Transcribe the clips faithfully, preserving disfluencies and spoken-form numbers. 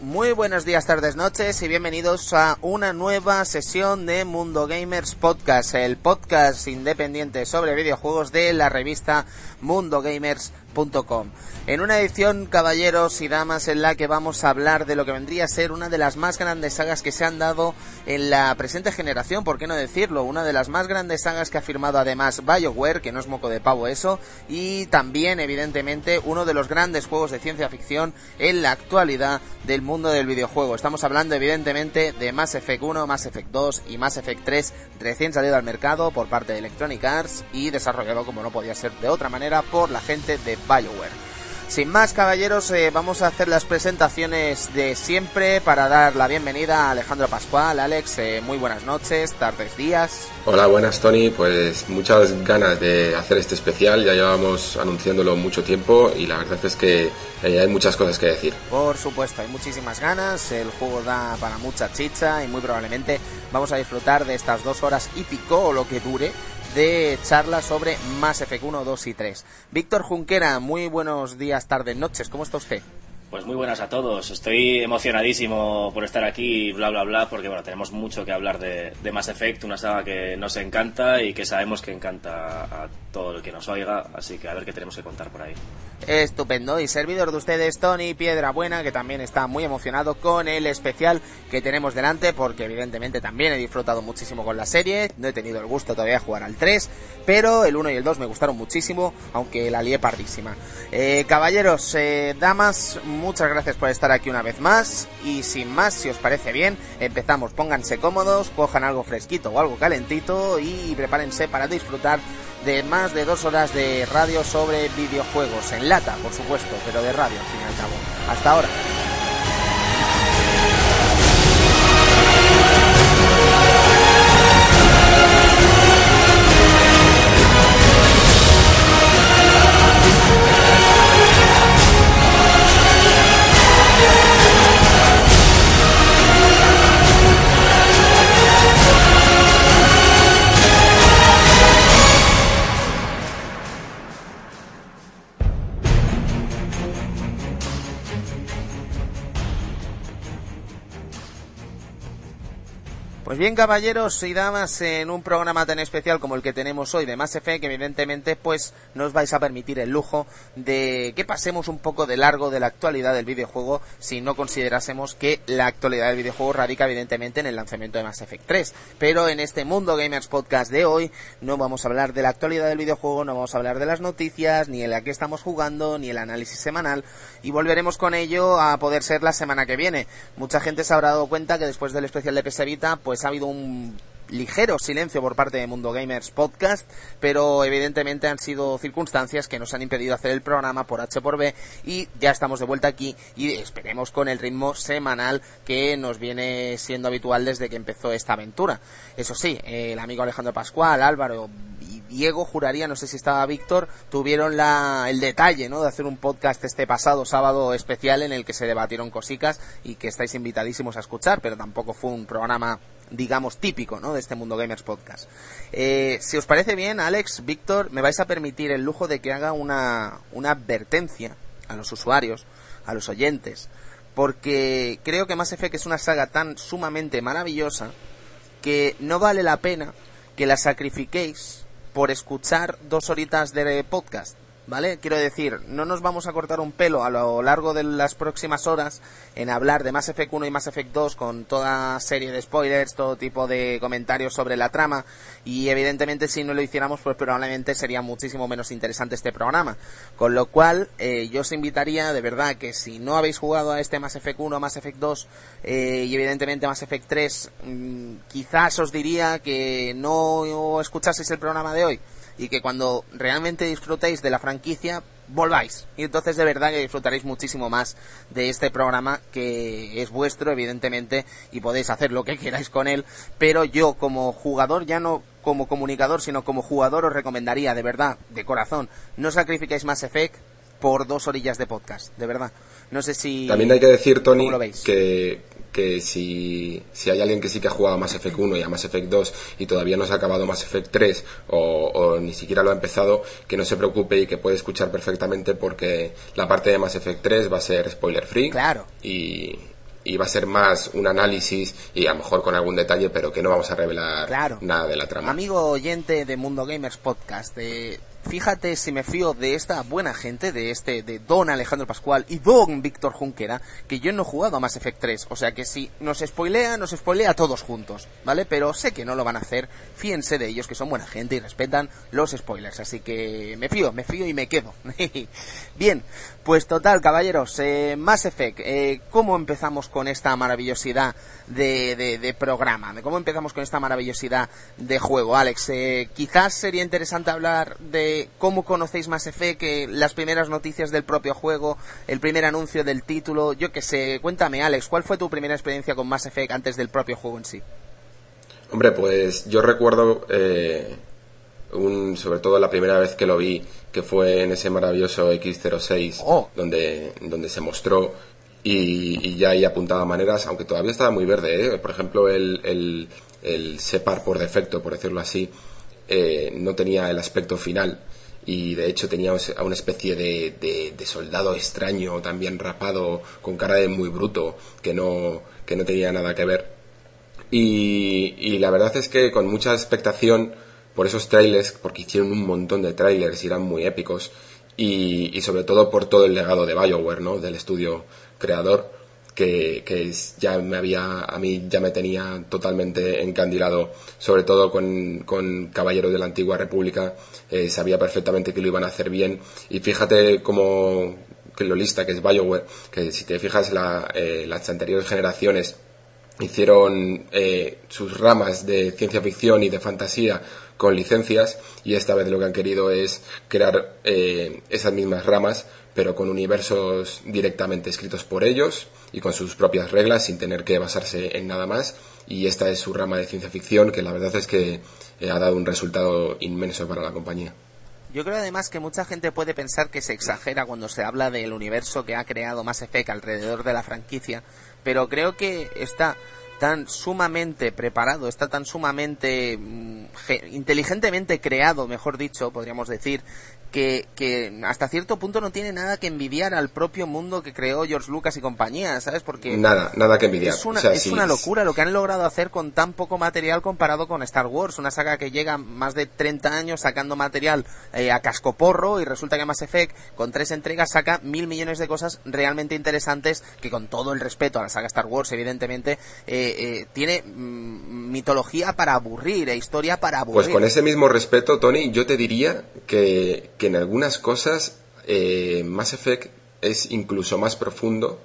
Muy buenos días, tardes, noches y bienvenidos a una nueva sesión de Mundo Gamers Podcast, el podcast independiente sobre videojuegos de la revista mundo gamers punto com. En una edición, caballeros y damas, en la que vamos a hablar de lo que vendría a ser una de las más grandes sagas que se han dado en la presente generación, por qué no decirlo, una de las más grandes sagas que ha firmado además BioWare, que no es moco de pavo eso, y también evidentemente uno de los grandes juegos de ciencia ficción en la actualidad del mundo del videojuego. Estamos hablando evidentemente de Mass Effect uno, Mass Effect dos y Mass Effect tres, recién salido al mercado por parte de Electronic Arts y desarrollado, como no podía ser de otra manera, por la gente de BioWare. Sin más, caballeros, eh, vamos a hacer las presentaciones de siempre para dar la bienvenida a Alejandro Pascual. Alex, eh, muy buenas noches, tardes, días. Hola, buenas, Tony. Pues muchas ganas de hacer este especial, ya llevamos anunciándolo mucho tiempo y la verdad es que eh, hay muchas cosas que decir. Por supuesto, hay muchísimas ganas, el juego da para mucha chicha y muy probablemente vamos a disfrutar de estas dos horas y pico o lo que dure de charla sobre Mass Effect uno, dos y tres. Víctor Junquera, muy buenos días, tardes, noches, ¿cómo está usted? Pues muy buenas a todos, estoy emocionadísimo por estar aquí y bla bla bla, porque bueno, tenemos mucho que hablar de, de Mass Effect, una saga que nos encanta y que sabemos que encanta a todo el que nos oiga, así que a ver qué tenemos que contar por ahí. Estupendo, y servidor de ustedes, Tony Piedrabuena, que también está muy emocionado con el especial que tenemos delante, porque evidentemente también he disfrutado muchísimo con la serie, no he tenido el gusto todavía de jugar al tres, pero el uno y el dos me gustaron muchísimo, aunque la lié pardísima. Eh, caballeros, eh, damas, muchas gracias por estar aquí una vez más, y sin más, si os parece bien, empezamos. Pónganse cómodos, cojan algo fresquito o algo calentito y prepárense para disfrutar de más de dos horas de radio sobre videojuegos, en lata, por supuesto, pero de radio al fin y al cabo. Hasta ahora. Pues bien, caballeros y damas, en un programa tan especial como el que tenemos hoy de Mass Effect, evidentemente pues nos vais a permitir el lujo de que pasemos un poco de largo de la actualidad del videojuego, si no considerásemos que la actualidad del videojuego radica evidentemente en el lanzamiento de Mass Effect tres. Pero en este Mundo Gamers Podcast de hoy no vamos a hablar de la actualidad del videojuego, no vamos a hablar de las noticias, ni de la que estamos jugando, ni el análisis semanal, y volveremos con ello a poder ser la semana que viene. Mucha gente se habrá dado cuenta que después del especial de P S Vita pues ha habido un ligero silencio por parte de Mundo Gamers Podcast, pero evidentemente han sido circunstancias que nos han impedido hacer el programa por H por B, y ya estamos de vuelta aquí y esperemos con el ritmo semanal que nos viene siendo habitual desde que empezó esta aventura. Eso sí, el amigo Alejandro Pascual, Álvaro y Diego, juraría, no sé si estaba Víctor, tuvieron la, el detalle, ¿no?, de hacer un podcast este pasado sábado especial en el que se debatieron cosicas y que estáis invitadísimos a escuchar, pero tampoco fue un programa, digamos, típico, ¿no?, de este Mundo Gamers Podcast. Eh, si os parece bien, Alex, Víctor, me vais a permitir el lujo de que haga una, una advertencia a los usuarios, a los oyentes, porque creo que Mass Effect es una saga tan sumamente maravillosa que no vale la pena que la sacrifiquéis por escuchar dos horitas de podcast, ¿vale? Quiero decir, no nos vamos a cortar un pelo a lo largo de las próximas horas en hablar de Mass Effect uno y Mass Effect dos con toda serie de spoilers, todo tipo de comentarios sobre la trama, y evidentemente si no lo hiciéramos pues probablemente sería muchísimo menos interesante este programa, con lo cual eh, yo os invitaría de verdad que si no habéis jugado a este Mass Effect uno, Mass Effect dos eh, y evidentemente Mass Effect tres, mmm, quizás os diría que no escuchaseis el programa de hoy y que cuando realmente disfrutéis de la franquicia volváis, y entonces de verdad que disfrutaréis muchísimo más de este programa, que es vuestro evidentemente y podéis hacer lo que queráis con él, pero yo como jugador, ya no como comunicador sino como jugador, os recomendaría de verdad, de corazón, no sacrifiquéis Mass Effect por dos orillas de podcast, de verdad. No sé si... También hay que decir, Tony, lo veis. que que si, si hay alguien que sí que ha jugado a Mass Effect uno y a Mass Effect dos y todavía no se ha acabado Mass Effect tres o, o ni siquiera lo ha empezado, que no se preocupe y que puede escuchar perfectamente, porque la parte de Mass Effect tres va a ser spoiler free. Claro. Y, iba a ser más un análisis y a lo mejor con algún detalle, pero que no vamos a revelar claro. nada de la trama. Amigo oyente de Mundo Gamers Podcast, de... fíjate si me fío de esta buena gente, de este, de Don Alejandro Pascual y Don Víctor Junquera, que yo no he jugado a Mass Effect tres, o sea que si nos spoilea, nos spoilea a todos juntos, ¿vale? Pero sé que no lo van a hacer, fíjense de ellos, que son buena gente y respetan los spoilers, así que me fío, me fío y me quedo. Bien, pues total, caballeros, eh, Mass Effect, eh, ¿cómo empezamos con esta maravillosidad de, de, de programa? ¿Cómo empezamos con esta maravillosidad de juego? Alex, eh, quizás sería interesante hablar de cómo conocéis Mass Effect, que las primeras noticias del propio juego, el primer anuncio del título, yo que sé, cuéntame Alex, ¿cuál fue tu primera experiencia con Mass Effect antes del propio juego en sí? Hombre, pues yo recuerdo, eh, un, sobre todo la primera vez que lo vi, que fue en ese maravilloso equis cero seis, oh. donde, donde se mostró y, y ya ahí apuntaba maneras, aunque todavía estaba muy verde, ¿eh? Por ejemplo, el, el, el Separ por defecto, por decirlo así, eh, no tenía el aspecto final y de hecho tenía a una especie de, de, de soldado extraño, también rapado, con cara de muy bruto, que no, que no tenía nada que ver. Y, y la verdad es que con mucha expectación por esos trailers, porque hicieron un montón de trailers y eran muy épicos, y, y sobre todo por todo el legado de BioWare, ¿no? Del estudio creador, que, que ya me había, a mí ya me tenía totalmente encandilado, sobre todo con, con Caballeros de la Antigua República. Eh, sabía perfectamente que lo iban a hacer bien, y fíjate cómo, que lo lista que es BioWare, que si te fijas la, eh, las anteriores generaciones hicieron eh, sus ramas de ciencia ficción y de fantasía con licencias, y esta vez lo que han querido es crear eh, esas mismas ramas, pero con universos directamente escritos por ellos y con sus propias reglas, sin tener que basarse en nada más. Y esta es su rama de ciencia ficción, que la verdad es que eh, ha dado un resultado inmenso para la compañía. Yo creo además que mucha gente puede pensar que se exagera cuando se habla del universo que ha creado Mass Effect alrededor de la franquicia, pero creo que está tan sumamente preparado, está tan sumamente mm, inteligentemente creado, mejor dicho, podríamos decir, que, que hasta cierto punto no tiene nada que envidiar al propio mundo que creó George Lucas y compañía, ¿sabes? Porque nada, nada que envidiar. Es una, o sea, es sí, una locura lo que han logrado hacer con tan poco material comparado con Star Wars, una saga que llega más de treinta años sacando material eh, a cascoporro, y resulta que Mass Effect con tres entregas saca mil millones de cosas realmente interesantes, que con todo el respeto a la saga Star Wars, evidentemente, eh, eh, tiene mm, mitología para aburrir e historia para aburrir. Pues con ese mismo respeto, Tony, yo te diría que, que en algunas cosas eh, Mass Effect es incluso más profundo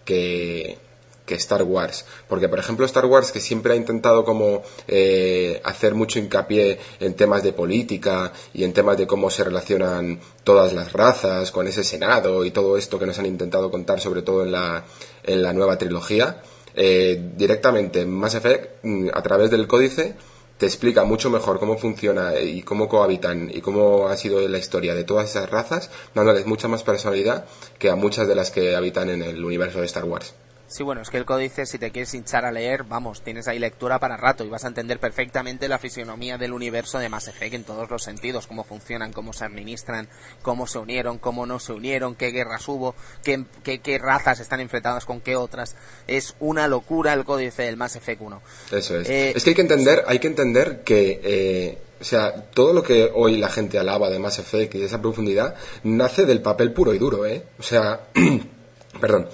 que, que Star Wars, porque por ejemplo Star Wars, que siempre ha intentado como eh, hacer mucho hincapié en temas de política y en temas de cómo se relacionan todas las razas con ese Senado y todo esto que nos han intentado contar, sobre todo en la, en la nueva trilogía, eh, directamente en Mass Effect, a través del códice, te explica mucho mejor cómo funciona y cómo cohabitan y cómo ha sido la historia de todas esas razas, dándoles mucha más personalidad que a muchas de las que habitan en el universo de Star Wars. Sí, bueno, es que el códice, si te quieres hinchar a leer, vamos, tienes ahí lectura para rato y vas a entender perfectamente la fisionomía del universo de Mass Effect en todos los sentidos, cómo funcionan, cómo se administran, cómo se unieron, cómo no se unieron, qué guerras hubo, qué, qué, qué razas están enfrentadas con qué otras. Es una locura el códice del Mass Effect uno. Eso es. Eh, es que hay que entender, hay que entender que... Eh... O sea, todo lo que hoy la gente alaba de Mass Effect y de esa profundidad nace del papel puro y duro, ¿eh? O sea, perdón,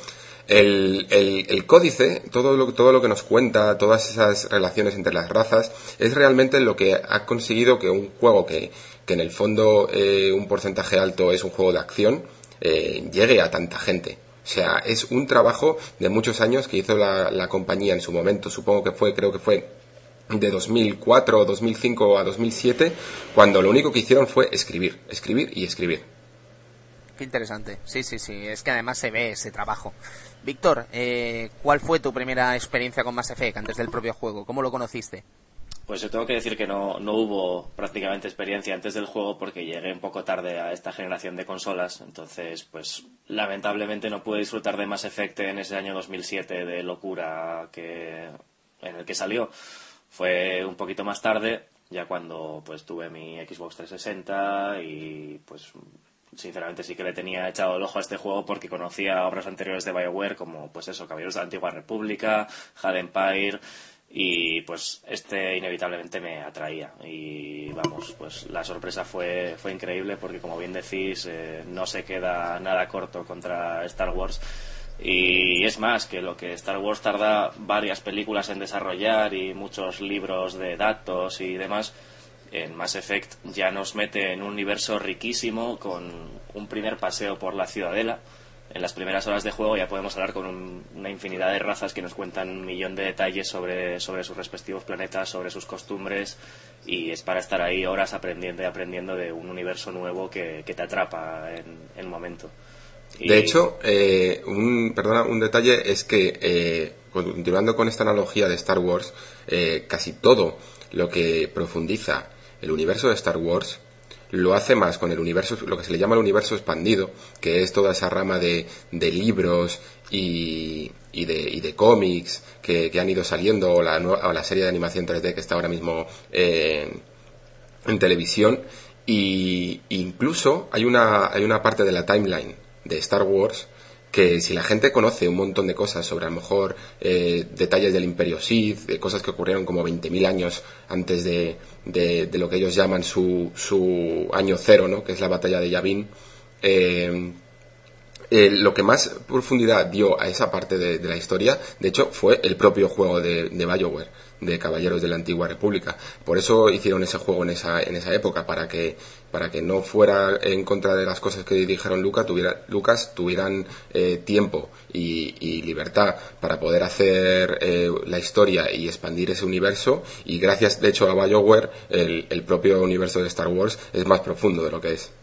el, el, el códice, todo lo, todo lo que nos cuenta, todas esas relaciones entre las razas, es realmente lo que ha conseguido que un juego que, que en el fondo eh, un porcentaje alto es un juego de acción, eh, llegue a tanta gente. O sea, es un trabajo de muchos años que hizo la, la compañía en su momento, supongo que fue, creo que fue de dos mil cuatro o dos mil cinco a dos mil siete, cuando lo único que hicieron fue escribir, escribir y escribir. Qué interesante, sí, sí, sí, es que además se ve ese trabajo. Víctor, eh, ¿cuál fue tu primera experiencia con Mass Effect antes del propio juego? ¿Cómo lo conociste? Pues yo tengo que decir que no, no hubo prácticamente experiencia antes del juego porque llegué un poco tarde a esta generación de consolas, entonces pues lamentablemente no pude disfrutar de Mass Effect en ese año dos mil siete de locura que en el que salió. Fue un poquito más tarde, ya cuando pues tuve mi Xbox trescientos sesenta y pues sinceramente sí que le tenía echado el ojo a este juego porque conocía obras anteriores de BioWare como, pues eso, Caballeros de la Antigua República, Jade Empire, y pues este inevitablemente me atraía. Y vamos, pues la sorpresa fue, fue increíble porque, como bien decís, eh, no se queda nada corto contra Star Wars. Y es más, que lo que Star Wars tarda varias películas en desarrollar y muchos libros de datos y demás, en Mass Effect ya nos mete en un universo riquísimo con un primer paseo por la Ciudadela. En las primeras horas de juego ya podemos hablar con un, una infinidad de razas que nos cuentan un millón de detalles sobre, sobre sus respectivos planetas, sobre sus costumbres, y es para estar ahí horas aprendiendo y aprendiendo de un universo nuevo que, que te atrapa en, en el momento. Y... De hecho, eh, un, perdona, un detalle es que, eh, continuando con esta analogía de Star Wars, eh, casi todo lo que profundiza el universo de Star Wars lo hace más con el universo, lo que se le llama el universo expandido, que es toda esa rama de, de libros y, y de, y de cómics que, que han ido saliendo, o la, o la serie de animación tres D que está ahora mismo eh, en televisión. Y incluso hay una, hay una parte de la timeline de Star Wars que, si la gente conoce un montón de cosas sobre, a lo mejor, eh, detalles del Imperio Sith, de cosas que ocurrieron como veinte mil años antes de, de, de lo que ellos llaman su, su año cero, ¿no?, que es la batalla de Yavin, eh, eh, lo que más profundidad dio a esa parte de, de la historia, de hecho, fue el propio juego de, de BioWare, de Caballeros de la Antigua República. Por eso hicieron ese juego en esa, en esa época, para que para que no fuera en contra de las cosas que dijeron Lucas, tuviera, Lucas tuvieran eh, tiempo y, y libertad para poder hacer eh, la historia y expandir ese universo. Y gracias, de hecho, a BioWare, el, el propio universo de Star Wars es más profundo de lo que es.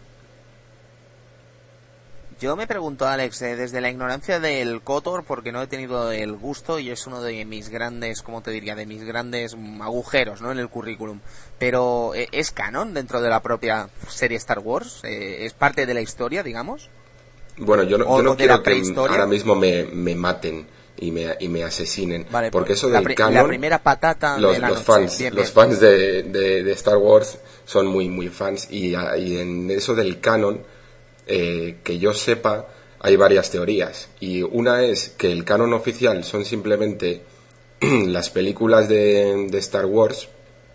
Yo me pregunto, Alex, eh, desde la ignorancia del KOTOR, porque no he tenido el gusto y es uno de mis grandes, ¿cómo te diría?, de mis grandes agujeros, ¿no?, en el currículum. Pero, eh, ¿es canon dentro de la propia serie Star Wars? Eh, ¿Es parte de la historia, digamos? Bueno, yo no, ¿O yo no de quiero la que prehistoria? ahora mismo me, me maten y me, y me asesinen, Vale, porque pues, eso la del pri- canon, la primera patata los, de la los noche. fans, Bien, los bien. fans de, de, de Star Wars son muy muy fans, y, y en eso del canon, eh, que yo sepa, hay varias teorías, y una es que el canon oficial son simplemente las películas de, de Star Wars,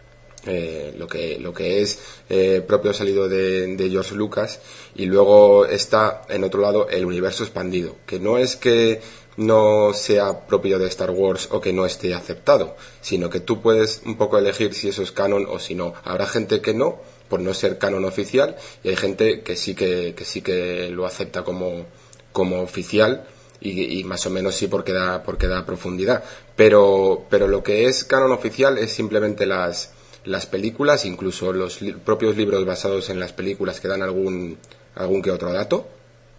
eh, lo que lo que es eh, propio salido de, de George Lucas, y luego está en otro lado el universo expandido, que no es que no sea propio de Star Wars o que no esté aceptado, sino que tú puedes un poco elegir si eso es canon o si no. Habrá gente que no, por no ser canon oficial, y hay gente que sí que, que sí que lo acepta como como oficial, y, y más o menos sí, porque da porque da profundidad, pero pero lo que es canon oficial es simplemente las las películas, incluso los li- propios libros basados en las películas que dan algún algún que otro dato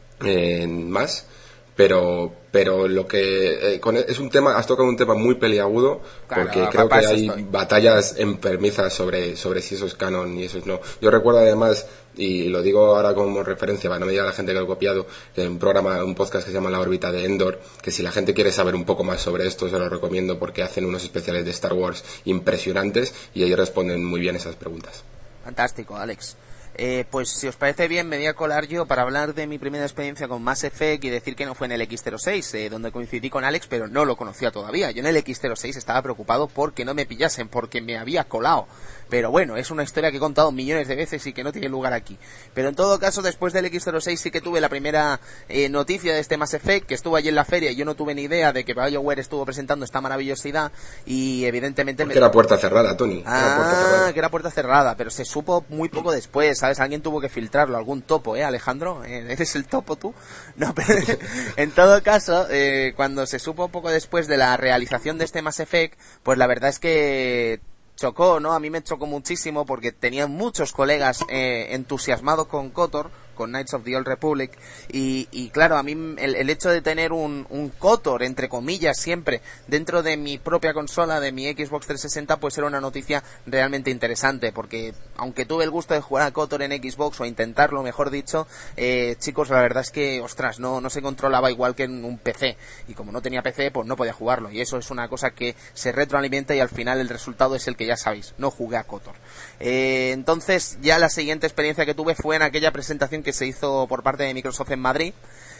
eh, más, pero pero lo que eh, con, es un tema, has tocado un tema muy peliagudo, Claro, porque creo que para eso hay estoy. batallas enfermizas sobre sobre si eso es canon y eso es no. Yo recuerdo además, y lo digo ahora como referencia para no me diga la gente que lo he copiado, que en un programa, un podcast que se llama La órbita de Endor, que si la gente quiere saber un poco más sobre esto, se lo recomiendo, porque hacen unos especiales de Star Wars impresionantes y ellos responden muy bien esas preguntas. Fantástico, Alex. Eh, pues si os parece bien, me voy a colar yo para hablar de mi primera experiencia con Mass Effect y decir que no fue en el X cero seis, eh, donde coincidí con Alex, pero no lo conocía todavía. Yo en el X cero seis estaba preocupado porque no me pillasen, porque me había colado. Pero bueno, es una historia que he contado millones de veces y que no tiene lugar aquí. Pero en todo caso, después del X cero seis sí que tuve la primera eh, noticia de este Mass Effect, que estuvo allí en la feria y yo no tuve ni idea de que BioWare estuvo presentando esta maravillosidad, y evidentemente... Porque me... era puerta cerrada, Tony. Ah, era puerta cerrada. que era puerta cerrada, pero se supo muy poco después, ¿sabes? Alguien tuvo que filtrarlo, algún topo, ¿eh, Alejandro? ¿Eh, ¿Eres el topo tú? No, pero en todo caso, eh, cuando se supo poco después de la realización de este Mass Effect, pues la verdad es que chocó, ¿no? A mí me chocó muchísimo porque tenía muchos colegas eh, entusiasmados con KOTOR, con Knights of the Old Republic, y, y claro, a mí el, el hecho de tener un, un KOTOR, entre comillas, siempre dentro de mi propia consola, de mi Xbox trescientos sesenta, pues era una noticia realmente interesante, porque aunque tuve el gusto de jugar a KOTOR en Xbox, o intentarlo, mejor dicho, eh, chicos, la verdad es que, ostras, no, no se controlaba igual que en un P C, y como no tenía P C, pues no podía jugarlo, y eso es una cosa que se retroalimenta, y al final el resultado es el que ya sabéis, no jugué a KOTOR. Eh, entonces, ya la siguiente experiencia que tuve fue en aquella presentación que que se hizo por parte de Microsoft en Madrid,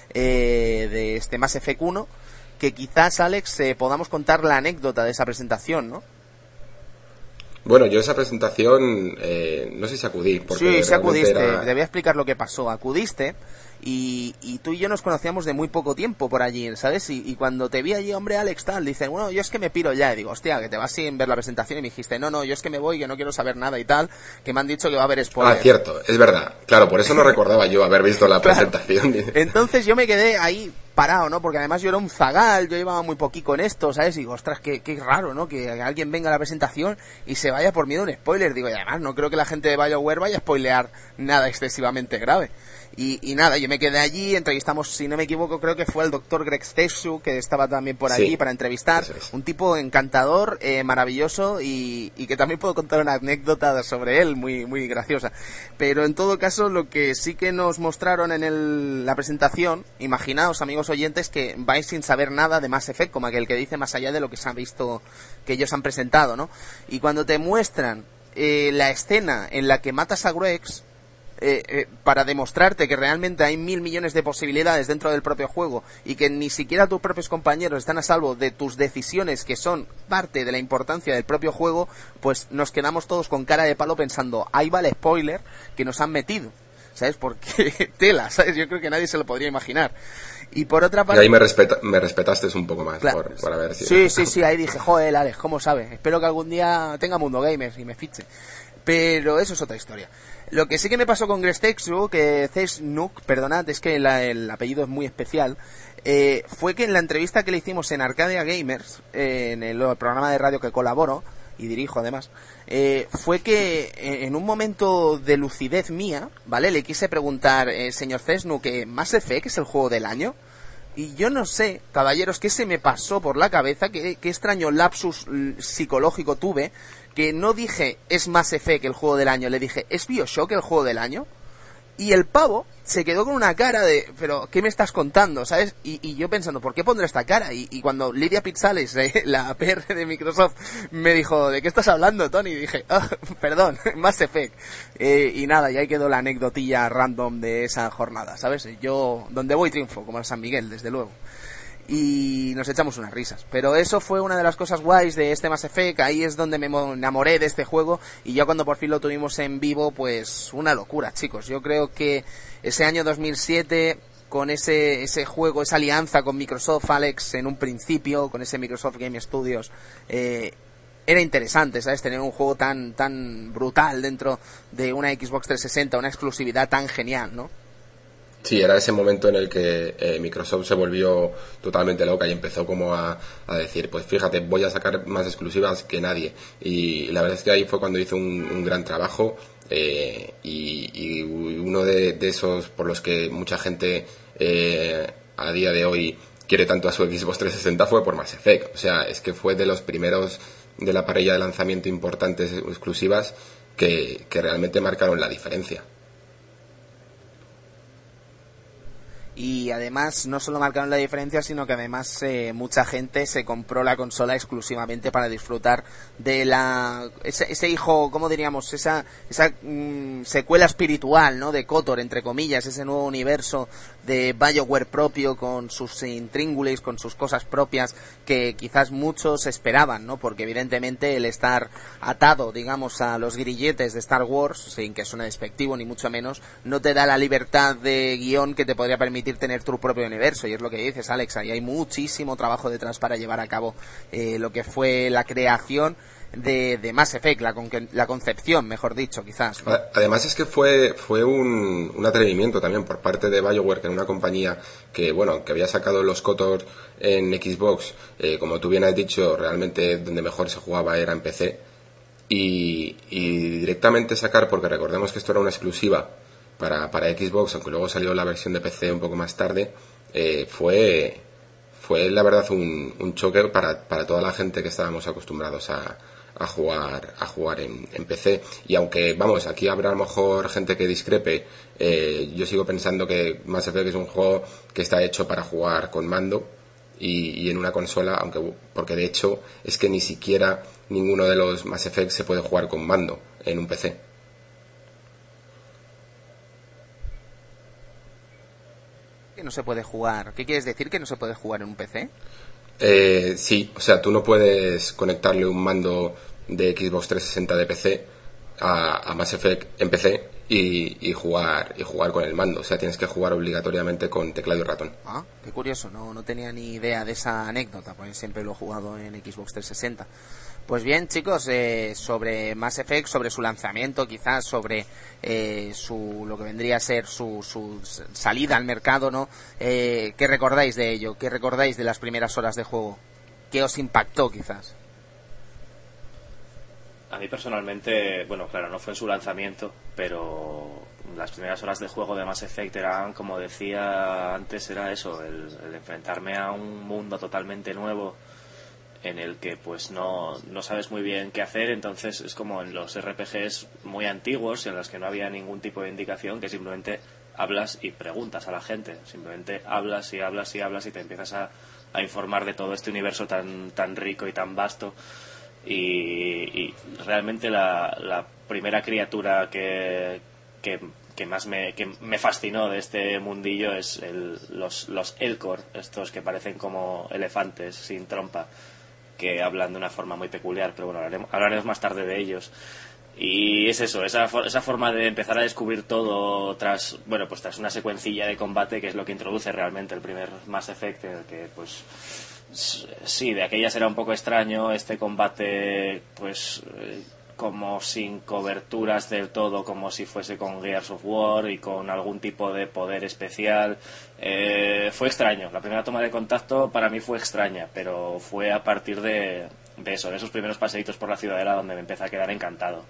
eh, de este Mass Effect uno, que quizás, Alex, eh, podamos contar la anécdota de esa presentación, ¿no? Bueno, yo esa presentación, eh, no sé si acudí. Porque sí, sí acudiste. Era... Te voy a explicar lo que pasó. Acudiste y, y tú y yo nos conocíamos de muy poco tiempo por allí, ¿sabes? Y, y cuando te vi allí, hombre, Alex, tal, dice, bueno, yo es que me piro ya. Y digo, hostia, que te vas sin ver la presentación. Y me dijiste, no, no, yo es que me voy, que no quiero saber nada y tal, que me han dicho que va a haber spoilers. Ah, cierto, es verdad. Claro, por eso no recordaba yo haber visto la claro. presentación. Entonces yo me quedé ahí parado, ¿no? Porque además yo era un zagal, yo llevaba muy poquito en esto, ¿sabes? Y digo, ostras, qué, qué raro, ¿no? Que alguien venga a la presentación y se vaya por miedo a un spoiler. Digo, y además no creo que la gente de BioWare vaya a spoilear nada excesivamente grave. Y, y nada, yo me quedé allí, entrevistamos, si no me equivoco, creo que fue el doctor Greg Stefsu, que estaba también por allí sí, para entrevistar. Es. Un tipo encantador, eh, maravilloso, y, y que también puedo contar una anécdota sobre él, muy, muy graciosa. Pero en todo caso, lo que sí que nos mostraron en el, la presentación, imaginaos, amigos oyentes, que vais sin saber nada de Mass Effect, como aquel que dice, más allá de lo que se ha visto, que ellos han presentado, ¿no? Y cuando te muestran eh, la escena en la que matas a Grex, Eh, eh, para demostrarte que realmente hay mil millones de posibilidades dentro del propio juego y que ni siquiera tus propios compañeros están a salvo de tus decisiones, que son parte de la importancia del propio juego, pues nos quedamos todos con cara de palo pensando, ahí va el spoiler que nos han metido, ¿sabes? Porque tela, ¿sabes? Yo creo que nadie se lo podría imaginar. Y por otra parte... Y ahí me, respeta, me respetaste un poco más, claro, por, por haber sido... Sí, sí, sí, ahí dije, joder, Alex, ¿cómo sabes? Espero que algún día tenga Mundo Gamers y me fiche. Pero eso es otra historia. Lo que sí que me pasó con Greg Stefsu, que Cesnuk, perdonad, es que la, el apellido es muy especial, eh, fue que en la entrevista que le hicimos en Arcadia Gamers, eh, en el, el programa de radio que colaboro, y dirijo además, eh, fue que eh, en un momento de lucidez mía, ¿vale? Le quise preguntar, eh, señor Cesnuk, que ¿Mass Effect es el juego del año? Y yo no sé, caballeros, qué se me pasó por la cabeza, qué, qué extraño lapsus psicológico tuve, que no dije es Mass Effect el juego del año, le dije ¿es BioShock el juego del año? Y el pavo se quedó con una cara de, pero ¿qué me estás contando? ¿Sabes? Y, y yo pensando, ¿por qué pondré esta cara? Y, y cuando Lidia Pizzales, eh, la P R de Microsoft, me dijo, ¿de qué estás hablando, Tony? Y dije, oh, perdón, Mass Effect. Eh, y nada, y ahí quedó la anecdotilla random de esa jornada, ¿sabes? Yo, donde voy triunfo, como el San Miguel, desde luego. Y nos echamos unas risas. Pero eso fue una de las cosas guays de este Mass Effect. Ahí es donde me enamoré de este juego. Y ya cuando por fin lo tuvimos en vivo, pues una locura, chicos. Yo creo que ese año dos mil siete, con ese ese juego, esa alianza con Microsoft, Alex, en un principio, con ese Microsoft Game Studios, eh, era interesante, ¿sabes? Tener un juego tan tan brutal dentro de una Xbox trescientos sesenta, una exclusividad tan genial, ¿no? Sí, era ese momento en el que eh, Microsoft se volvió totalmente loca y empezó como a, a decir, pues fíjate, voy a sacar más exclusivas que nadie. Y la verdad es que ahí fue cuando hizo un, un gran trabajo eh, y, y uno de, de esos por los que mucha gente eh, a día de hoy quiere tanto a su Xbox trescientos sesenta fue por Mass Effect. O sea, es que fue de los primeros de la parrilla de lanzamiento importantes exclusivas que, que realmente marcaron la diferencia. Y además no solo marcaron la diferencia, sino que además eh, mucha gente se compró la consola exclusivamente para disfrutar de la ese, ese hijo, ¿cómo diríamos? Esa esa mmm, secuela espiritual, ¿no? De KOTOR, entre comillas, ese nuevo universo de BioWare propio, con sus intríngulis, con sus cosas propias, que quizás muchos esperaban, ¿no? Porque evidentemente el estar atado, digamos, a los grilletes de Star Wars, sin que suene despectivo ni mucho menos, no te da la libertad de guión que te podría permitir tener tu propio universo. Y es lo que dices, Alex, ahí hay muchísimo trabajo detrás para llevar a cabo eh, lo que fue la creación de, de Mass Effect, la, con, la concepción, mejor dicho, quizás, ¿no? Además es que fue fue un, un atrevimiento también por parte de BioWare, que era una compañía que, bueno, que había sacado los KOTOR en Xbox, eh, como tú bien has dicho, realmente donde mejor se jugaba era en P C, y, y directamente sacar, porque recordemos que esto era una exclusiva para, para Xbox, aunque luego salió la versión de P C un poco más tarde, eh, fue fue la verdad un, un choque para, para toda la gente que estábamos acostumbrados a, a jugar a jugar en, en P C. Y aunque, vamos, aquí habrá a lo mejor gente que discrepe, eh, yo sigo pensando que Mass Effect es un juego que está hecho para jugar con mando y, y en una consola, aunque porque de hecho es que ni siquiera ninguno de los Mass Effect se puede jugar con mando en un P C. no se puede jugar? ¿Qué quieres decir que no se puede jugar en un P C? Eh, sí, o sea, tú no puedes conectarle un mando de Xbox trescientos sesenta de P C a, a Mass Effect en P C y, y jugar y jugar con el mando. O sea, tienes que jugar obligatoriamente con teclado y ratón. Ah, qué curioso, no, no tenía ni idea de esa anécdota, porque siempre lo he jugado en Xbox trescientos sesenta. Pues bien, chicos, eh, sobre Mass Effect, sobre su lanzamiento, quizás sobre eh, su lo que vendría a ser su, su salida al mercado, ¿no? Eh, ¿Qué recordáis de ello? ¿Qué recordáis de las primeras horas de juego? ¿Qué os impactó, quizás? A mí personalmente, bueno, claro, no fue en su lanzamiento, pero las primeras horas de juego de Mass Effect eran, como decía antes, era eso, el, el enfrentarme a un mundo totalmente nuevo en el que pues no, no sabes muy bien qué hacer. Entonces es como en los R P Gs muy antiguos en los que no había ningún tipo de indicación, que simplemente hablas y preguntas a la gente, simplemente hablas y hablas y hablas y te empiezas a, a informar de todo este universo tan, tan rico y tan vasto. Y, y realmente la, la primera criatura que, que, que más me, que me fascinó de este mundillo es el, los, los Elcor, estos que parecen como elefantes sin trompa, que hablan de una forma muy peculiar, pero bueno, hablaremos, hablaremos más tarde de ellos. Y es eso, esa, esa forma de empezar a descubrir todo tras, bueno, pues tras una secuencilla de combate, que es lo que introduce realmente el primer Mass Effect, en el que pues sí, de aquellas era un poco extraño este combate, pues como sin coberturas del todo, como si fuese con Gears of War y con algún tipo de poder especial. Eh, fue extraño, la primera toma de contacto para mí fue extraña, pero fue a partir de, de eso, de esos primeros paseitos por la ciudadela donde me empecé a quedar encantado.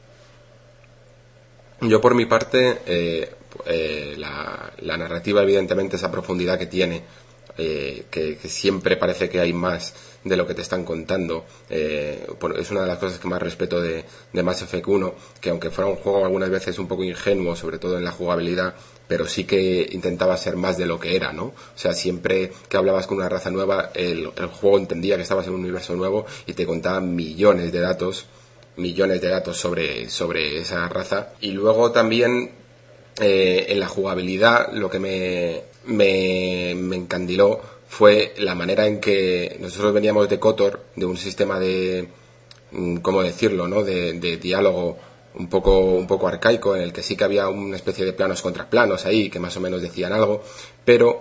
Yo por mi parte, eh, eh, la, la narrativa, evidentemente, esa profundidad que tiene, eh, que, que siempre parece que hay más de lo que te están contando, eh, bueno, es una de las cosas que más respeto de, de Mass Effect uno, que aunque fuera un juego algunas veces un poco ingenuo, sobre todo en la jugabilidad, pero sí que intentaba ser más de lo que era, ¿no? O sea, siempre que hablabas con una raza nueva, el, el juego entendía que estabas en un universo nuevo y te contaba millones de datos millones de datos sobre, sobre esa raza. Y luego también eh, en la jugabilidad lo que me, me, me encandiló fue la manera en que nosotros veníamos de KOTOR, de un sistema de, ¿cómo decirlo?, ¿no?, de, de diálogo un poco, un poco arcaico, en el que sí que había una especie de planos contra planos ahí, que más o menos decían algo, pero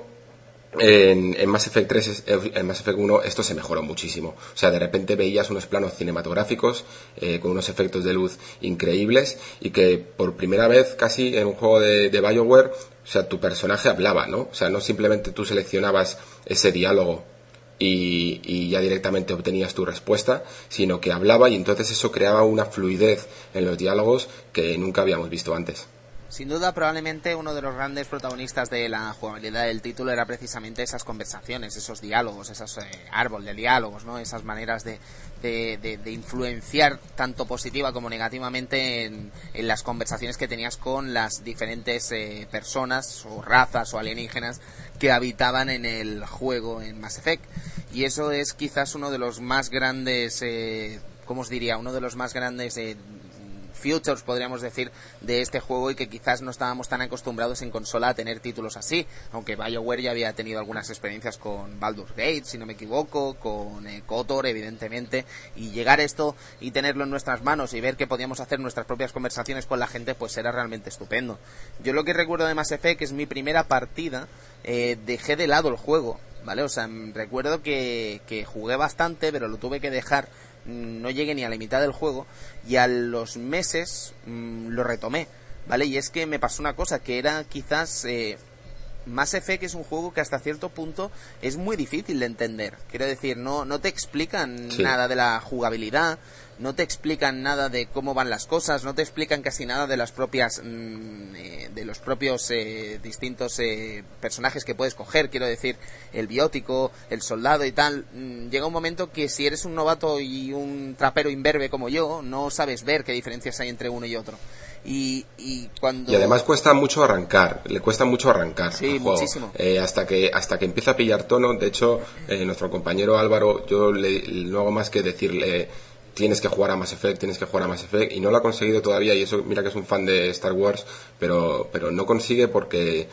En, en Mass Effect tres, en Mass Effect uno esto se mejoró muchísimo. O sea, de repente veías unos planos cinematográficos eh, con unos efectos de luz increíbles y que por primera vez casi en un juego de, de BioWare, o sea, tu personaje hablaba, ¿no? O sea, no simplemente tú seleccionabas ese diálogo y, y ya directamente obtenías tu respuesta, sino que hablaba y entonces eso creaba una fluidez en los diálogos que nunca habíamos visto antes. Sin duda, probablemente uno de los grandes protagonistas de la jugabilidad del título era precisamente esas conversaciones, esos diálogos, esos eh, árbol de diálogos, ¿no? Esas maneras de, de, de, de influenciar tanto positiva como negativamente en, en las conversaciones que tenías con las diferentes eh, personas o razas o alienígenas que habitaban en el juego en Mass Effect. Y eso es quizás uno de los más grandes, eh, ¿cómo os diría? Uno de los más grandes Eh, futures, podríamos decir, de este juego, y que quizás no estábamos tan acostumbrados en consola a tener títulos así, aunque BioWare ya había tenido algunas experiencias con Baldur's Gate, si no me equivoco, con eh, KOTOR, evidentemente, y llegar a esto y tenerlo en nuestras manos y ver que podíamos hacer nuestras propias conversaciones con la gente, pues era realmente estupendo. Yo lo que recuerdo de Mass Effect es mi primera partida, eh, dejé de lado el juego, ¿vale? O sea, recuerdo que, que jugué bastante, pero lo tuve que dejar, no llegué ni a la mitad del juego, y a los meses mmm, lo retomé, ¿vale? Y es que me pasó una cosa, que era quizás eh, Mass Effect es un juego que hasta cierto punto es muy difícil de entender. Quiero decir, no, no te explican sí. nada de la jugabilidad, no te explican nada de cómo van las cosas, no te explican casi nada de las propias mmm, eh, de los propios eh, distintos eh, personajes que puedes coger. Quiero decir, el biótico, el soldado y tal. Mm, llega un momento que si eres un novato y un trapero imberbe como yo, no sabes ver qué diferencias hay entre uno y otro. Y, y cuando y además cuesta mucho arrancar, le cuesta mucho arrancar sí, al juego. Muchísimo. Eh, hasta que hasta que empieza a pillar tono. De hecho, eh, nuestro compañero Álvaro, yo le, no hago más que decirle: tienes que jugar a Mass Effect, tienes que jugar a Mass Effect, y no lo ha conseguido todavía. Y eso, mira que es un fan de Star Wars, pero pero no consigue porque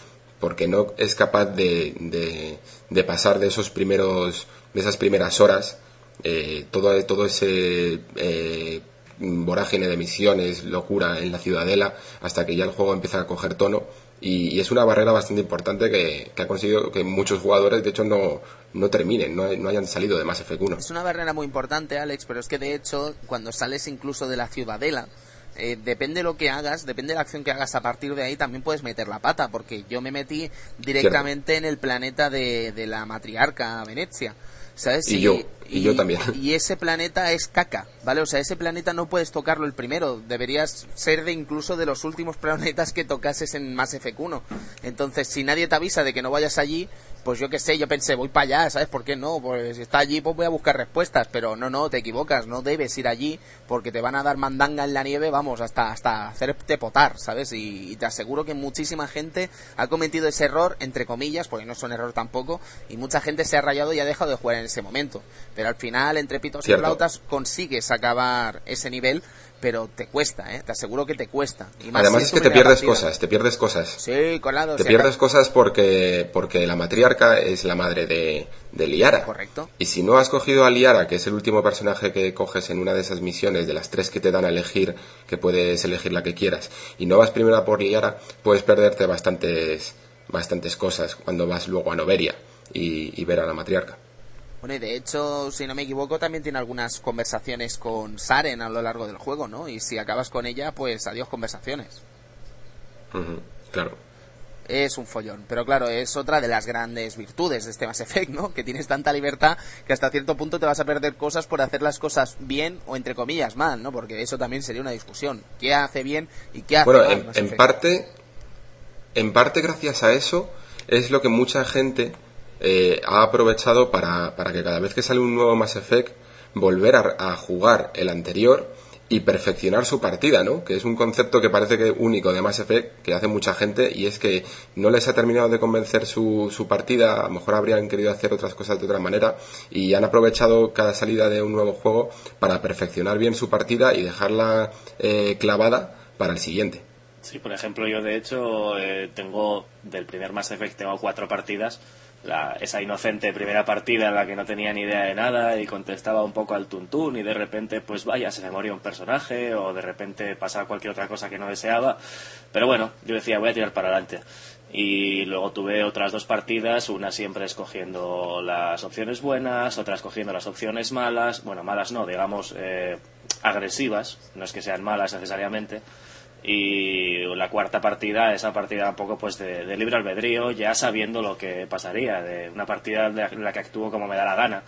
porque no es capaz de, de, de pasar de esos primeros, de esas primeras horas, eh, todo, todo ese eh, vorágine de misiones, locura en la ciudadela, hasta que ya el juego empieza a coger tono. Y, y es una barrera bastante importante que, que ha conseguido que muchos jugadores, de hecho, no, no terminen, no, no hayan salido de Mass Effect uno. Es una barrera muy importante, Alex, pero es que de hecho, cuando sales incluso de la ciudadela, eh, depende de lo que hagas, depende de la acción que hagas a partir de ahí, también puedes meter la pata, porque yo me metí directamente Cierto. en el planeta de, de la matriarca Venecia, ¿sabes? Y, y yo, y, y yo también. Y ese planeta es caca, ¿vale? O sea, ese planeta no puedes tocarlo el primero, deberías ser de incluso de los últimos planetas que tocases en Mass Effect uno. Entonces, si nadie te avisa de que no vayas allí, pues yo qué sé, yo pensé, voy para allá, ¿sabes? ¿Por qué no? Pues si está allí, pues voy a buscar respuestas, pero no, no, te equivocas, no debes ir allí porque te van a dar mandanga en la nieve, vamos, hasta hasta hacerte potar, ¿sabes? Y, y te aseguro que muchísima gente ha cometido ese error, entre comillas, porque no es un error tampoco, y mucha gente se ha rayado y ha dejado de jugar en ese momento. Pero al final, entre pitos Cierto. y flautas, consigues acabar ese nivel, pero te cuesta, ¿eh? Te aseguro que te cuesta. Y más Además si es que te pierdes partida. cosas, te pierdes cosas. Sí, colado. Te pierdes acá. cosas porque porque la matriarca es la madre de, de Liara. Correcto. Y si no has cogido a Liara, que es el último personaje que coges en una de esas misiones, de las tres que te dan a elegir, que puedes elegir la que quieras, y no vas primero a por Liara, puedes perderte bastantes, bastantes cosas cuando vas luego a Noveria y, y ver a la matriarca. Bueno, y de hecho, si no me equivoco, también tiene algunas conversaciones con Saren a lo largo del juego, ¿no? Y si acabas con ella, pues adiós conversaciones. Uh-huh, claro. Es un follón, pero claro, es otra de las grandes virtudes de este Mass Effect, ¿no? Que tienes tanta libertad que hasta cierto punto te vas a perder cosas por hacer las cosas bien o entre comillas mal, ¿no? Porque eso también sería una discusión. ¿Qué hace bien y qué hace bueno, mal? Bueno, en, en parte, en parte gracias a eso es lo que mucha gente Eh, ha aprovechado para, para que cada vez que sale un nuevo Mass Effect volver a, a jugar el anterior y perfeccionar su partida, ¿no? Que es un concepto que parece que único de Mass Effect, que hace mucha gente, y es que no les ha terminado de convencer su, su partida, a lo mejor habrían querido hacer otras cosas de otra manera, y han aprovechado cada salida de un nuevo juego para perfeccionar bien su partida y dejarla eh, clavada para el siguiente. Sí, por ejemplo, yo de hecho eh, tengo, del primer Mass Effect tengo cuatro partidas. La, esa inocente primera partida en la que no tenía ni idea de nada y contestaba un poco al tuntún y de repente pues vaya, se me moría un personaje o de repente pasaba cualquier otra cosa que no deseaba, pero bueno, yo decía voy a tirar para adelante. Y luego tuve otras dos partidas, una siempre escogiendo las opciones buenas, otra escogiendo las opciones malas, bueno, malas no, digamos eh, agresivas, no es que sean malas necesariamente. Y la cuarta partida, esa partida un poco pues de, de libre albedrío, ya sabiendo lo que pasaría, de una partida en la, la que actúo como me da la gana.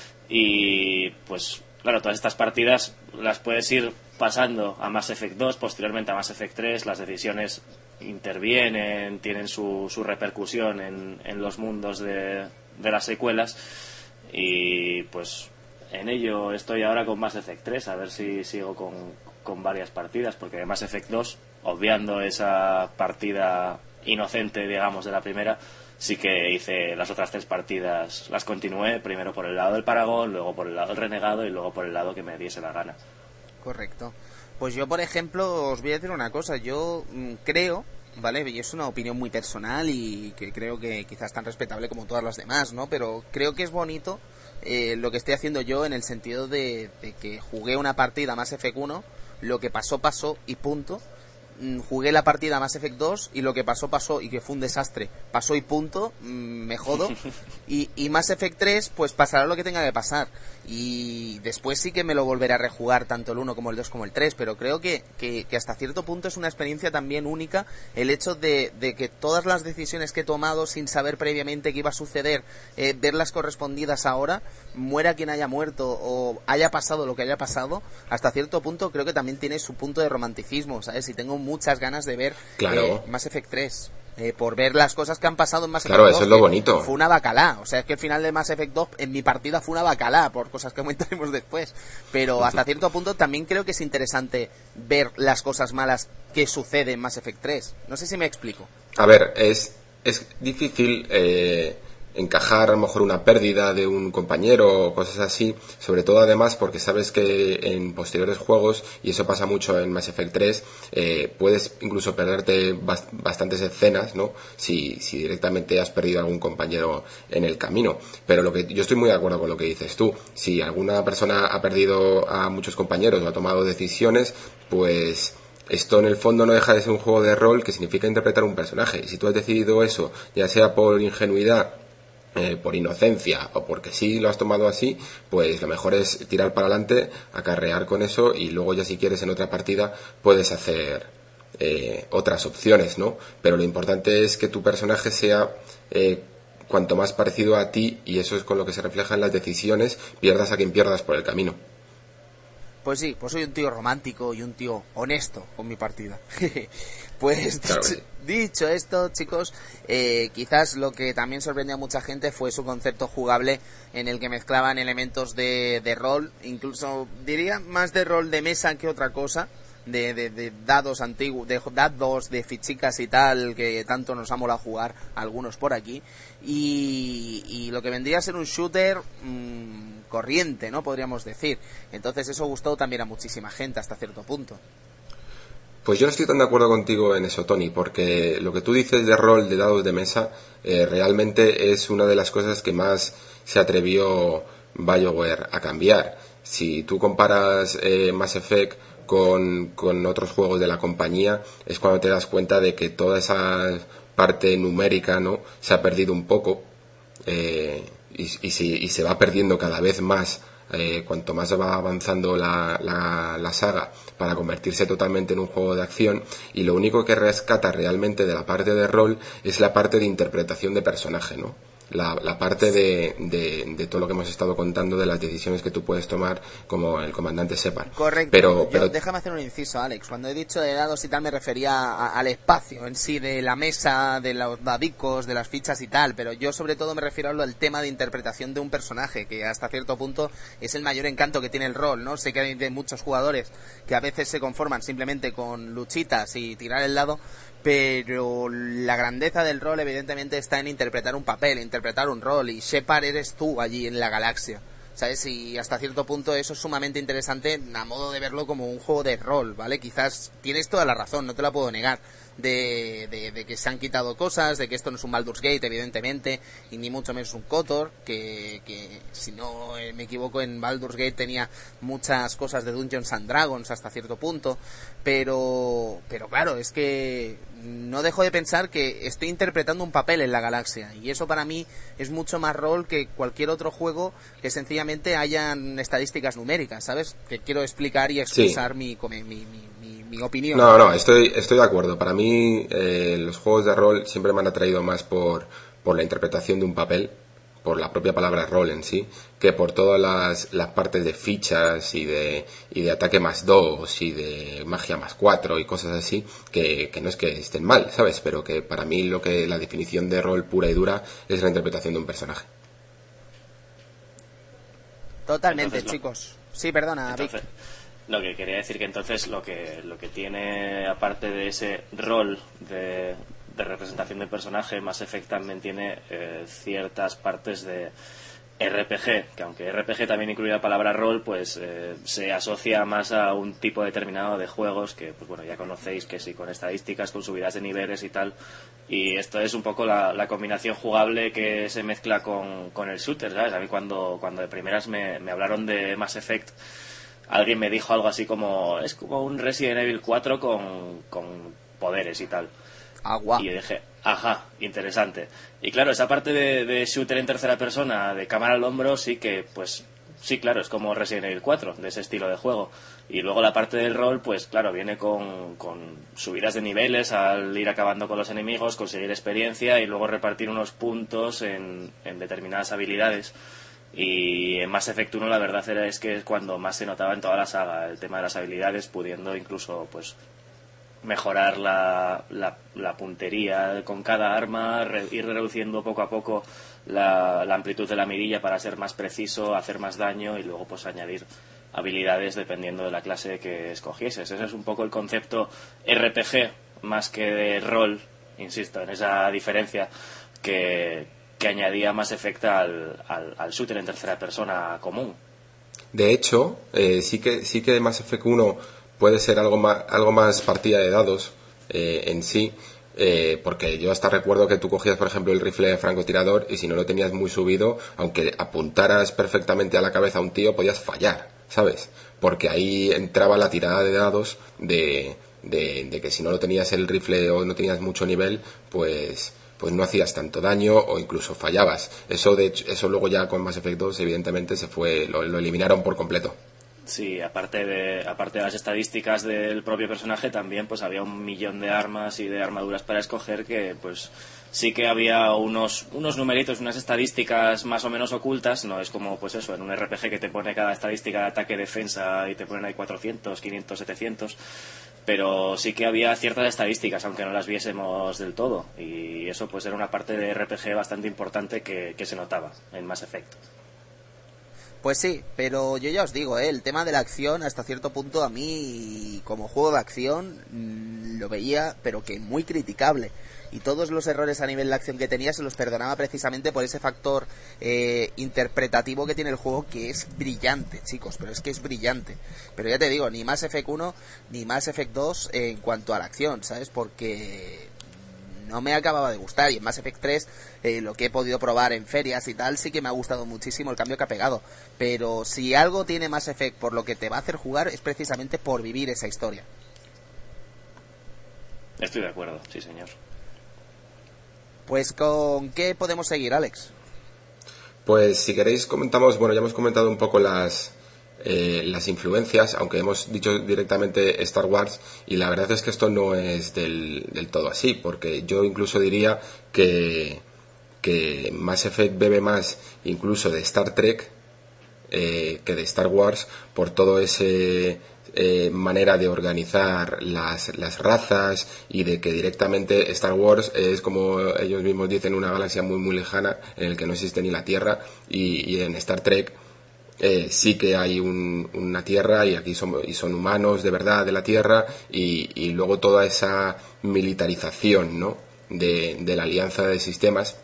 Y pues claro, todas estas partidas las puedes ir pasando a Mass Effect dos, posteriormente a Mass Effect tres, las decisiones intervienen, tienen su, su repercusión en, en los mundos de, de las secuelas, y pues en ello estoy ahora con Mass Effect tres, a ver si sigo con, con varias partidas, porque de Mass Effect dos, obviando esa partida inocente, digamos, de la primera, sí que hice las otras tres partidas, las continué, primero por el lado del Paragón, luego por el lado del Renegado y luego por el lado que me diese la gana. Correcto. Pues yo, por ejemplo, os voy a decir una cosa, yo mmm, creo, ¿vale? Y es una opinión muy personal y que creo que quizás tan respetable como todas las demás, ¿no? Pero creo que es bonito eh, lo que estoy haciendo yo en el sentido de, de que jugué una partida Mass Effect uno, lo que pasó, pasó y punto. Jugué la partida Mass Effect dos y lo que pasó, pasó y que fue un desastre. Pasó y punto, me jodo. Y, y Mass Effect tres, pues pasará lo que tenga que pasar. Y después sí que me lo volveré a rejugar, tanto el uno como el dos como el tres. Pero creo que, que, que hasta cierto punto es una experiencia también única el hecho de, de que todas las decisiones que he tomado sin saber previamente qué iba a suceder, eh, verlas correspondidas ahora, muera quien haya muerto o haya pasado lo que haya pasado, hasta cierto punto creo que también tiene su punto de romanticismo, ¿sabes? Y tengo muchas ganas de ver claro. eh, Mass Effect tres. Eh, por ver las cosas que han pasado en Mass Effect claro, dos. Claro, eso es lo bonito. Fue una bacalá. O sea, es que el final de Mass Effect dos en mi partida fue una bacalá, por cosas que comentaremos después. Pero uh-huh. hasta cierto punto también creo que es interesante ver las cosas malas que suceden en Mass Effect tres. No sé si me explico. A ver, es, es difícil eh, encajar a lo mejor una pérdida de un compañero o cosas así, sobre todo además porque sabes que en posteriores juegos, y eso pasa mucho en Mass Effect tres, eh, puedes incluso perderte bast- bastantes escenas, ¿no? Si, si directamente has perdido a algún compañero en el camino. Pero lo que yo estoy muy de acuerdo con lo que dices tú. Si alguna persona ha perdido a muchos compañeros o ha tomado decisiones, pues esto en el fondo no deja de ser un juego de rol que significa interpretar un personaje. Y si tú has decidido eso, ya sea por ingenuidad, eh, por inocencia o porque sí lo has tomado así, pues lo mejor es tirar para adelante, acarrear con eso y luego ya si quieres en otra partida puedes hacer eh, otras opciones, ¿no? Pero lo importante es que tu personaje sea eh, cuanto más parecido a ti, y eso es con lo que se refleja en las decisiones, pierdas a quien pierdas por el camino. Pues sí, pues soy un tío romántico y un tío honesto con mi partida. Pues Claro. dicho, dicho esto, chicos, eh, quizás lo que también sorprendió a mucha gente fue su concepto jugable en el que mezclaban elementos de, de rol, incluso diría más de rol de mesa que otra cosa, de, de, de dados antiguos, de dados, de fichicas y tal, que tanto nos ha molado jugar algunos por aquí, y, y lo que vendría a ser un shooter mmm, corriente, ¿no? Podríamos decir. Entonces eso gustó también a muchísima gente hasta cierto punto. Pues yo no estoy tan de acuerdo contigo en eso, Tony, porque lo que tú dices de rol, de dados de mesa, eh, realmente es una de las cosas que más se atrevió BioWare a cambiar. Si tú comparas eh, Mass Effect con, con otros juegos de la compañía, es cuando te das cuenta de que toda esa parte numérica, ¿no?, se ha perdido un poco, eh, y, y, si, y se va perdiendo cada vez más eh, cuanto más va avanzando la, la, la saga, para convertirse totalmente en un juego de acción, y lo único que rescata realmente de la parte de rol es la parte de interpretación de personaje, ¿no? La, la parte de, de, de todo lo que hemos estado contando, de las decisiones que tú puedes tomar como el comandante Shepard. Correcto. Pero, Yo, pero... déjame hacer un inciso, Alex. Cuando he dicho de dados y tal me refería a, al espacio en sí, de la mesa, de los dadicos, de las fichas y tal, pero yo sobre todo me refiero al tema de interpretación de un personaje, que hasta cierto punto es el mayor encanto que tiene el rol, ¿no? Sé que hay de muchos jugadores que a veces se conforman simplemente con luchitas y tirar el dado, pero la grandeza del rol evidentemente está en interpretar un papel, interpretar un rol, y Shepard eres tú allí en la galaxia, ¿sabes? Y hasta cierto punto eso es sumamente interesante a modo de verlo como un juego de rol, ¿vale? Quizás tienes toda la razón, no te la puedo negar, de, de, de que se han quitado cosas, de que esto no es un Baldur's Gate, evidentemente, y ni mucho menos un KOTOR, que, que si no me equivoco en Baldur's Gate tenía muchas cosas de Dungeons and Dragons hasta cierto punto, pero, pero claro, es que no dejo de pensar que estoy interpretando un papel en la galaxia, y eso para mí es mucho más rol que cualquier otro juego que sencillamente hayan estadísticas numéricas, ¿sabes? Que quiero explicar y expresar sí. mi, mi, mi, mi, mi opinión. No, no, estoy, estoy de acuerdo. Para mí eh, los juegos de rol siempre me han atraído más por, por la interpretación de un papel, por la propia palabra rol en sí, que por todas las, las partes de fichas y de, y de ataque más dos y de magia más cuatro y cosas así, que, que no es que estén mal, ¿sabes? Pero que para mí lo que la definición de rol pura y dura es la interpretación de un personaje. Totalmente, entonces, chicos. No. Sí, perdona, entonces, Vic. Lo que quería decir que entonces lo que lo que tiene, aparte de ese rol de, de representación del personaje, Mass Effect también tiene eh, ciertas partes de R P G, que aunque R P G también incluye la palabra rol, pues eh, se asocia más a un tipo determinado de juegos que, pues bueno, ya conocéis, que sí, con estadísticas, con subidas de niveles y tal, y esto es un poco la, la combinación jugable que se mezcla con, con el shooter, ¿sabes? A mí cuando, cuando de primeras me, me hablaron de Mass Effect, alguien me dijo algo así como, es como un Resident Evil cuatro con, con poderes y tal. Agua. Y yo dije, ajá, interesante. Y claro, esa parte de, de shooter en tercera persona, de cámara al hombro, sí que, pues, sí, claro, es como Resident Evil cuatro, de ese estilo de juego. Y luego la parte del rol, pues claro, viene con, con subidas de niveles al ir acabando con los enemigos, conseguir experiencia y luego repartir unos puntos en, en determinadas habilidades. Y en Mass Effect uno la verdad era es que es cuando más se notaba en toda la saga el tema de las habilidades, pudiendo incluso pues mejorar la, la, la puntería con cada arma, re, ir reduciendo poco a poco la, la amplitud de la mirilla para ser más preciso, hacer más daño y luego pues añadir habilidades dependiendo de la clase que escogieses. Ese es un poco el concepto R P G más que de rol, insisto, en esa diferencia que que añadía Mass Effect al, al, al shooter en tercera persona común. De hecho, eh, sí que sí que Mass Effect uno puede ser algo más, algo más partida de dados eh, en sí, eh, porque yo hasta recuerdo que tú cogías, por ejemplo, el rifle de francotirador y si no lo tenías muy subido, aunque apuntaras perfectamente a la cabeza a un tío, podías fallar, ¿sabes? Porque ahí entraba la tirada de dados de, de, de que si no lo tenías el rifle o no tenías mucho nivel, pues... pues no hacías tanto daño o incluso fallabas. Eso de hecho, eso luego ya con Mass Effect dos evidentemente se fue, lo, lo eliminaron por completo. Sí, aparte de aparte de las estadísticas del propio personaje, también pues había un millón de armas y de armaduras para escoger que pues sí que había unos unos numeritos, unas estadísticas más o menos ocultas. No es como pues eso, en un R P G que te pone cada estadística de ataque, defensa y te ponen ahí cuatrocientos, quinientos, setecientos. Pero sí que había ciertas estadísticas, aunque no las viésemos del todo, y eso pues era una parte de R P G bastante importante que, que se notaba en Mass Effect. Pues sí, pero yo ya os digo, ¿eh? El tema de la acción hasta cierto punto a mí como juego de acción mmm, lo veía pero que muy criticable. Y todos los errores a nivel de acción que tenía se los perdonaba precisamente por ese factor eh, interpretativo que tiene el juego, que es brillante, chicos, pero es que es brillante. Pero ya te digo, ni Mass Effect uno ni Mass Effect dos eh, en cuanto a la acción, ¿sabes? Porque no me acababa de gustar. Y en Mass Effect tres, eh, lo que he podido probar en ferias y tal, sí que me ha gustado muchísimo el cambio que ha pegado. Pero si algo tiene Mass Effect por lo que te va a hacer jugar, es precisamente por vivir esa historia. Estoy de acuerdo, sí señor. Pues ¿con qué podemos seguir, Alex? Pues si queréis comentamos, bueno, ya hemos comentado un poco las eh, las influencias, aunque hemos dicho directamente Star Wars, y la verdad es que esto no es del, del todo así, porque yo incluso diría que, que Mass Effect bebe más incluso de Star Trek eh, que de Star Wars, por todo ese... Eh, manera de organizar las, las razas, y de que directamente Star Wars es, como ellos mismos dicen, una galaxia muy muy lejana en el que no existe ni la Tierra, y, y en Star Trek eh, sí que hay un, una Tierra, y aquí son, y son humanos de verdad de la Tierra, y, y luego toda esa militarización, ¿no?, de, de la alianza de sistemas,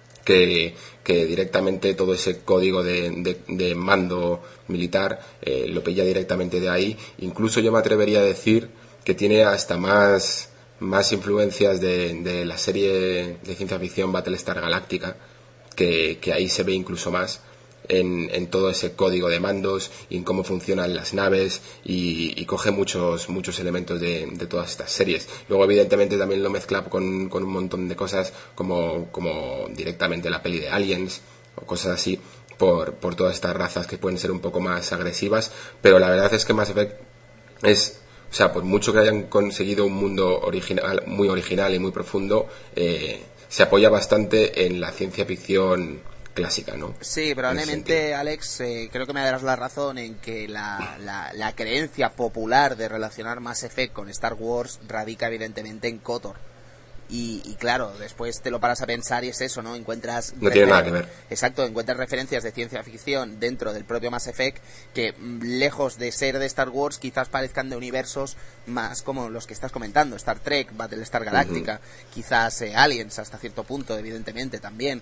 que, que directamente todo ese código de, de, de mando militar eh, lo pilla directamente de ahí. Incluso yo me atrevería a decir que tiene hasta más, más influencias de, de la serie de ciencia ficción Battlestar Galactica, que, que ahí se ve incluso más en, en todo ese código de mandos y en cómo funcionan las naves, y, y coge muchos muchos elementos de, de todas estas series. Luego evidentemente también lo mezcla con, con un montón de cosas como, como directamente la peli de Aliens o cosas así, por, por todas estas razas que pueden ser un poco más agresivas. Pero la verdad es que Mass Effect es, o sea, por mucho que hayan conseguido un mundo original, muy original y muy profundo, eh, se apoya bastante en la ciencia ficción clásica, ¿no? Sí, probablemente, Alex, eh, creo que me darás la razón en que la, la, la creencia popular de relacionar Mass Effect con Star Wars radica evidentemente en KOTOR. Y, y claro, después te lo paras a pensar y es eso, ¿no? Encuentras... No tiene nada que ver. Exacto, encuentras referencias de ciencia ficción dentro del propio Mass Effect que, lejos de ser de Star Wars, quizás parezcan de universos más como los que estás comentando, Star Trek, Battlestar Galactica, uh-huh. quizás eh, Aliens hasta cierto punto, evidentemente, también.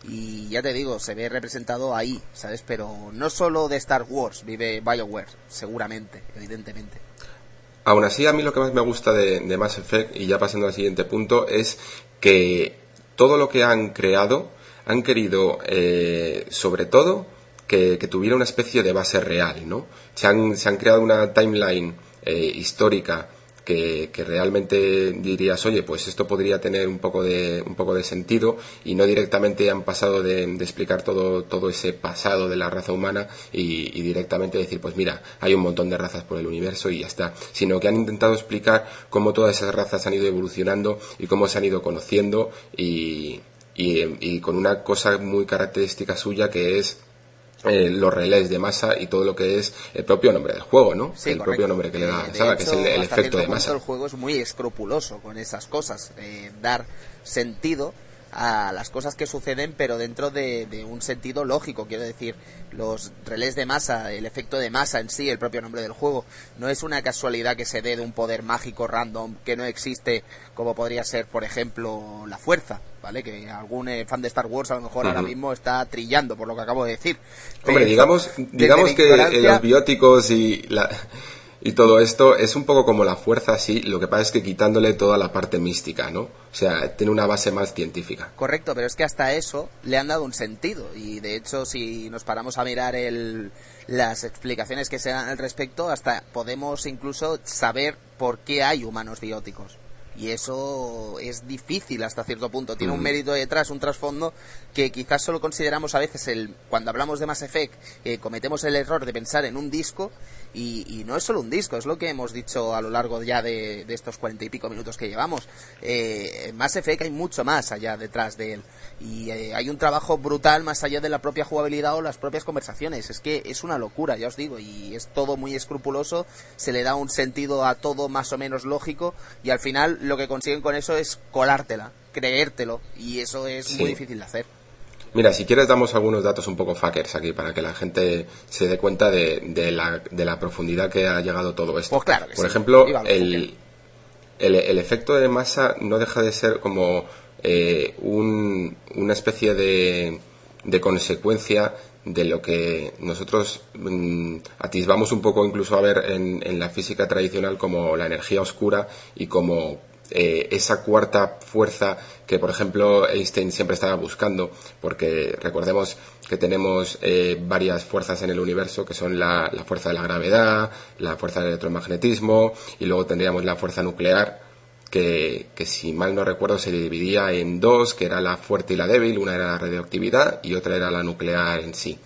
Y ya te digo, se ve representado ahí, ¿sabes? Pero no solo de Star Wars vive BioWare, seguramente, evidentemente. Aún así, a mí lo que más me gusta de, de Mass Effect, y ya pasando al siguiente punto, es que todo lo que han creado, han querido, eh, sobre todo, que, que tuviera una especie de base real, ¿no? Se han, se han creado una timeline eh, histórica que, que realmente dirías, oye, pues esto podría tener un poco de un poco de sentido, y no directamente han pasado de, de explicar todo todo ese pasado de la raza humana y, y directamente decir, pues mira, hay un montón de razas por el universo y ya está, sino que han intentado explicar cómo todas esas razas han ido evolucionando y cómo se han ido conociendo, y, y, y con una cosa muy característica suya, que es Eh, los relés de masa y todo lo que es el propio nombre del juego, ¿no? Sí, el correcto. propio nombre que le da a la eh, saga, hecho, que es el, el efecto de masa. El juego es muy escrupuloso con esas cosas, eh, dar sentido a las cosas que suceden, pero dentro de, de un sentido lógico. Quiero decir, los relés de masa, el efecto de masa en sí, el propio nombre del juego, no es una casualidad que se dé de un poder mágico random que no existe, como podría ser, por ejemplo, la fuerza, ¿vale? Que algún eh, fan de Star Wars a lo mejor uh-huh. ahora mismo está trillando por lo que acabo de decir. Hombre, pero, digamos, digamos que ignorancia... los bióticos y la... Y todo esto es un poco como la fuerza, sí, lo que pasa es que quitándole toda la parte mística, ¿no? O sea, tiene una base más científica. Correcto, pero es que hasta eso le han dado un sentido. Y de hecho, si nos paramos a mirar el, las explicaciones que se dan al respecto, hasta podemos incluso saber por qué hay humanos bióticos. Y eso es difícil hasta cierto punto. Tiene un mérito detrás, un trasfondo que quizás solo consideramos a veces, el cuando hablamos de Mass Effect, eh, cometemos el error de pensar en un disco y, y no es solo un disco, es lo que hemos dicho a lo largo ya de, de estos cuarenta y pico minutos que llevamos. Eh, en Mass Effect hay mucho más allá detrás de él y eh, hay un trabajo brutal más allá de la propia jugabilidad o las propias conversaciones. Es que es una locura, ya os digo, y es todo muy escrupuloso, se le da un sentido a todo más o menos lógico y al final lo que consiguen con eso es colártela, creértelo, y eso es sí. muy difícil de hacer. Mira, si quieres damos algunos datos un poco fuckers aquí para que la gente se dé cuenta de, de, la, de la profundidad que ha llegado todo esto. Pues claro que Por sí. ejemplo, el, el, el efecto de masa no deja de ser como eh, un, una especie de, de consecuencia de lo que nosotros mmm, atisbamos un poco incluso a ver en, en la física tradicional como la energía oscura y como eh, esa cuarta fuerza que, por ejemplo, Einstein siempre estaba buscando, porque recordemos que tenemos eh, varias fuerzas en el universo, que son la, la fuerza de la gravedad, la fuerza del electromagnetismo, y luego tendríamos la fuerza nuclear, que, que si mal no recuerdo se dividía en dos, que era la fuerte y la débil, una era la radioactividad y otra era la nuclear en sí.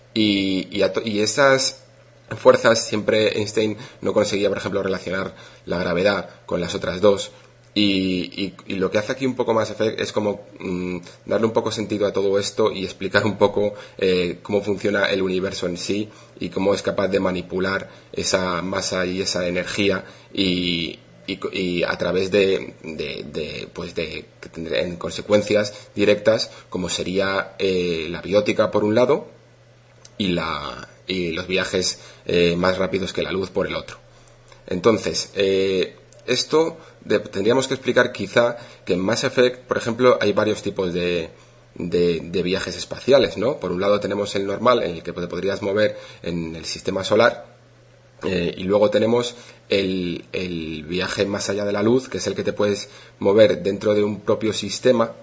Y, y, a, y esas fuerzas siempre Einstein no conseguía, por ejemplo, relacionar la gravedad con las otras dos. Y, y, y lo que hace aquí un poco Mass Effect es como mmm, darle un poco sentido a todo esto y explicar un poco eh, cómo funciona el universo en sí y cómo es capaz de manipular esa masa y esa energía y, y, y a través de, de, de pues de que tendrá en consecuencias directas como sería eh, la biótica por un lado y la y los viajes eh, más rápidos que la luz por el otro. Entonces eh, esto de, tendríamos que explicar quizá que en Mass Effect, por ejemplo, hay varios tipos de, de, de viajes espaciales, ¿no? Por un lado tenemos el normal, en el que te podrías mover en el sistema solar, eh, y luego tenemos el, el viaje más allá de la luz, que es el que te puedes mover dentro de un propio sistema,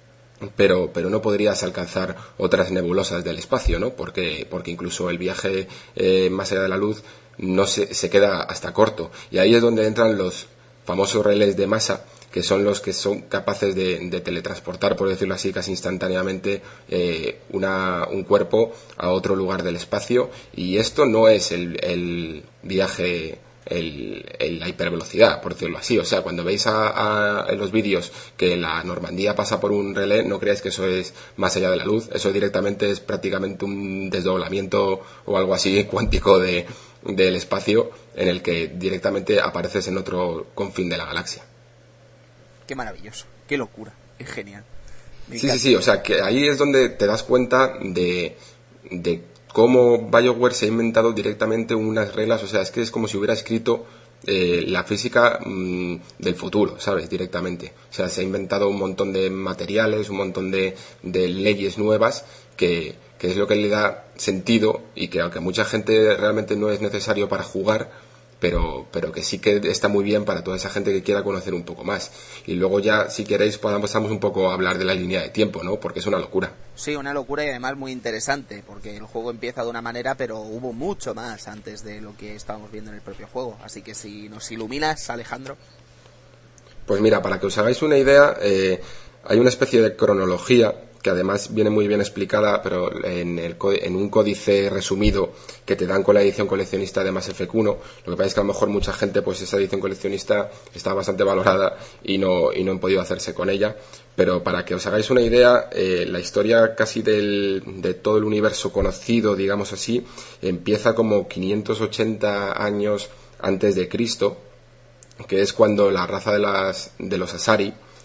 pero pero no podrías alcanzar otras nebulosas del espacio, ¿no? Porque porque incluso el viaje eh, más allá de la luz no se, se queda hasta corto, y ahí es donde entran los famosos relés de masa, que son los que son capaces de, de teletransportar, por decirlo así, casi instantáneamente eh, una, un cuerpo a otro lugar del espacio. Y esto no es el, el viaje, el, el, la hipervelocidad, por decirlo así. O sea, cuando veis a, a, en los vídeos que la Normandía pasa por un relé, no creáis que eso es más allá de la luz. Eso directamente es prácticamente un desdoblamiento o algo así cuántico de del espacio, en el que directamente apareces en otro confín de la galaxia. Qué maravilloso, qué locura, es genial. Me sí, encanta. sí, sí, o sea, que ahí es donde te das cuenta de, de cómo BioWare se ha inventado directamente unas reglas, o sea, es que es como si hubiera escrito eh, la física mmm, del futuro, ¿sabes? Directamente. O sea, se ha inventado un montón de materiales, un montón de, de leyes nuevas que, que es lo que le da sentido y que aunque mucha gente realmente no es necesario para jugar, pero pero que sí que está muy bien para toda esa gente que quiera conocer un poco más. Y luego ya, si queréis, pasamos un poco a hablar de la línea de tiempo, ¿no? Porque es una locura. Sí, una locura y además muy interesante, porque el juego empieza de una manera, pero hubo mucho más antes de lo que estábamos viendo en el propio juego. Así que si nos iluminas, Alejandro. Pues mira, para que os hagáis una idea, eh, hay una especie de cronología que además viene muy bien explicada, pero en, el, en un códice resumido que te dan con la edición coleccionista de Mass Effect uno. Lo que pasa es que a lo mejor mucha gente, pues esa edición coleccionista está bastante valorada y no, y no han podido hacerse con ella. Pero para que os hagáis una idea, eh, la historia casi del, de todo el universo conocido, digamos así, empieza como quinientos ochenta años antes de Cristo, que es cuando la raza de, las, de los Asari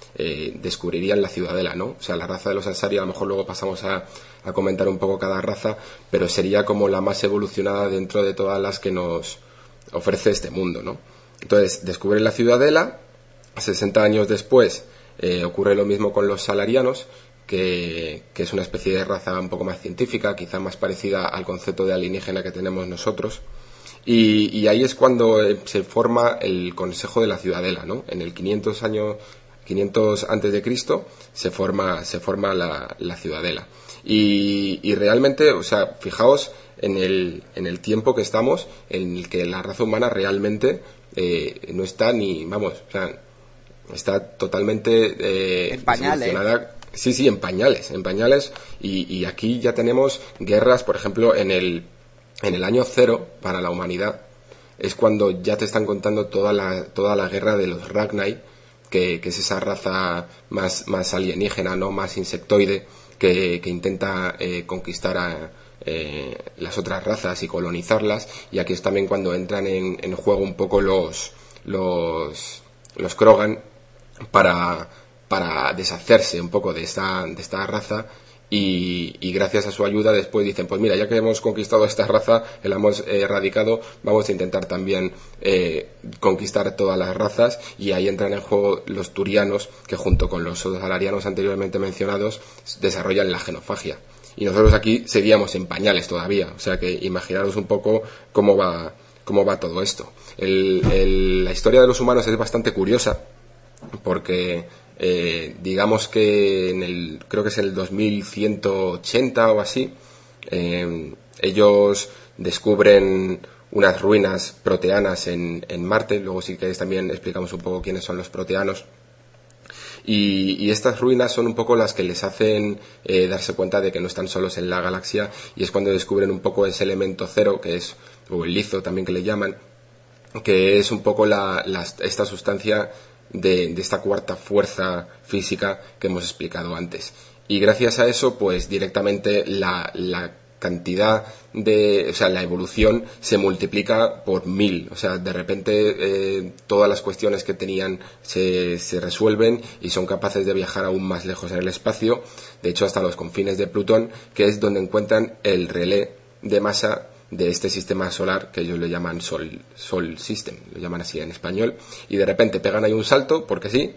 eh, descubrirían la Ciudadela, ¿no? O sea, la raza de los Ansari, a lo mejor luego pasamos a, a comentar un poco cada raza, pero sería como la más evolucionada dentro de todas las que nos ofrece este mundo, ¿no? Entonces, descubren la Ciudadela, sesenta años después eh, ocurre lo mismo con los Salarianos, que, que es una especie de raza un poco más científica, quizá más parecida al concepto de alienígena que tenemos nosotros. Y, y ahí es cuando eh, se forma el Consejo de la Ciudadela, ¿no? En el quinientos años, quinientos antes de Cristo se forma, se forma la, la Ciudadela. Y, y realmente, o sea, fijaos en el, en el tiempo que estamos, en el que la raza humana realmente eh, no está ni, vamos, o sea, está totalmente eh, en pañales. Sí, sí, en pañales, en pañales. Y, y aquí ya tenemos guerras, por ejemplo, en el En el año cero, para la humanidad, es cuando ya te están contando toda la, toda la guerra de los Ragnar, que, que es esa raza más, más alienígena, ¿no? Más insectoide, que, que intenta eh, conquistar a eh, las otras razas y colonizarlas. Y aquí es también cuando entran en, en juego un poco los, los, los Krogan para, para deshacerse un poco de esta, de esta raza. Y, y gracias a su ayuda después dicen, pues mira, ya que hemos conquistado esta raza, la hemos eh, erradicado, vamos a intentar también eh, conquistar todas las razas, y ahí entran en juego los turianos, que junto con los salarianos anteriormente mencionados desarrollan la genofagia. Y nosotros aquí seguíamos en pañales todavía, o sea que imaginaros un poco cómo va, cómo va todo esto. El, el, la historia de los humanos es bastante curiosa, porque Eh, digamos que en el, creo que es el dos mil ciento ochenta o así, eh, ellos descubren unas ruinas proteanas en, en Marte. Luego si queréis también explicamos un poco quiénes son los proteanos. Y, y estas ruinas son un poco las que les hacen eh, darse cuenta de que no están solos en la galaxia, y es cuando descubren un poco ese elemento cero, que es, o el lizo también que le llaman, que es un poco la, la, esta sustancia De, de esta cuarta fuerza física que hemos explicado antes. Y gracias a eso, pues directamente la, la cantidad de, o sea, la evolución se multiplica por mil. O sea, de repente eh, todas las cuestiones que tenían se, se resuelven y son capaces de viajar aún más lejos en el espacio. De hecho, hasta los confines de Plutón, que es donde encuentran el relé de masa de este sistema solar, que ellos le llaman Sol, Sol System, lo llaman así en español, y de repente pegan ahí un salto, porque sí,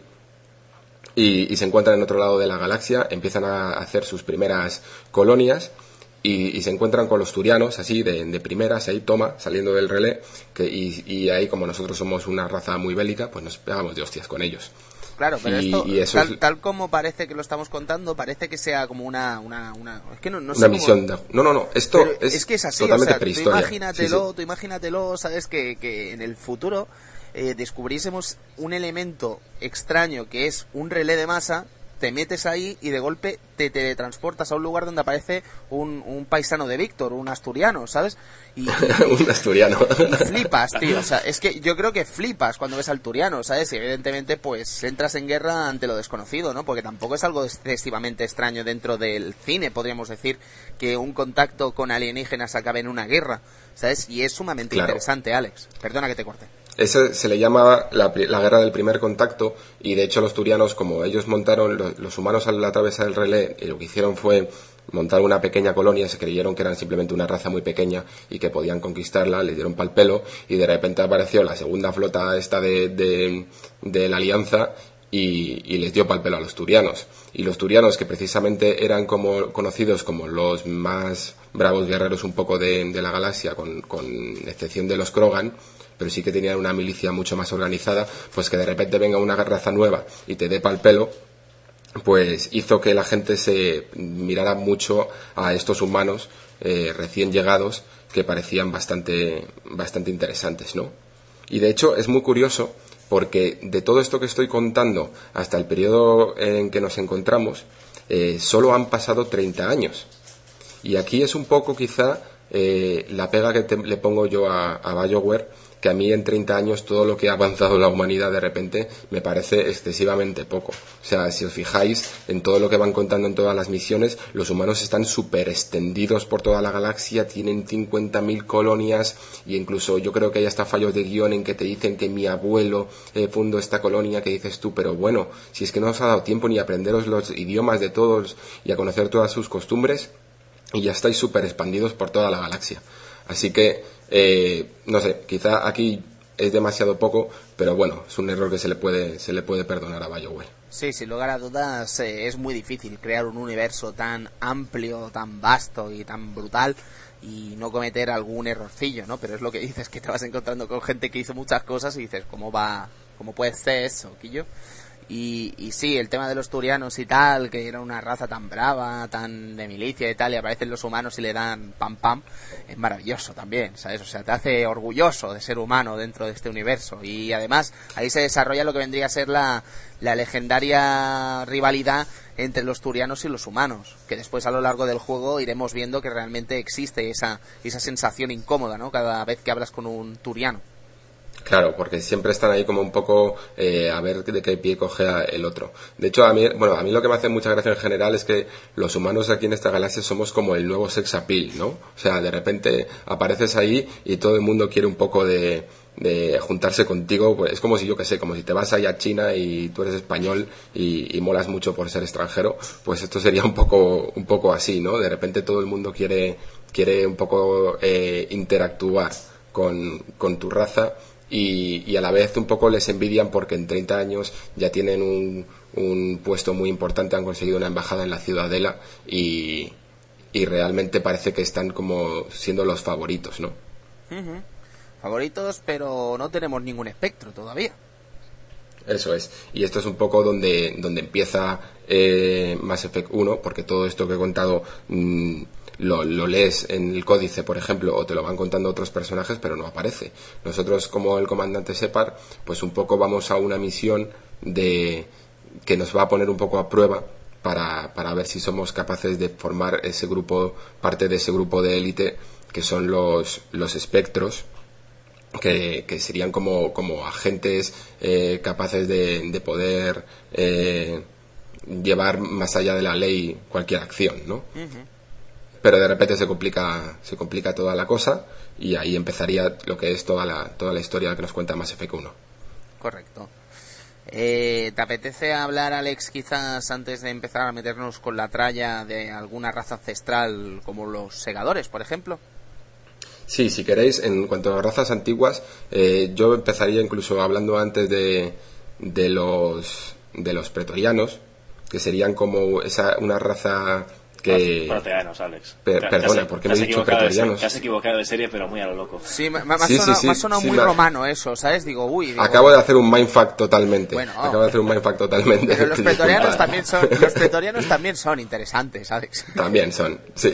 y, y se encuentran en otro lado de la galaxia, empiezan a hacer sus primeras colonias, y, y se encuentran con los turianos, así, de, de primeras, ahí, toma, saliendo del relé, que, y, y ahí, como nosotros somos una raza muy bélica, pues nos pegamos de hostias con ellos. Claro, pero y, esto, y eso tal, es... tal como parece que lo estamos contando, parece que sea como una... una, una es que no, no sé una cómo... misión de... No, no, no, esto es, es que es así, totalmente o sea, prehistoria. Tú imagínatelo, sí, sí. tú imagínatelo, sabes, que, que en el futuro eh, descubriésemos un elemento extraño que es un relé de masa, te metes ahí y de golpe te teletransportas a un lugar donde aparece un, un paisano de Víctor, un asturiano, ¿sabes? Y, un asturiano. Y flipas, tío, o sea, es que yo creo que flipas cuando ves al turiano, ¿sabes? Y evidentemente pues entras en guerra ante lo desconocido, ¿no? Porque tampoco es algo excesivamente extraño dentro del cine, podríamos decir, que un contacto con alienígenas acabe en una guerra, ¿sabes? Y es sumamente claro. interesante, Alex. Perdona que te corte. Ese se le llama la, la guerra del primer contacto, y de hecho los turianos, como ellos montaron, los, los humanos al atravesar el relé, y lo que hicieron fue montar una pequeña colonia, se creyeron que eran simplemente una raza muy pequeña y que podían conquistarla, le dieron pal pelo, y de repente apareció la segunda flota esta de, de, de la Alianza, y, y les dio pal pelo a los turianos. Y los turianos, que precisamente eran como conocidos como los más bravos guerreros un poco de, de la galaxia, con, con excepción de los Krogan, pero sí que tenían una milicia mucho más organizada, pues que de repente venga una raza nueva y te dé pal pelo, pues hizo que la gente se mirara mucho a estos humanos eh, recién llegados, que parecían bastante, bastante interesantes, ¿no? Y de hecho es muy curioso, porque de todo esto que estoy contando hasta el periodo en que nos encontramos, eh, solo han pasado treinta años. Y aquí es un poco quizá eh, la pega que te, le pongo yo a, a BioWare, que a mí en treinta años todo lo que ha avanzado la humanidad de repente me parece excesivamente poco. O sea, si os fijáis en todo lo que van contando en todas las misiones, los humanos están súper extendidos por toda la galaxia, tienen cincuenta mil colonias, y incluso yo creo que hay hasta fallos de guión en que te dicen que mi abuelo eh, fundó esta colonia, que dices tú, pero bueno, si es que no os ha dado tiempo ni a aprenderos los idiomas de todos y a conocer todas sus costumbres, y ya estáis súper expandidos por toda la galaxia. Así que, eh, no sé, quizá aquí es demasiado poco, pero bueno, es un error que se le puede, se le puede perdonar a BioWare. Sí, sin lugar a dudas, eh, es muy difícil crear un universo tan amplio, tan vasto y tan brutal y no cometer algún errorcillo, ¿no? Pero es lo que dices, que te vas encontrando con gente que hizo muchas cosas y dices, ¿cómo va, cómo puede ser eso, Quillo? Y, y sí, el tema de los turianos y tal, que era una raza tan brava, tan de milicia y tal, y aparecen los humanos y le dan pam pam, es maravilloso también, ¿sabes? O sea, te hace orgulloso de ser humano dentro de este universo. Y además, ahí se desarrolla lo que vendría a ser la, la legendaria rivalidad entre los turianos y los humanos, que después a lo largo del juego iremos viendo que realmente existe esa, esa sensación incómoda, ¿no? Cada vez que hablas con un turiano. Claro, porque siempre están ahí como un poco eh, a ver de qué pie coge el otro. De hecho, a mí, bueno, a mí lo que me hace mucha gracia en general es que los humanos aquí en esta galaxia somos como el nuevo sex appeal, ¿no? O sea, de repente apareces ahí y todo el mundo quiere un poco de, de juntarse contigo. Pues es como si, yo qué sé, como si te vas ahí a China y tú eres español y, y molas mucho por ser extranjero, pues esto sería un poco, un poco así, ¿no? De repente todo el mundo quiere, quiere un poco eh, interactuar con, con tu raza. Y, y a la vez un poco les envidian porque en treinta años ya tienen un, un puesto muy importante, han conseguido una embajada en la Ciudadela y, y realmente parece que están como siendo los favoritos, ¿no? Uh-huh. Favoritos, pero no tenemos ningún espectro todavía. Eso es, y esto es un poco donde, donde empieza eh, Mass Effect uno, porque todo esto que he contado mmm, Lo, lo lees en el códice, por ejemplo, o te lo van contando otros personajes, pero no aparece. Nosotros, como el comandante Shepard, pues un poco vamos a una misión de que nos va a poner un poco a prueba para, para ver si somos capaces de formar ese grupo, parte de ese grupo de élite que son los, los espectros, que, que serían como, como agentes eh, capaces de, de poder eh, llevar más allá de la ley cualquier acción, ¿no? Uh-huh. Pero de repente se complica se complica toda la cosa y ahí empezaría lo que es toda la toda la historia que nos cuenta Mass Effect uno. Correcto. Eh, ¿Te apetece hablar, Alex, quizás antes de empezar a meternos con la tralla, de alguna raza ancestral como los segadores, por ejemplo? Sí, si queréis, en cuanto a razas antiguas, eh, yo empezaría incluso hablando antes de, de los de los pretorianos, que serían como esa una raza que... Proteanos, Alex. Per, perdona, ¿por qué me he dicho pretorianos? Te has equivocado de serie, pero muy a lo loco. Sí, me, me, sí, ha sonado, sí, sí, me ha sonado sí, muy me... romano eso, ¿sabes? Digo, uy... Digo... Acabo de hacer un mindfuck totalmente. Bueno, Acabo de hacer un mindfuck totalmente. Pero los pretorianos también son, los pretorianos también son interesantes, Alex. También son, sí.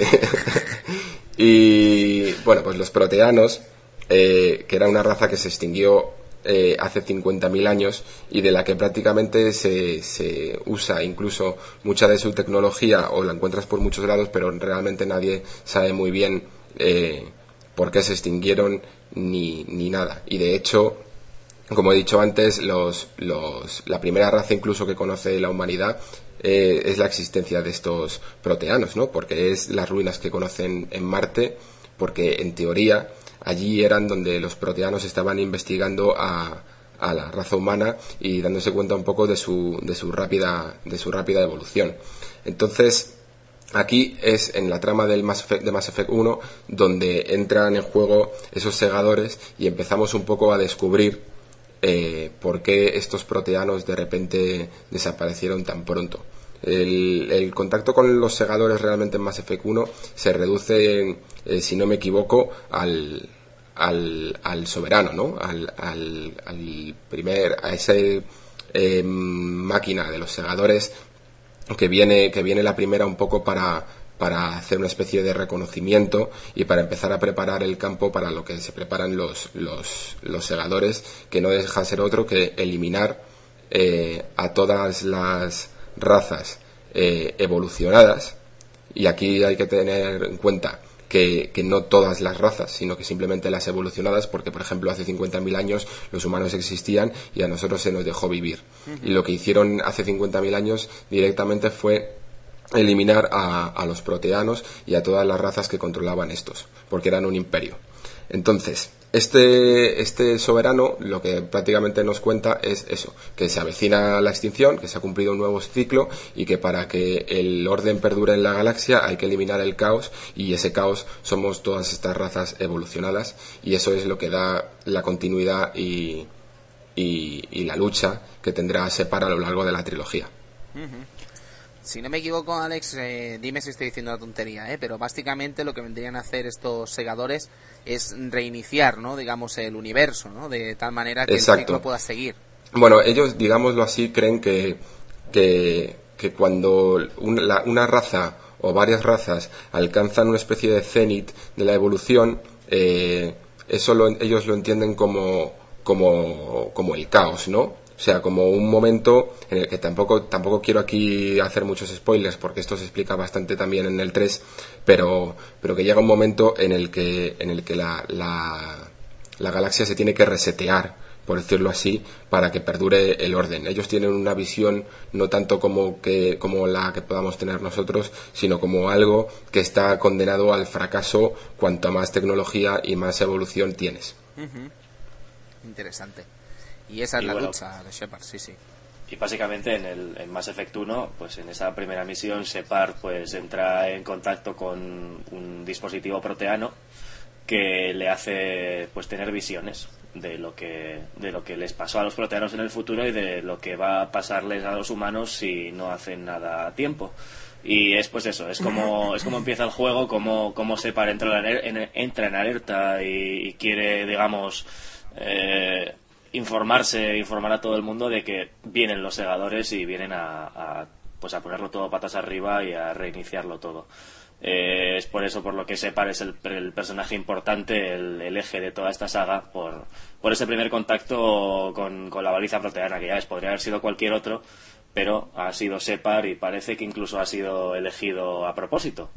Y, bueno, pues los proteanos, eh, que era una raza que se extinguió Eh, hace cincuenta mil años y de la que prácticamente se, se usa incluso mucha de su tecnología, o la encuentras por muchos lados, pero realmente nadie sabe muy bien eh, por qué se extinguieron ni, ni nada. Y de hecho, como he dicho antes, los, los, la primera raza incluso que conoce la humanidad eh, es la existencia de estos proteanos, ¿no? Porque es las ruinas que conocen en Marte, porque en teoría allí eran donde los proteanos estaban investigando a, a la raza humana y dándose cuenta un poco de su, de su rápida, de su rápida evolución. Entonces, aquí es en la trama del Mass Effect, de Mass Effect uno donde entran en juego esos segadores y empezamos un poco a descubrir eh, por qué estos proteanos de repente desaparecieron tan pronto. El, el contacto con los segadores realmente en Mass Effect uno se reduce, eh, si no me equivoco, al, al, al soberano, ¿no? Al, al, al primer, a ese eh, máquina de los segadores que viene, que viene la primera un poco para, para hacer una especie de reconocimiento y para empezar a preparar el campo para lo que se preparan los, los, los segadores, que no deja ser otro que eliminar eh, a todas las razas eh, evolucionadas. Y aquí hay que tener en cuenta que, que no todas las razas, sino que simplemente las evolucionadas, porque por ejemplo hace cincuenta mil años los humanos existían y a nosotros se nos dejó vivir. Uh-huh. Y lo que hicieron hace cincuenta mil años directamente fue eliminar a, a los proteanos y a todas las razas que controlaban estos, porque eran un imperio. Entonces, este, este soberano lo que prácticamente nos cuenta es eso, que se avecina la extinción, que se ha cumplido un nuevo ciclo y que para que el orden perdure en la galaxia hay que eliminar el caos, y ese caos somos todas estas razas evolucionadas, y eso es lo que da la continuidad y, y, y la lucha que tendrá Shepard a lo largo de la trilogía. Uh-huh. Si no me equivoco, Alex, eh, dime si estoy diciendo una tontería, ¿eh? Pero básicamente lo que vendrían a hacer estos segadores es reiniciar, ¿no? Digamos, el universo, ¿no? De tal manera que Exacto. el ciclo pueda seguir. Bueno, ellos, digámoslo así, creen que, que, que cuando una, la, una raza o varias razas alcanzan una especie de cenit de la evolución, eh, eso lo, ellos lo entienden como, como, como el caos, ¿no? O sea, como un momento en el que tampoco tampoco quiero aquí hacer muchos spoilers, porque esto se explica bastante también en el tres, pero pero que llega un momento en el que en el que la, la, la galaxia se tiene que resetear, por decirlo así, para que perdure el orden. Ellos tienen una visión no tanto como que como la que podamos tener nosotros, sino como algo que está condenado al fracaso cuanto más tecnología y más evolución tienes. Uh-huh. Interesante. Y esa es y la bueno, lucha de Shepard, sí, sí. Y básicamente en el en Mass Effect uno, pues en esa primera misión, Shepard pues entra en contacto con un dispositivo proteano que le hace pues tener visiones de lo que de lo que les pasó a los proteanos en el futuro y de lo que va a pasarles a los humanos si no hacen nada a tiempo. Y es pues eso, es como es como empieza el juego, como como Shepard entra en, entra en alerta y, y quiere, digamos, eh, informarse, informar a todo el mundo de que vienen los segadores y vienen a, a pues a ponerlo todo patas arriba y a reiniciarlo todo. Eh, es por eso por lo que Shepard es el, el personaje importante, el, el eje de toda esta saga, por, por ese primer contacto con, con la baliza proteana, que ya ves, podría haber sido cualquier otro, pero ha sido Shepard y parece que incluso ha sido elegido a propósito.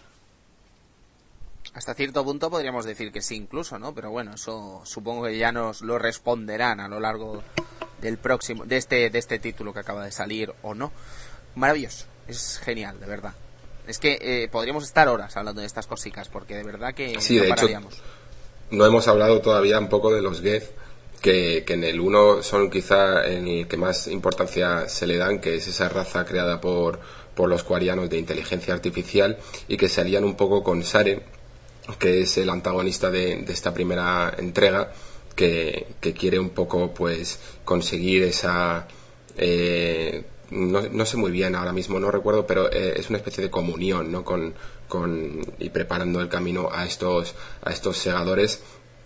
Hasta cierto punto podríamos decir que sí, incluso, ¿no? Pero bueno, eso supongo que ya nos lo responderán a lo largo del próximo, de este, de este título que acaba de salir, o no. Maravilloso, es genial, de verdad. Es que eh, podríamos estar horas hablando de estas cositas, porque de verdad que sí, no de pararíamos. Hecho, no hemos hablado todavía un poco de los Geth, que, que en el uno son quizá en el que más importancia se le dan, que es esa raza creada por, por los quarianos de inteligencia artificial, y que se alían un poco con Saren, que es el antagonista de, de esta primera entrega, que, que quiere un poco pues conseguir esa eh, no, no sé muy bien ahora mismo, no recuerdo, pero eh, es una especie de comunión, ¿no? con, con y preparando el camino a estos a estos segadores.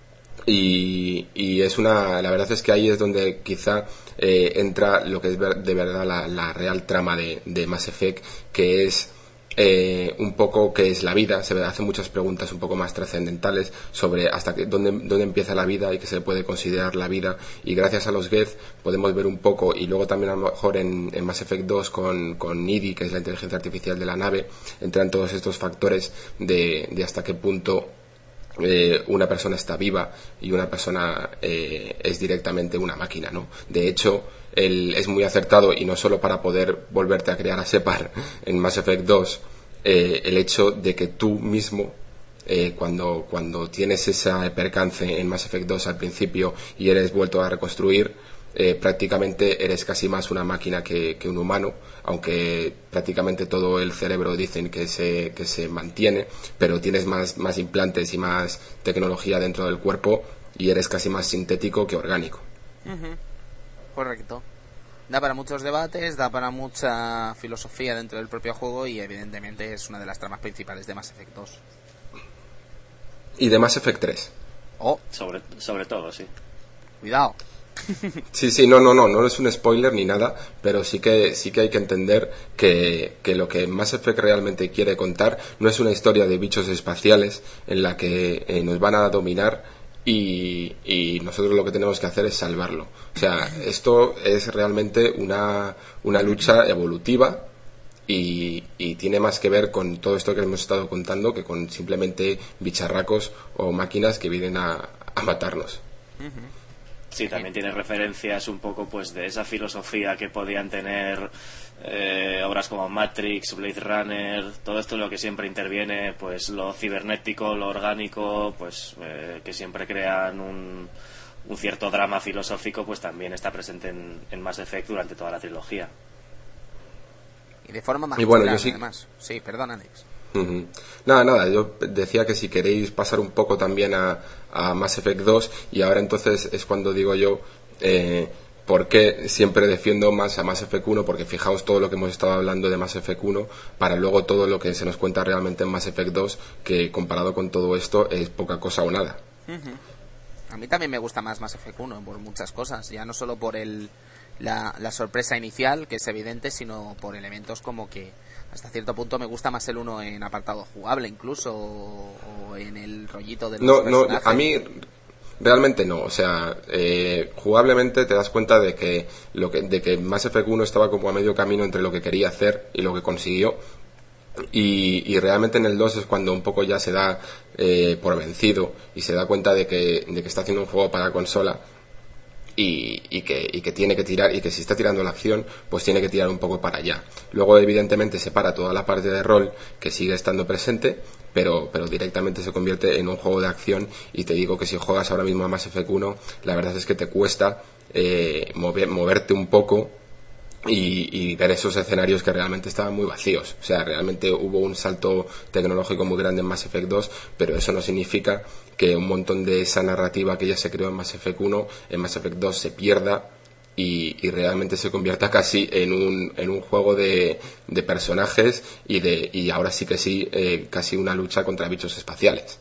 Y, y es una la verdad es que ahí es donde quizá eh, entra lo que es ver, de verdad la, la real trama de, de Mass Effect, que es Eh, un poco qué es la vida. Se hacen muchas preguntas un poco más trascendentales sobre hasta que, dónde, dónde empieza la vida y qué se puede considerar la vida, y gracias a los Geth podemos ver un poco, y luego también a lo mejor en, en Mass Effect dos con, con Nidi, que es la inteligencia artificial de la nave, entran todos estos factores de, de hasta qué punto eh, una persona está viva y una persona eh, es directamente una máquina, ¿no? De hecho, él es muy acertado, y no solo para poder volverte a crear a Shepard en Mass Effect dos, eh, el hecho de que tú mismo eh, cuando, cuando tienes ese percance en Mass Effect dos al principio y eres vuelto a reconstruir, eh, prácticamente eres casi más una máquina que, que un humano, aunque prácticamente todo el cerebro dicen que se, que se mantiene, pero tienes más, más implantes y más tecnología dentro del cuerpo y eres casi más sintético que orgánico. Uh-huh. Correcto. Da para muchos debates, da para mucha filosofía dentro del propio juego, y evidentemente es una de las tramas principales de Mass Effect dos. Y de Mass Effect tres. Oh. Sobre, sobre todo, sí. Cuidado. Sí, sí, no, no, no, no es un spoiler ni nada, pero sí que sí que hay que entender que, que lo que Mass Effect realmente quiere contar no es una historia de bichos espaciales en la que eh, nos van a dominar y, y nosotros lo que tenemos que hacer es salvarlo. O sea, esto es realmente una, una lucha evolutiva y, y tiene más que ver con todo esto que hemos estado contando que con simplemente bicharracos o máquinas que vienen a, a matarnos. Sí, también tiene referencias un poco pues de esa filosofía que podían tener eh, obras como Matrix, Blade Runner, todo esto en lo que siempre interviene, pues lo cibernético, lo orgánico, pues eh, que siempre crean un, un cierto drama filosófico, pues también está presente en, en Mass Effect durante toda la trilogía. Y de forma más bueno, yo sí... además. Sí, perdón, Alex. Uh-huh. Nada, nada, yo decía que si queréis pasar un poco también a, a Mass Effect dos, y ahora entonces es cuando digo yo eh, por qué siempre defiendo más a Mass Effect uno, porque fijaos todo lo que hemos estado hablando de Mass Effect uno para luego todo lo que se nos cuenta realmente en Mass Effect dos, que comparado con todo esto es poca cosa o nada. Uh-huh. A mí también me gusta más Mass Effect uno por muchas cosas, ya no solo por el la, la sorpresa inicial, que es evidente, sino por elementos como que hasta cierto punto me gusta más el uno en apartado jugable incluso, o, o en el rollito de los no, personajes. No, a mí realmente no, o sea, eh, jugablemente te das cuenta de que, lo que de que Mass Effect uno estaba como a medio camino entre lo que quería hacer y lo que consiguió, y, y realmente en el dos es cuando un poco ya se da eh, por vencido y se da cuenta de que, de que está haciendo un juego para consola. Y, y, que, y que tiene que tirar, y que si está tirando la acción, pues tiene que tirar un poco para allá. Luego evidentemente separa toda la parte de rol, que sigue estando presente, pero, pero directamente se convierte en un juego de acción. Y te digo que si juegas ahora mismo a Mass Effect uno, la verdad es que te cuesta eh, mover, moverte un poco y, y ver esos escenarios que realmente estaban muy vacíos. O sea, realmente hubo un salto tecnológico muy grande en Mass Effect dos, pero eso no significa que un montón de esa narrativa que ya se creó en Mass Effect uno, en Mass Effect dos se pierda y, y realmente se convierta casi en un, en un juego de, de personajes y de y ahora sí que sí, eh, casi una lucha contra bichos espaciales.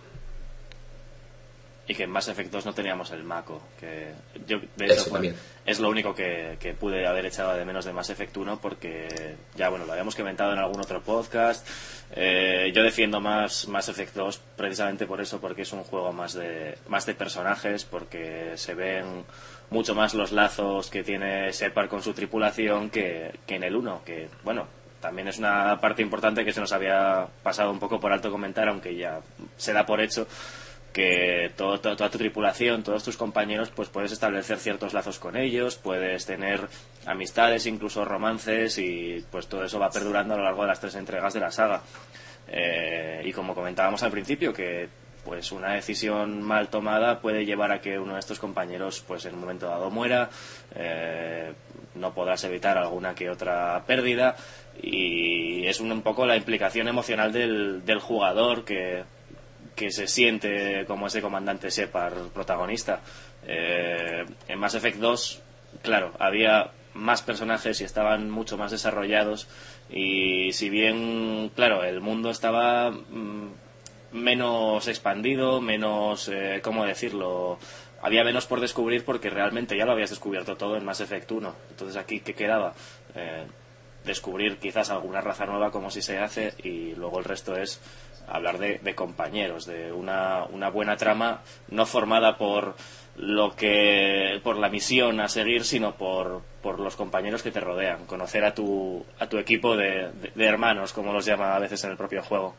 Y que en Mass Effect dos no teníamos el Mako, que yo de Eso hecho fue, también. es lo único que, que pude haber echado de menos de Mass Effect uno, porque ya bueno, lo habíamos comentado en algún otro podcast. Eh, yo defiendo más Mass Effect dos precisamente por eso, porque es un juego más de más de personajes, porque se ven mucho más los lazos que tiene Shepard con su tripulación que, que en el uno, que bueno, también es una parte importante que se nos había pasado un poco por alto comentar, aunque ya se da por hecho que todo, todo, toda tu tripulación, todos tus compañeros, pues puedes establecer ciertos lazos con ellos, puedes tener amistades, incluso romances, y pues todo eso va perdurando a lo largo de las tres entregas de la saga. Eh, y como comentábamos al principio, que pues una decisión mal tomada puede llevar a que uno de estos compañeros pues en un momento dado muera, eh, no podrás evitar alguna que otra pérdida, y es un, un poco la implicación emocional del, del jugador que que se siente como ese comandante Shepard protagonista. Eh, en Mass Effect dos, claro, había más personajes y estaban mucho más desarrollados, y si bien, claro, el mundo estaba mmm, menos expandido, menos, eh, ¿cómo decirlo?, había menos por descubrir, porque realmente ya lo habías descubierto todo en Mass Effect uno. Entonces aquí, ¿qué quedaba? Eh, descubrir quizás alguna raza nueva, como si se hace, y luego el resto es hablar de, de compañeros, de una, una buena trama no formada por lo que por la misión a seguir, sino por, por los compañeros que te rodean, conocer a tu a tu equipo de, de, de hermanos, como los llama a veces en el propio juego.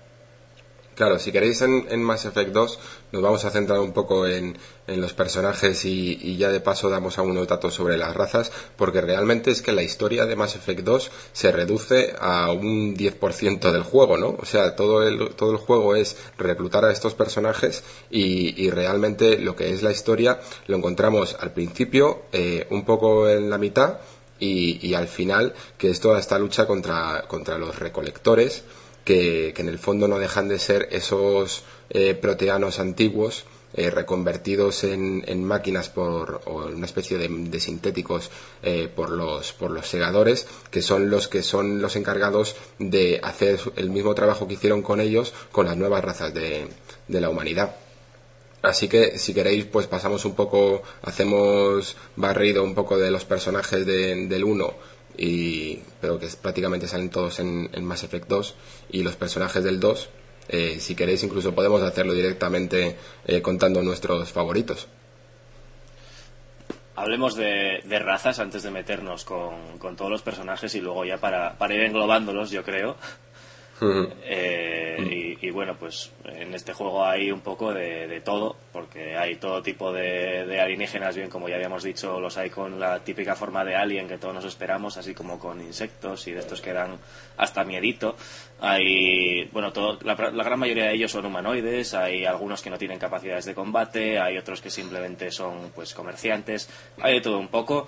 Claro, si queréis en, en Mass Effect dos nos vamos a centrar un poco en, en los personajes y, y ya de paso damos algunos datos sobre las razas, porque realmente es que la historia de Mass Effect dos se reduce a un diez por ciento del juego, ¿no? O sea, todo el, todo el juego es reclutar a estos personajes y, y realmente lo que es la historia lo encontramos al principio, eh, un poco en la mitad y, y al final, que es toda esta lucha contra, contra los recolectores, Que, que en el fondo no dejan de ser esos eh, proteanos antiguos eh, reconvertidos en, en máquinas por, o en una especie de, de sintéticos eh, por los por los segadores, que son los que son los encargados de hacer el mismo trabajo que hicieron con ellos con las nuevas razas de, de la humanidad. Así que si queréis pues pasamos un poco, hacemos barrido un poco de los personajes de, del uno, y pero que prácticamente salen todos en, en Mass Effect dos, y los personajes del dos, eh, si queréis incluso podemos hacerlo directamente eh, contando nuestros favoritos. hablemos de, de razas antes de meternos con, con todos los personajes y luego ya para, para ir englobándolos, yo creo. Eh, y, y bueno, pues en este juego hay un poco de, de todo, porque hay todo tipo de, de alienígenas, bien como ya habíamos dicho, los hay con la típica forma de alien que todos nos esperamos, así como con insectos y de estos que dan hasta miedito. Hay, bueno, todo, la, la gran mayoría de ellos son humanoides, hay algunos que no tienen capacidades de combate, hay otros que simplemente son pues comerciantes, hay de todo un poco.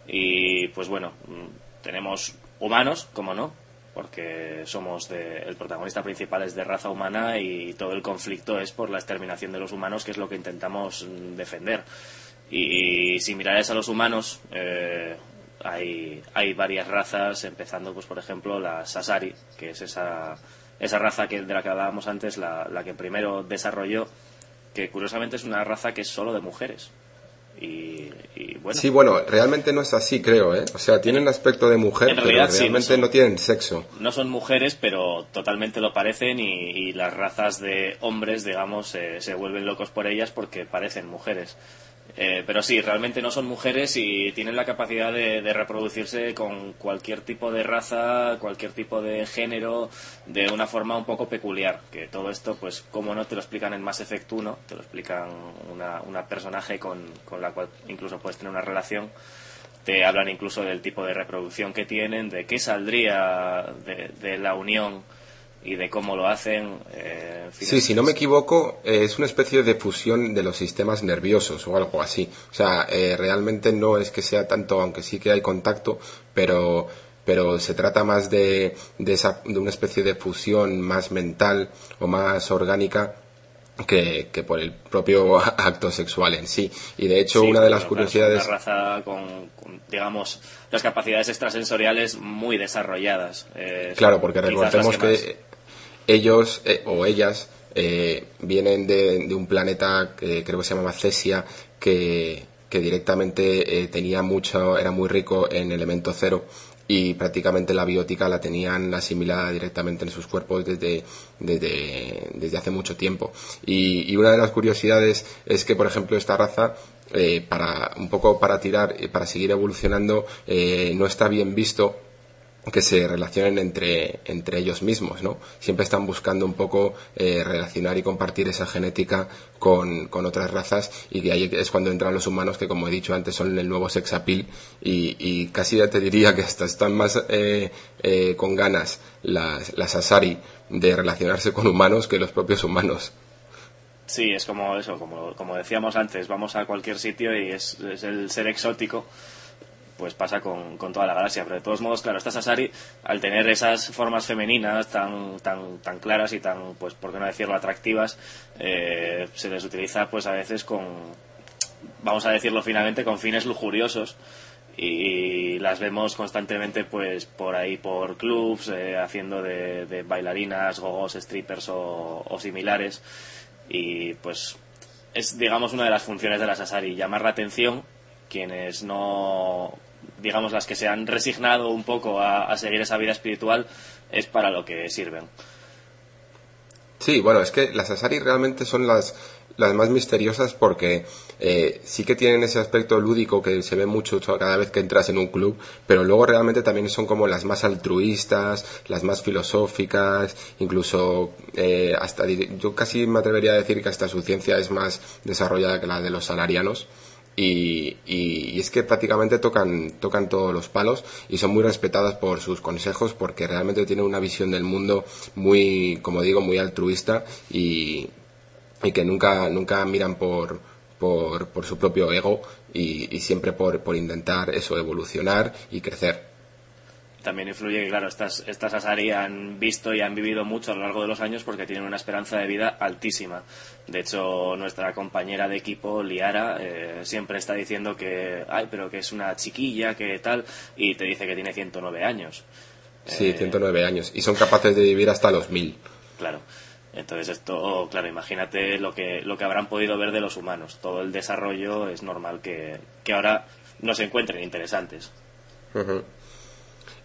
Y pues bueno, tenemos humanos, como no, porque somos de, el protagonista principal es de raza humana y todo el conflicto es por la exterminación de los humanos, que es lo que intentamos defender. Y, y si miráis a los humanos, eh, hay, hay varias razas, empezando pues por ejemplo la Sasari, que es esa, esa raza que, de la que hablábamos antes, la, la que primero desarrolló, que curiosamente es una raza que es solo de mujeres. Y, y bueno. Sí, bueno, realmente no es así, creo, ¿eh? O sea, tienen aspecto de mujer, en realidad, pero realmente sí, no, son, no tienen sexo. No son mujeres, pero totalmente lo parecen y, y las razas de hombres, digamos, eh, se vuelven locos por ellas porque parecen mujeres. Eh, pero sí, realmente no son mujeres y tienen la capacidad de, de reproducirse con cualquier tipo de raza, cualquier tipo de género, de una forma un poco peculiar. Que todo esto, pues, como no te lo explican en Mass Effect uno, te lo explican una, una personaje con, con la cual incluso puedes tener una relación. Te hablan incluso del tipo de reproducción que tienen, de qué saldría de, de la unión y de cómo lo hacen. Eh, en fin, sí, si no me equivoco, eh, es una especie de fusión de los sistemas nerviosos o algo así. O sea, eh, realmente no es que sea tanto, aunque sí que hay contacto, pero pero se trata más de, de, esa, de una especie de fusión más mental o más orgánica que, que por el propio acto sexual en sí. Y de hecho, sí, una de las curiosidades... Claro, es una raza con, con, digamos, las capacidades extrasensoriales muy desarrolladas. Eh, claro, porque recordemos que, que ellos eh, o ellas eh, vienen de, de un planeta que creo que se llama Cesia, que, que directamente eh, tenía mucho, era muy rico en elemento cero, y prácticamente la biótica la tenían asimilada directamente en sus cuerpos desde, desde, desde hace mucho tiempo. Y, y una de las curiosidades es que, por ejemplo, esta raza, eh, para un poco para tirar, para seguir evolucionando, eh, no está bien visto que se relacionen entre, entre ellos mismos, ¿no? Siempre están buscando un poco eh, relacionar y compartir esa genética con, con otras razas, y que ahí es cuando entran los humanos, que como he dicho antes son el nuevo sex appeal, y, y casi ya te diría que hasta están más eh, eh, con ganas las, las Asari de relacionarse con humanos que los propios humanos. Sí, es como eso, como, como decíamos antes, vamos a cualquier sitio y es, es el ser exótico. Pues pasa con, con toda la galaxia, pero de todos modos, claro, estas Asari, al tener esas formas femeninas tan tan tan claras y tan, pues por qué no decirlo, atractivas, eh, se les utiliza pues a veces con, vamos a decirlo finalmente, con fines lujuriosos, y las vemos constantemente pues por ahí por clubs, eh, haciendo de, de bailarinas, gogos, strippers o, o similares, y pues es, digamos, una de las funciones de las Asari, llamar la atención. Quienes no, digamos, las que se han resignado un poco a, a seguir esa vida espiritual, es para lo que sirven. Sí, bueno, es que las Asari realmente son las, las más misteriosas, porque eh, sí que tienen ese aspecto lúdico que se ve mucho cada vez que entras en un club, pero luego realmente también son como las más altruistas, las más filosóficas, incluso eh, hasta yo casi me atrevería a decir que hasta su ciencia es más desarrollada que la de los salarianos. Y, y, y es que prácticamente tocan, tocan todos los palos y son muy respetadas por sus consejos, porque realmente tienen una visión del mundo muy, como digo, muy altruista, y, y que nunca, nunca miran por, por, por su propio ego, y, y siempre por, por intentar eso, evolucionar y crecer. También influye que, claro, estas, estas Asari han visto y han vivido mucho a lo largo de los años porque tienen una esperanza de vida altísima. De hecho, nuestra compañera de equipo, Liara, eh, siempre está diciendo que, ay, pero que es una chiquilla, que tal, y te dice que tiene ciento nueve años. Sí, eh, ciento nueve años, y son capaces de vivir hasta los mil. Claro. Entonces esto, claro, imagínate lo que, lo que habrán podido ver de los humanos. Todo el desarrollo es normal que, que ahora no se encuentren interesantes. Uh-huh.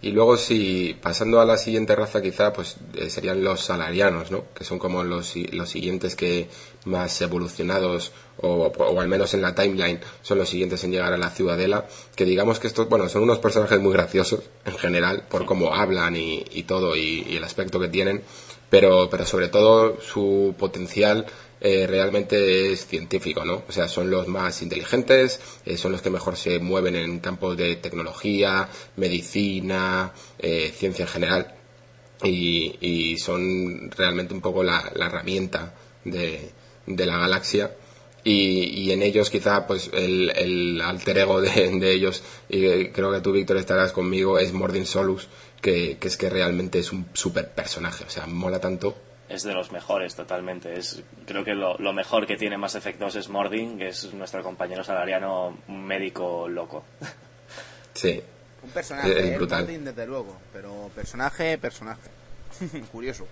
Y luego, si pasando a la siguiente raza, quizá pues eh, serían los salarianos, ¿no? Que son como los, los siguientes que más evolucionados, o, o al menos en la timeline, son los siguientes en llegar a la Ciudadela. Que digamos que estos, bueno, son unos personajes muy graciosos, en general, por cómo hablan y, y todo, y, y el aspecto que tienen. Pero, pero sobre todo, su potencial Eh, realmente es científico, ¿no? O sea, son los más inteligentes, eh, son los que mejor se mueven en campos de tecnología, medicina, eh, ciencia en general, y, y son realmente un poco la, la herramienta de, de la galaxia. Y, y en ellos quizá pues el, el alter ego de, de ellos, y creo que tú, Víctor, estarás conmigo, es Mordin Solus, que, que es que realmente es un super personaje, o sea, mola tanto. Es de los mejores, totalmente. Es, creo que lo, lo mejor que tiene Mass Effect dos es Mordin, que es nuestro compañero salariano, un médico loco. Sí. Un personaje, es, es brutal. Mordin, desde luego, pero personaje, personaje. Curioso.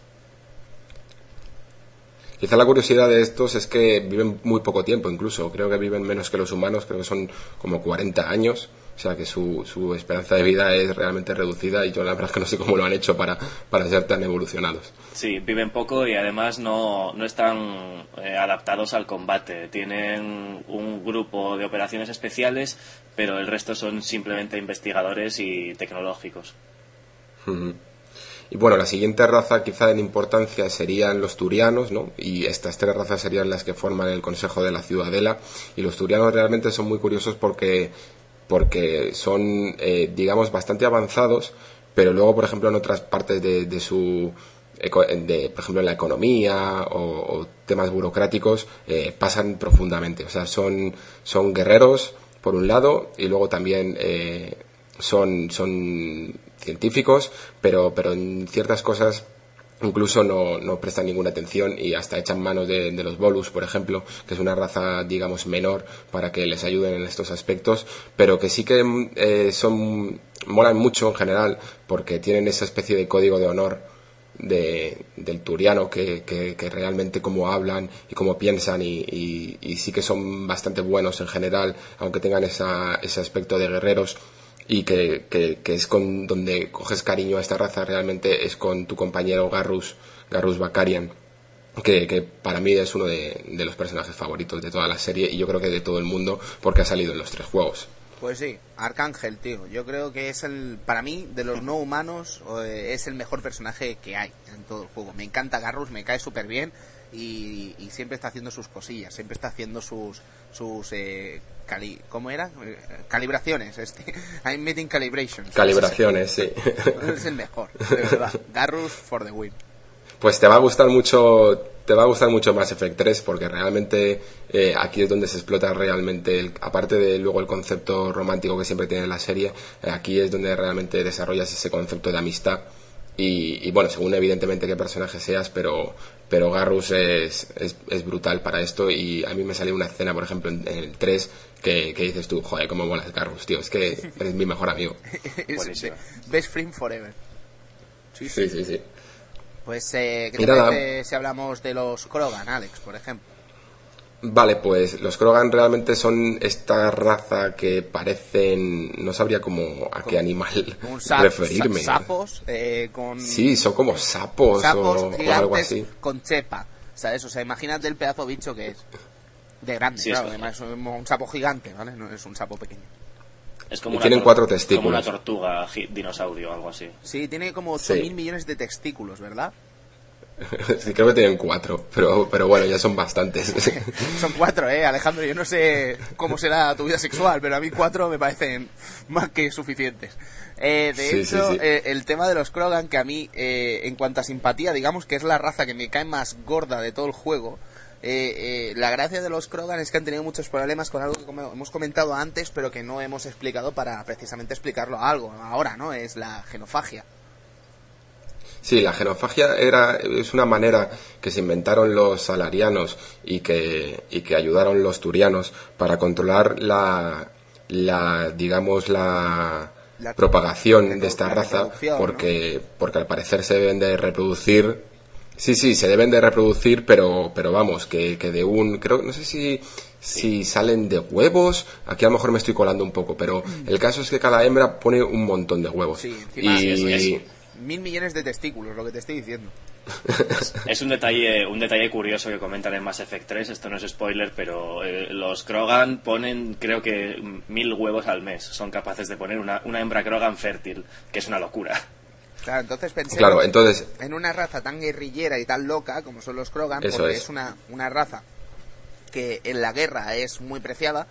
Quizá la curiosidad de estos es que viven muy poco tiempo, incluso. Creo que viven menos que los humanos, creo que son como cuarenta años. O sea que su, su esperanza de vida es realmente reducida, y yo la verdad es que no sé cómo lo han hecho para, para ser tan evolucionados. Sí, viven poco y además no, no están eh, adaptados al combate. Tienen un grupo de operaciones especiales, pero el resto son simplemente investigadores y tecnológicos. Uh-huh. Y bueno, la siguiente raza quizá en importancia serían los turianos, ¿no? Y estas tres razas serían las que forman el Consejo de la Ciudadela. Y los turianos realmente son muy curiosos porque... porque son, eh, digamos, bastante avanzados, pero luego, por ejemplo, en otras partes de, de su, de, por ejemplo, en la economía o, o temas burocráticos, eh, pasan profundamente. O sea, son, son guerreros, por un lado, y luego también eh, son, son científicos, pero, pero en ciertas cosas incluso no, no prestan ninguna atención y hasta echan mano de, de los Volus, por ejemplo, que es una raza, digamos, menor, para que les ayuden en estos aspectos, pero que sí que eh, son molan mucho en general, porque tienen esa especie de código de honor de, del turiano, que, que, que realmente cómo hablan y cómo piensan, y, y, y sí que son bastante buenos en general, aunque tengan esa, ese aspecto de guerreros. Y que, que, que es con donde coges cariño a esta raza realmente es con tu compañero Garrus, Garrus Vakarian, que, que para mí es uno de, de los personajes favoritos de toda la serie, y yo creo que de todo el mundo, porque ha salido en los tres juegos. Pues sí, Arcángel, tío. Yo creo que es el, para mí, de los no humanos, eh, es el mejor personaje que hay en todo el juego. Me encanta Garrus, me cae súper bien, y, y siempre está haciendo sus cosillas, siempre está haciendo sus... sus eh, Cali, ¿cómo era? Calibraciones, este. I'm meeting calibrations. Calibraciones, sí. Es el mejor, de verdad. Garrus for the win. Pues te va a gustar mucho, te va a gustar mucho Mass Effect tres, porque realmente eh, aquí es donde se explota realmente, el, aparte de luego el concepto romántico que siempre tiene la serie, eh, aquí es donde realmente desarrollas ese concepto de amistad. Y, y bueno, según evidentemente qué personaje seas, pero pero Garrus es, es, es brutal para esto, y a mí me salió una escena, por ejemplo, en, en el tres, que, que dices tú, joder, cómo molas Garrus, tío, es que eres mi mejor amigo. Best friend forever. Sí, sí, sí. sí. Pues, eh, ¿qué te parece si hablamos de los Krogan, Alex, por ejemplo? Vale, pues los Krogan realmente son esta raza que parecen... No sabría cómo a qué animal un sap, referirme. Sapos, eh, con... Sí, son como sapos, sapos o, gigantes o algo así. Con chepa, ¿sabes? O sea, imagínate el pedazo bicho que es. De grande, sí, claro. Además es un sapo gigante, ¿vale? No es un sapo pequeño. Es como y tienen cuatro testículos. Como una tortuga dinosaurio o algo así. Sí, tiene como ocho mil sí. millones de testículos, ¿verdad? Sí, creo que tienen cuatro, pero, pero bueno, ya son bastantes. Son cuatro, ¿eh, Alejandro? Yo no sé cómo será tu vida sexual, pero a mí cuatro me parecen más que suficientes. Eh, de sí, hecho, sí, sí. Eh, el tema de los Krogan, que a mí, eh, en cuanto a simpatía, digamos que es la raza que me cae más gorda de todo el juego. Eh, eh, la gracia de los Krogan es que han tenido muchos problemas con algo que como hemos comentado antes, pero que no hemos explicado para precisamente explicarlo a algo ahora, ¿no? Es la genofagia. Sí, la genofagia era, es una manera que se inventaron los salarianos y que, y que ayudaron los turianos para controlar la, la digamos, la, la propagación de esta raza, porque, ¿no? porque al parecer se deben de reproducir Sí, sí, se deben de reproducir, pero pero vamos, que, que de un... creo no sé si si salen de huevos, aquí a lo mejor me estoy colando un poco, pero el caso es que cada hembra pone un montón de huevos. Sí, encima y... es, es mil millones de testículos, lo que te estoy diciendo. Es, es un detalle un detalle curioso que comentan en Mass Effect tres, esto no es spoiler, pero eh, los Krogan ponen creo que mil huevos al mes, son capaces de poner una, una hembra Krogan fértil, que es una locura. Claro, entonces pensé claro, entonces... en una raza tan guerrillera y tan loca como son los Krogan, Eso porque es. es una, una raza que en la guerra es muy preciada,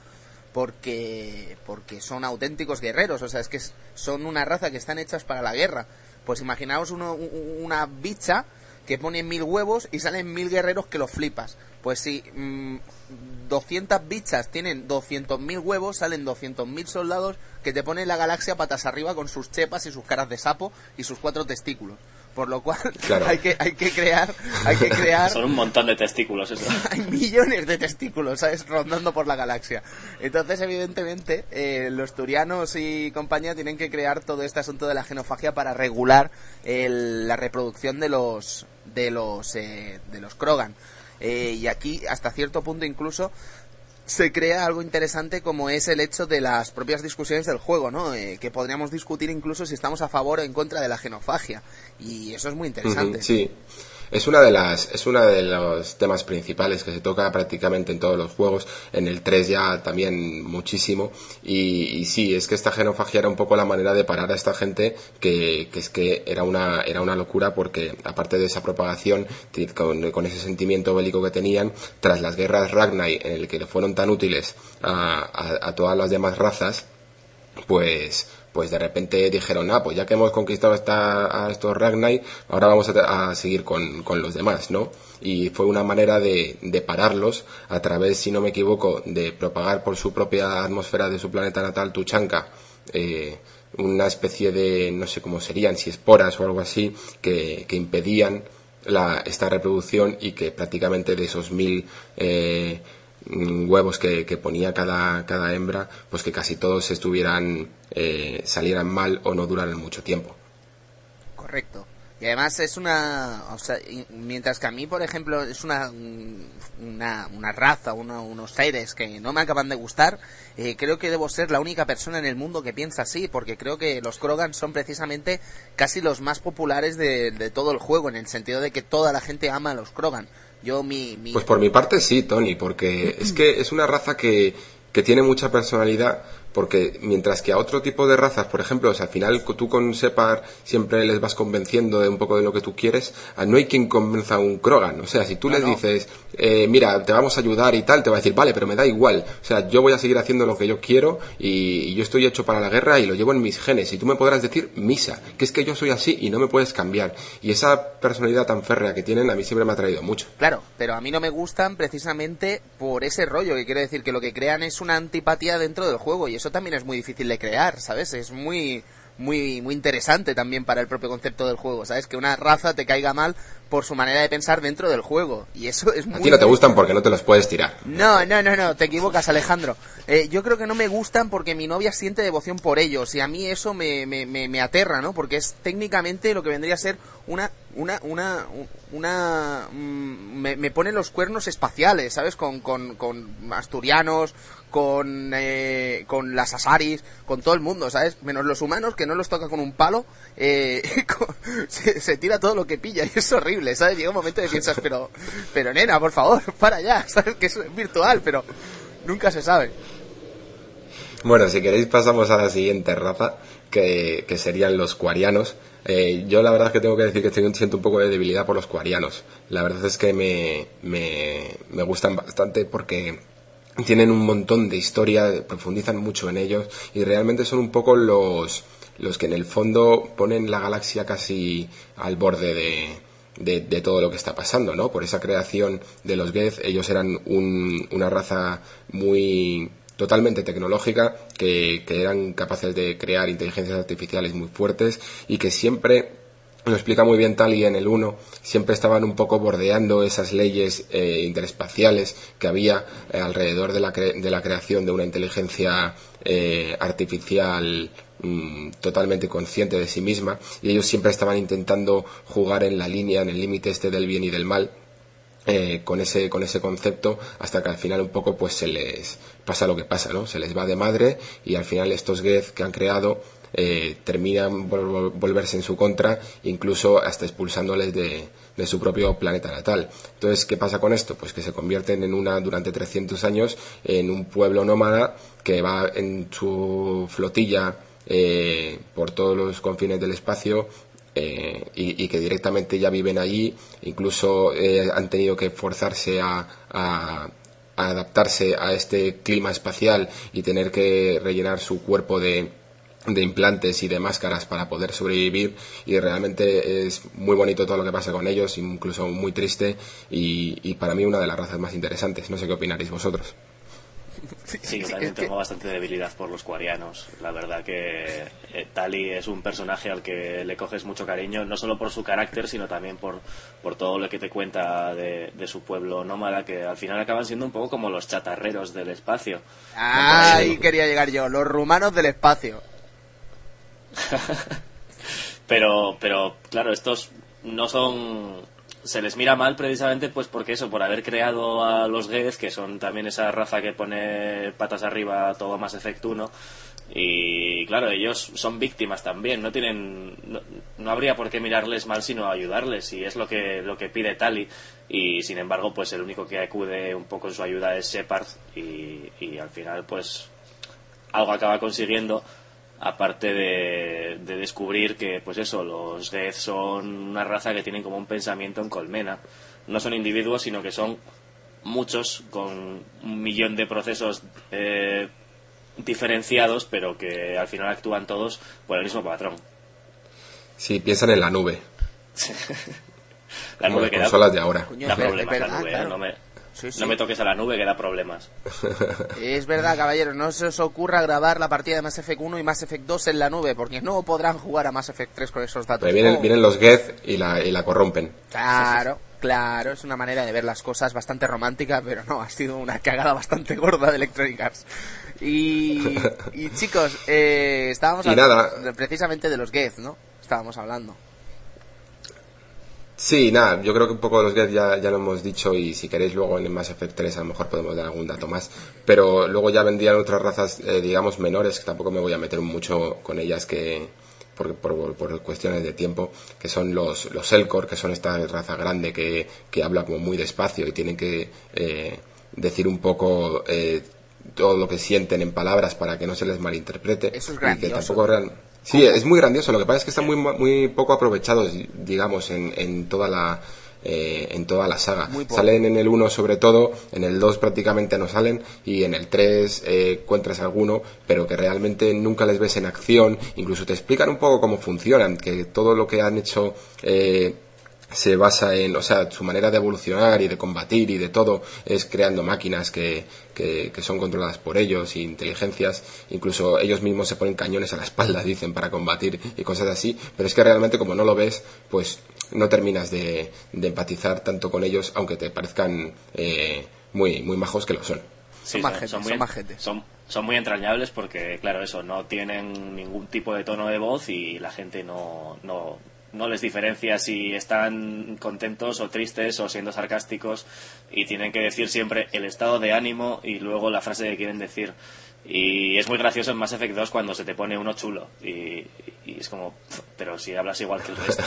porque porque son auténticos guerreros, o sea, es que es, son una raza que están hechas para la guerra. Pues imaginaos uno, una bicha que pone mil huevos y salen mil guerreros que los flipas. Pues si mmm, doscientas bichas tienen doscientos mil huevos, salen doscientos mil soldados que te ponen la galaxia patas arriba con sus chepas y sus caras de sapo y sus cuatro testículos. Por lo cual claro. hay que hay que crear hay que crear son un montón de testículos eso. Hay millones de testículos, ¿sabes? Rondando por la galaxia. Entonces, evidentemente, eh, los turianos y compañía tienen que crear todo este asunto de la genofagia para regular el, la reproducción de los de los eh, de los Krogan. Eh, y aquí, hasta cierto punto, incluso se crea algo interesante como es el hecho de las propias discusiones del juego, ¿no? Eh, que podríamos discutir incluso si estamos a favor o en contra de la genofagia. Y eso es muy interesante. Uh-huh, sí. Es una de las es uno de los temas principales que se toca prácticamente en todos los juegos, en el tres ya también muchísimo, y, y sí, es que esta genofagia era un poco la manera de parar a esta gente que, que es que era una era una locura, porque aparte de esa propagación con, con ese sentimiento bélico que tenían tras las guerras Ragnar, en el que le fueron tan útiles a, a, a todas las demás razas, pues pues de repente dijeron, ah, pues ya que hemos conquistado esta, a estos Ragnar, ahora vamos a, a seguir con, con los demás, ¿no? Y fue una manera de, de pararlos a través, si no me equivoco, de propagar por su propia atmósfera de su planeta natal, Tuchanka, eh, una especie de, no sé cómo serían, si esporas o algo así, que, que impedían la, esta reproducción, y que prácticamente de esos mil... Eh, huevos que, que ponía cada, cada hembra, pues que casi todos estuvieran eh, salieran mal o no duraran mucho tiempo. Correcto. Y además es una, o sea, mientras que a mí, por ejemplo, es una una, una raza, una, unos seres que no me acaban de gustar, eh, creo que debo ser la única persona en el mundo que piensa así, porque creo que los Krogan son precisamente casi los más populares de, de todo el juego, en el sentido de que toda la gente ama a los Krogan. Yo mi, mi... Pues por mi parte sí, Tony, porque es que es una raza que, que tiene mucha personalidad, porque mientras que a otro tipo de razas, por ejemplo, o sea, al final tú con Shepard siempre les vas convenciendo de un poco de lo que tú quieres, no hay quien convenza a un Krogan. O sea, si tú no, les no. dices, eh, mira, te vamos a ayudar y tal, te va a decir, vale, pero me da igual. O sea, yo voy a seguir haciendo lo que yo quiero y, y yo estoy hecho para la guerra y lo llevo en mis genes. Y tú me podrás decir misa, que es que yo soy así y no me puedes cambiar. Y esa personalidad tan férrea que tienen a mí siempre me ha traído mucho. Claro, pero a mí no me gustan precisamente por ese rollo, que quiere decir que lo que crean es una antipatía dentro del juego, y eso también es muy difícil de crear, ¿sabes? Es muy muy muy interesante también para el propio concepto del juego, ¿sabes? Que una raza te caiga mal por su manera de pensar dentro del juego, y eso es muy... A ti no te gustan porque no te los puedes tirar. No, no, no, no, te equivocas, Alejandro. Eh, yo creo que no me gustan porque mi novia siente devoción por ellos, y a mí eso me, me, me, me aterra, ¿no? Porque es técnicamente lo que vendría a ser una... una una una mm, me, me pone los cuernos espaciales, ¿sabes? Con, con, con asturianos, con eh, con las asaris, con todo el mundo, ¿sabes? Menos los humanos, que no los toca con un palo, eh, con, se, se tira todo lo que pilla, y es horrible, ¿sabes? Llega un momento que piensas, pero pero nena, por favor, para ya, ¿sabes? Que es virtual, pero nunca se sabe. Bueno, si queréis pasamos a la siguiente raza, que, que serían los quarianos. Eh, yo la verdad es que tengo que decir que tengo, siento un poco de debilidad por los quarianos. La verdad es que me, me, me gustan bastante porque tienen un montón de historia, profundizan mucho en ellos y realmente son un poco los, los que en el fondo ponen la galaxia casi al borde de, de, de todo lo que está pasando, ¿no? Por esa creación de los Geth, ellos eran un, una raza muy... totalmente tecnológica, que, que eran capaces de crear inteligencias artificiales muy fuertes y que siempre lo explica muy bien Tali en el uno, siempre estaban un poco bordeando esas leyes eh, interespaciales que había eh, alrededor de la, cre- de la creación de una inteligencia eh, artificial mmm, totalmente consciente de sí misma, y ellos siempre estaban intentando jugar en la línea, en el límite este del bien y del mal, eh, con ese con ese concepto, hasta que al final un poco pues se les pasa lo que pasa, ¿no? Se les va de madre y al final estos Geth que han creado Eh, terminan por volverse en su contra, incluso hasta expulsándoles de, de su propio planeta natal. Entonces, ¿qué pasa con esto? Pues que se convierten en una, durante trescientos años, en un pueblo nómada que va en su flotilla eh, por todos los confines del espacio, eh, y, y que directamente ya viven allí, incluso eh, han tenido que forzarse a, a a adaptarse a este clima espacial y tener que rellenar su cuerpo de de implantes y de máscaras para poder sobrevivir, y realmente es muy bonito todo lo que pasa con ellos, incluso muy triste, y, y para mí una de las razas más interesantes. No sé qué opinaréis vosotros. Sí, yo también tengo bastante debilidad por los quarianos. La verdad que eh, Tali es un personaje al que le coges mucho cariño, no solo por su carácter, sino también por, por todo lo que te cuenta de, de su pueblo nómada, que al final acaban siendo un poco como los chatarreros del espacio. Ah, ahí quería llegar yo, los rumanos del espacio. pero pero claro, estos no son, se les mira mal precisamente pues porque eso, por haber creado a los Geth, que son también esa raza que pone patas arriba a todo Mass Effect uno, y claro, ellos son víctimas también, no tienen no, no habría por qué mirarles mal sino ayudarles, y es lo que lo que pide Tali, y sin embargo pues el único que acude un poco en su ayuda es Shepard, y, y al final pues algo acaba consiguiendo, aparte de, de descubrir que pues eso, los Geth son una raza que tienen como un pensamiento en colmena, no son individuos sino que son muchos con un millón de procesos eh, diferenciados, pero que al final actúan todos por el mismo patrón. Sí, piensan en la nube. La como nube que las da, consolas de ahora. Coño, da problemas verdad, la nube, claro. no, me, sí, sí. no me toques a la nube que da problemas. Es verdad, caballeros, no se os ocurra grabar la partida de Mass Effect uno y Mass Effect dos en la nube, porque no podrán jugar a Mass Effect tres con esos datos. Vienen, oh. vienen los Geth y la, y la corrompen. Claro, claro, es una manera de ver las cosas bastante romántica, pero no, ha sido una cagada bastante gorda de Electronic Arts. Y, y chicos, eh, estábamos y hablando nada. precisamente de los Geth, ¿no? Estábamos hablando. Sí, nada, yo creo que un poco de los Geth ya, ya lo hemos dicho, y si queréis luego en el Mass Effect tres a lo mejor podemos dar algún dato más, pero luego ya vendrían otras razas, eh, digamos, menores, que tampoco me voy a meter mucho con ellas, que por, por, por cuestiones de tiempo, que son los, los Elcor, que son esta raza grande que, que habla como muy despacio y tienen que eh, decir un poco eh, todo lo que sienten en palabras para que no se les malinterprete. Eso es grandioso. Y que tampoco real... Sí, es muy grandioso. Lo que pasa es que están muy muy poco aprovechados, digamos, en, en toda la eh, en toda la saga. Salen en el uno sobre todo, en el dos prácticamente no salen, y en el tres eh, encuentras alguno, pero que realmente nunca les ves en acción. Incluso te explican un poco cómo funcionan, que todo lo que han hecho eh, se basa en, o sea, su manera de evolucionar y de combatir y de todo es creando máquinas que, que, que son controladas por ellos, y inteligencias, incluso ellos mismos se ponen cañones a la espalda, dicen, para combatir y cosas así, pero es que realmente como no lo ves, pues no terminas de, de empatizar tanto con ellos, aunque te parezcan eh, muy, muy majos, que lo son. Sí, son, son, son, muy, son, son, son muy entrañables porque, claro, eso, no tienen ningún tipo de tono de voz y la gente no... no no les diferencia si están contentos o tristes o siendo sarcásticos, y tienen que decir siempre el estado de ánimo y luego la frase que quieren decir. Y es muy gracioso en Mass Effect dos cuando se te pone uno chulo y, y es como, pero si hablas igual que el resto.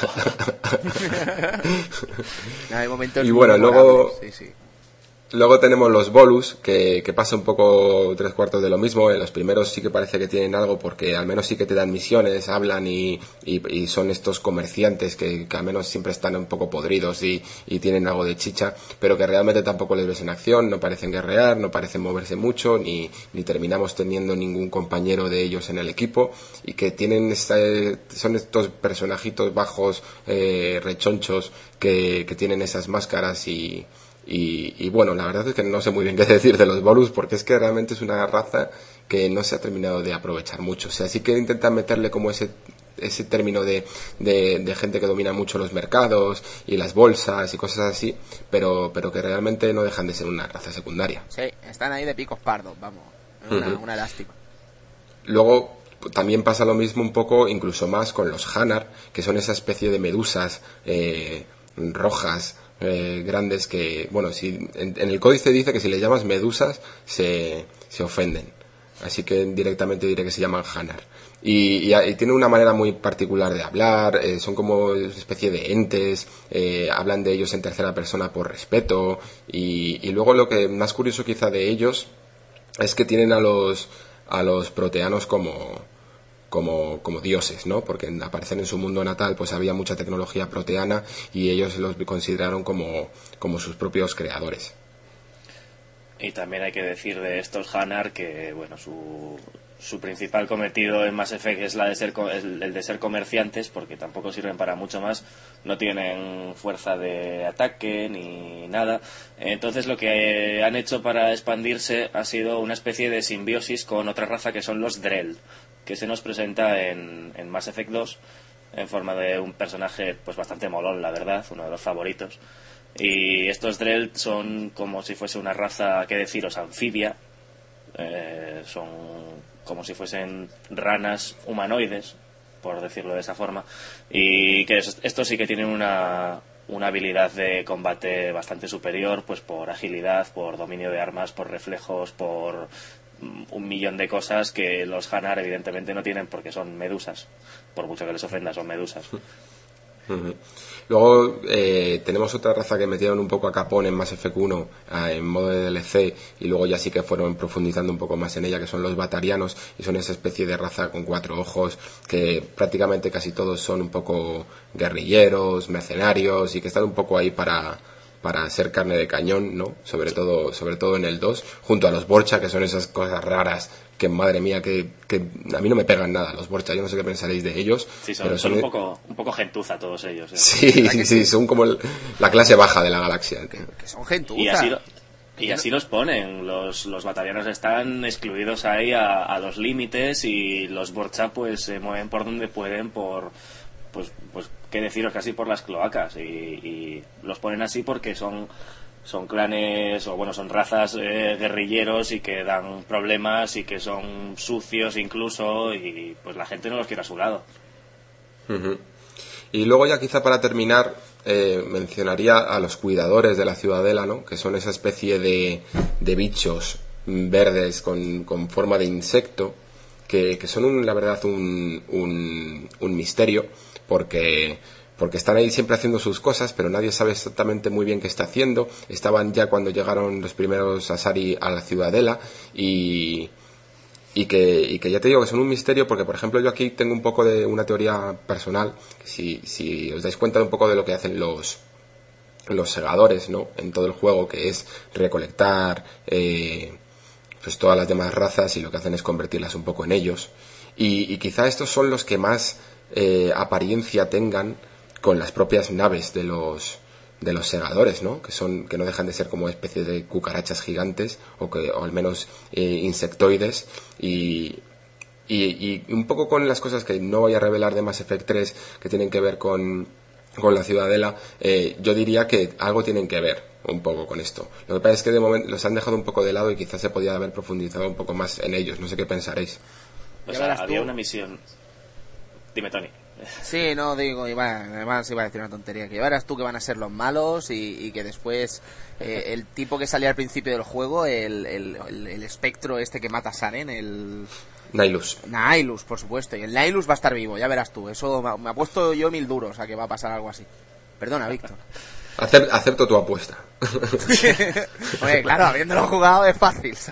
Hay momentos y bueno, luego sí, sí. Luego tenemos los Volus, que, que pasa un poco tres cuartos de lo mismo. En los primeros sí que parece que tienen algo, porque al menos sí que te dan misiones, hablan y, y, y son estos comerciantes que, que al menos siempre están un poco podridos y, y tienen algo de chicha, pero que realmente tampoco les ves en acción, no parecen guerrear, no parecen moverse mucho, ni, ni terminamos teniendo ningún compañero de ellos en el equipo, y que tienen esta, son estos personajitos bajos, eh, rechonchos, que, que tienen esas máscaras y... Y, y bueno, la verdad es que no sé muy bien qué decir de los Volus, porque es que realmente es una raza que no se ha terminado de aprovechar mucho. O sea, sí que intentan meterle como ese ese término de, de, de gente que domina mucho los mercados y las bolsas y cosas así, pero, pero que realmente no dejan de ser una raza secundaria. Sí, están ahí de picos pardos, vamos, una, uh-huh. una lástima. Luego también pasa lo mismo un poco, incluso más, con los Hanar, que son esa especie de medusas eh, rojas, eh, grandes, que, bueno, si en, en el códice dice que si le llamas medusas se, se ofenden. Así que directamente diré que se llaman Hanar. Y, y, y tienen una manera muy particular de hablar, eh, son como una especie de entes, eh, hablan de ellos en tercera persona por respeto, y, y luego lo que más curioso quizá de ellos es que tienen a los a los proteanos como, como, como dioses, ¿no? Porque aparecen en su mundo natal, pues había mucha tecnología proteana y ellos los consideraron como, como sus propios creadores. Y también hay que decir de estos Hanar que, bueno, su, su principal cometido en Mass Effect es la de ser, el, el de ser comerciantes, porque tampoco sirven para mucho más, no tienen fuerza de ataque ni nada. Entonces lo que han hecho para expandirse ha sido una especie de simbiosis con otra raza que son los Drell, que se nos presenta en, en Mass Effect dos en forma de un personaje pues bastante molón, la verdad, uno de los favoritos. Y estos Drell son como si fuese una raza, qué deciros, anfibia. Eh, son como si fuesen ranas humanoides, por decirlo de esa forma. Y que estos sí que tienen una, una habilidad de combate bastante superior, pues por agilidad, por dominio de armas, por reflejos, por un millón de cosas que los Hanar evidentemente no tienen porque son medusas. Por mucho que les ofenda, son medusas. Uh-huh. Luego eh, tenemos otra raza que metieron un poco a capón en Mass Effect uno eh, en modo de D L C, y luego ya sí que fueron profundizando un poco más en ella, que son los Batarianos, y son esa especie de raza con cuatro ojos que prácticamente casi todos son un poco guerrilleros, mercenarios, y que están un poco ahí para para ser carne de cañón, ¿no? Sobre todo sobre todo en el dos, junto a los Borcha, que son esas cosas raras que, madre mía, que, que a mí no me pegan nada los Borcha. Yo no sé qué pensaréis de ellos. Sí, son, pero son son un poco un poco gentuza todos ellos, ¿eh? Sí, sí, sí, son como el, la clase baja de la galaxia. Que, que son gentuza. Y así, lo, y así los ponen. Los, los batarianos están excluidos ahí a, a los límites, y los Borcha pues se mueven por donde pueden, por pues pues qué deciros, casi por las cloacas, y, y los ponen así porque son son clanes, o bueno, son razas eh, guerrilleros, y que dan problemas y que son sucios incluso, y pues la gente no los quiere a su lado. Uh-huh. Y luego ya quizá para terminar eh, mencionaría a los cuidadores de la ciudadela, ¿no? Que son esa especie de, de bichos verdes con, con forma de insecto, que, que son un, la verdad un, un, un misterio, porque porque están ahí siempre haciendo sus cosas, pero nadie sabe exactamente muy bien qué está haciendo. Estaban ya cuando llegaron los primeros Asari a la ciudadela, y, y, que, y que ya te digo que son un misterio, porque por ejemplo yo aquí tengo un poco de una teoría personal, si, si os dais cuenta de un poco de lo que hacen los los segadores, ¿no? En todo el juego, que es recolectar eh, pues todas las demás razas, y lo que hacen es convertirlas un poco en ellos, y, y quizá estos son los que más eh, apariencia tengan con las propias naves de los de los segadores, ¿no? Que son que no dejan de ser como especies de cucarachas gigantes, o que o al menos eh, insectoides, y, y y un poco con las cosas que no voy a revelar de Mass Effect tres, que tienen que ver con con la ciudadela. eh, yo diría que algo tienen que ver un poco con esto. Lo que pasa es que de momento los han dejado un poco de lado, y quizás se podía haber profundizado un poco más en ellos. No sé qué pensaréis. O sea, había una misión. Dime, Tony. Sí, no, digo, iba, además iba a decir una tontería, que ya verás tú que van a ser los malos, y, y que después eh, el tipo que salía al principio del juego, el, el, el, el espectro este que mata a Saren, el... Nihilus. Nihilus, por supuesto, y el Nihilus va a estar vivo, ya verás tú, eso me, me ha puesto yo mil duros a que va a pasar algo así. Perdona, Víctor. Acer, acepto tu apuesta. Oye, claro, habiéndolo jugado es fácil. Así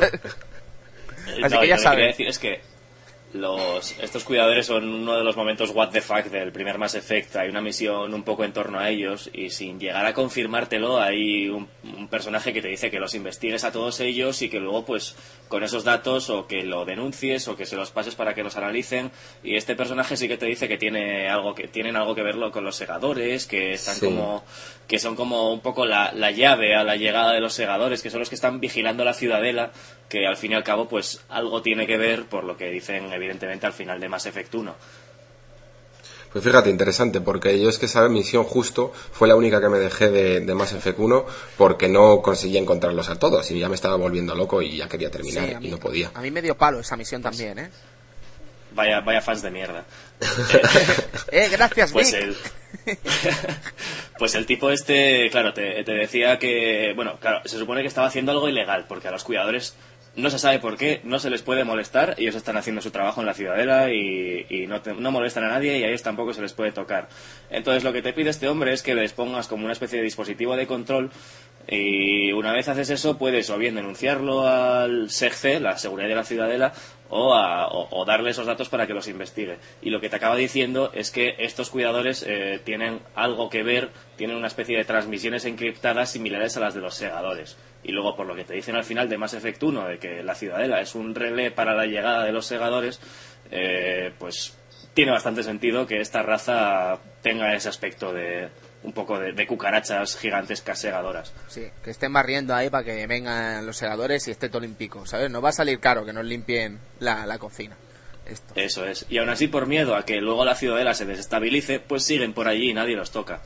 no, que ya sabes. Lo que quería decir es que Los, estos cuidadores son uno de los momentos what the fuck del primer Mass Effect. Hay una misión un poco en torno a ellos, y sin llegar a confirmártelo hay un, un personaje que te dice que los investigues a todos ellos, y que luego pues con esos datos o que lo denuncies o que se los pases para que los analicen. Y este personaje sí que te dice que tiene algo que tienen algo que verlo con los segadores, que están sí. como que son como un poco la, la llave a la llegada de los segadores, que son los que están vigilando la ciudadela, que al fin y al cabo pues algo tiene que ver, por lo que dicen evidentemente al final de Mass Effect uno. Pues fíjate, interesante, porque yo es que esa misión justo fue la única que me dejé de, de Mass Effect uno porque no conseguí encontrarlos a todos y ya me estaba volviendo loco y ya quería terminar, sí, mí, y no podía. A mí me dio palo esa misión pues, también, ¿eh? Vaya, vaya fans de mierda. eh, gracias, pues Vic. el Pues el tipo este, claro, te, te decía que, bueno, claro, se supone que estaba haciendo algo ilegal, porque a los cuidadores no se sabe por qué, no se les puede molestar, ellos están haciendo su trabajo en la ciudadela y, y no, te, no molestan a nadie y a ellos tampoco se les puede tocar. Entonces lo que te pide este hombre es que les pongas como una especie de dispositivo de control y una vez haces eso puedes o bien denunciarlo al S E G C, la seguridad de la ciudadela, o, a, o, o darle esos datos para que los investigue. Y lo que te acaba diciendo es que estos cuidadores eh, tienen algo que ver, tienen una especie de transmisiones encriptadas similares a las de los segadores. Y luego, por lo que te dicen al final de Mass Effect uno, de que la ciudadela es un relé para la llegada de los segadores, eh, pues tiene bastante sentido que esta raza tenga ese aspecto de un poco de, de cucarachas gigantescas segadoras. Sí, que estén barriendo ahí para que vengan los segadores y esté todo olímpico, ¿sabes? No va a salir caro que nos limpien la, la cocina. Esto. Eso es. Y aún así, por miedo a que luego la ciudadela se desestabilice, pues siguen por allí y nadie los toca.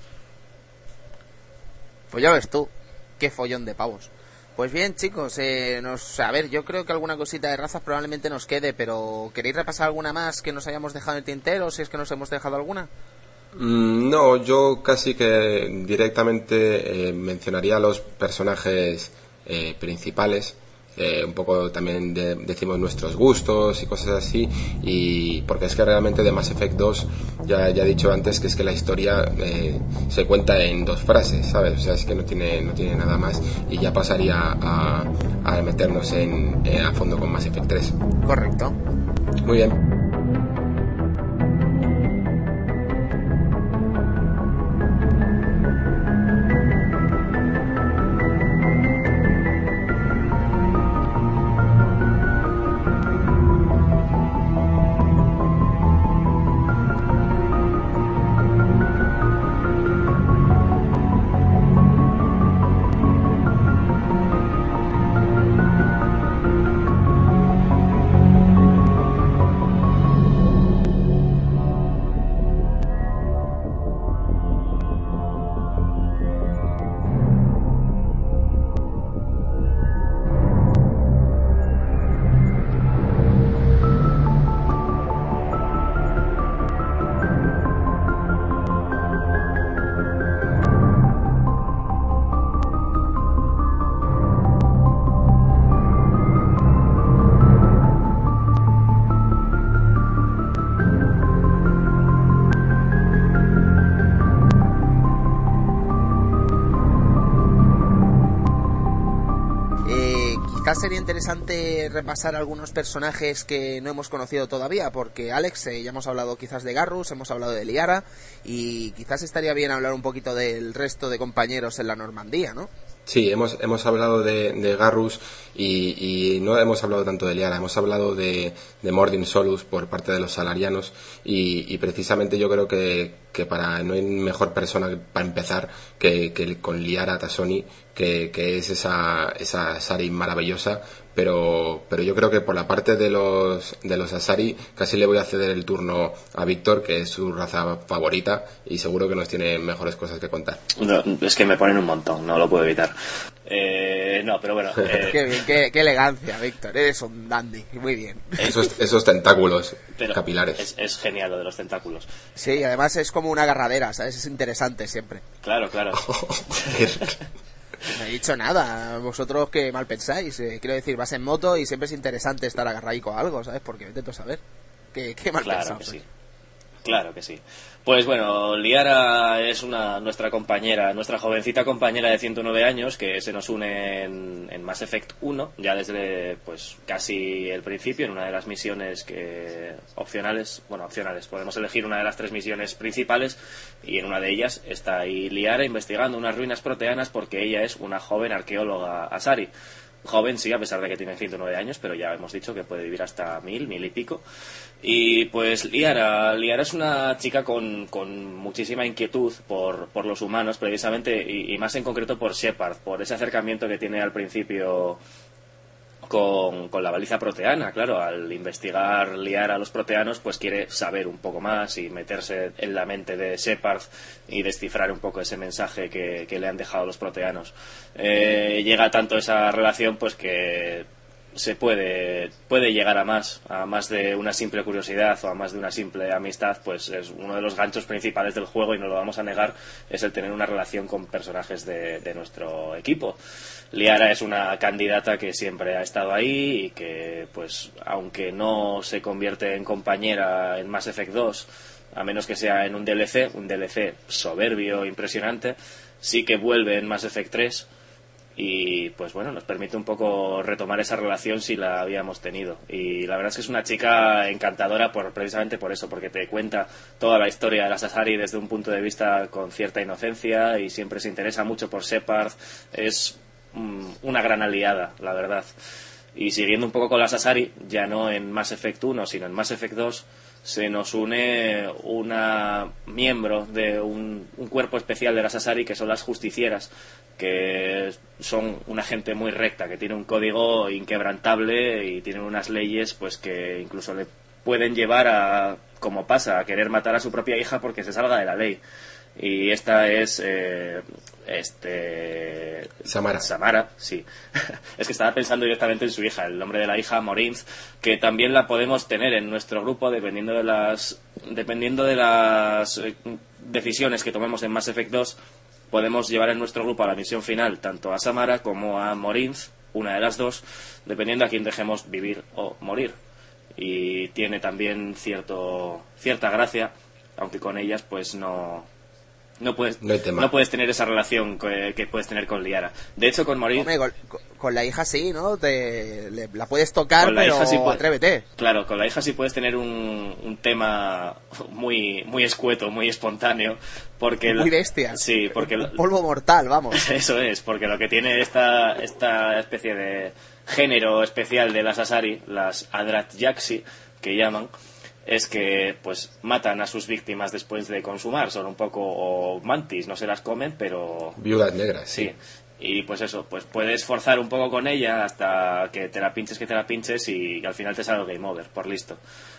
Pues ya ves tú, qué follón de pavos. Pues bien, chicos, eh, nos, a ver, yo creo que alguna cosita de razas probablemente nos quede, pero ¿queréis repasar alguna más que nos hayamos dejado en el tintero, si es que nos hemos dejado alguna? Mm, no, yo casi que directamente eh, mencionaría a los personajes eh, principales. Eh, un poco también de, decimos nuestros gustos y cosas así, y porque es que realmente de Mass Effect dos ya, ya he dicho antes que es que la historia eh, se cuenta en dos frases, ¿sabes? O sea, es que no tiene, no tiene nada más y ya pasaría a, a meternos en, eh, a fondo con Mass Effect tres. Correcto. Muy bien. Sería interesante repasar algunos personajes que no hemos conocido todavía, porque Alex, eh, ya hemos hablado quizás de Garrus, hemos hablado de Liara, y quizás estaría bien hablar un poquito del resto de compañeros en la Normandía, ¿no? Sí, hemos hemos hablado de, de Garrus y, y no hemos hablado tanto de Liara, hemos hablado de, de Mordin Solus por parte de los salarianos y, y precisamente yo creo que, que para no hay mejor persona para empezar que, que con Liara Tassoni, que, que es esa, esa Asari maravillosa, pero pero yo creo que por la parte de los de los Asari casi le voy a ceder el turno a Víctor, que es su raza favorita y seguro que nos tiene mejores cosas que contar. No, es que me ponen un montón, no lo puedo evitar. Eh, no, pero bueno. Eh... qué, bien, qué, qué elegancia, Víctor, eres un dandy, muy bien. Esos, esos tentáculos pero capilares. Es, es genial lo de los tentáculos. Sí, además es como una agarradera, ¿sabes? Es interesante siempre. Claro, claro. No he dicho nada, vosotros que mal pensáis, eh, quiero decir, vas en moto y siempre es interesante estar agarradico a algo, ¿sabes? Porque vete tú a saber, qué, qué mal claro pensado que soy. Sí. Claro que sí. Pues bueno, Liara es una nuestra compañera, nuestra jovencita compañera de ciento nueve años que se nos une en, en Mass Effect uno, ya desde pues casi el principio, en una de las misiones que opcionales, bueno, opcionales, podemos elegir una de las tres misiones principales y en una de ellas está ahí Liara investigando unas ruinas proteanas porque ella es una joven arqueóloga Asari. Joven, sí, a pesar de que tiene ciento nueve años, pero ya hemos dicho que puede vivir hasta mil, mil y pico. Y pues Liara, Liara es una chica con, con muchísima inquietud por, por los humanos, precisamente, y, y más en concreto por Shepard, por ese acercamiento que tiene al principio con, con la baliza proteana, claro, al investigar, liar a los proteanos, pues quiere saber un poco más y meterse en la mente de Shepard y descifrar un poco ese mensaje que, que le han dejado los proteanos. Eh, llega tanto esa relación pues que se puede puede llegar a más, a más de una simple curiosidad o a más de una simple amistad. Pues es uno de los ganchos principales del juego, y no lo vamos a negar, es el tener una relación con personajes de, de nuestro equipo. Liara es una candidata que siempre ha estado ahí y que, pues, aunque no se convierte en compañera en Mass Effect dos, a menos que sea en un D L C, un D L C soberbio, impresionante, sí que vuelve en Mass Effect tres. Y pues bueno, nos permite un poco retomar esa relación si la habíamos tenido. Y la verdad es que es una chica encantadora por precisamente por eso, porque te cuenta toda la historia de las Asari desde un punto de vista con cierta inocencia, y siempre se interesa mucho por Shepard. Es mm, una gran aliada, la verdad. Y siguiendo un poco con las Asari, ya no en Mass Effect uno, sino en Mass Effect dos, se nos une una miembro de un, un cuerpo especial de las Asari, que son las justicieras, que son una gente muy recta, que tiene un código inquebrantable y tienen unas leyes pues que incluso le pueden llevar a, como pasa, a querer matar a su propia hija porque se salga de la ley. Y esta es eh, este Samara. Samara, sí. Es que estaba pensando directamente en su hija, el nombre de la hija, Morinth, que también la podemos tener en nuestro grupo dependiendo de las dependiendo de las eh, decisiones que tomemos en Mass Effect dos. Podemos llevar en nuestro grupo a la misión final tanto a Samara como a Morinth, una de las dos, dependiendo a quién dejemos vivir o morir. Y tiene también cierto cierta gracia, aunque con ellas pues no no puedes no, no puedes tener esa relación que, que puedes tener con Liara. De hecho, con Morinth... Hombre, con, con la hija sí, ¿no? Te, le, la puedes tocar, con la pero hija sí puede, atrévete. Claro, con la hija sí puedes tener un, un tema muy muy escueto, muy espontáneo, porque muy bestia. Sí, porque un polvo mortal, vamos. Eso es, porque lo que tiene esta esta especie de género especial de las Asari, las Adrat-Yaxi, que llaman, es que pues matan a sus víctimas después de consumar. Son un poco o mantis, no se las comen, pero... Viudas negras, sí. sí. Y pues eso, pues puedes forzar un poco con ella hasta que te la pinches, que te la pinches, y al final te sale el game over, por listo.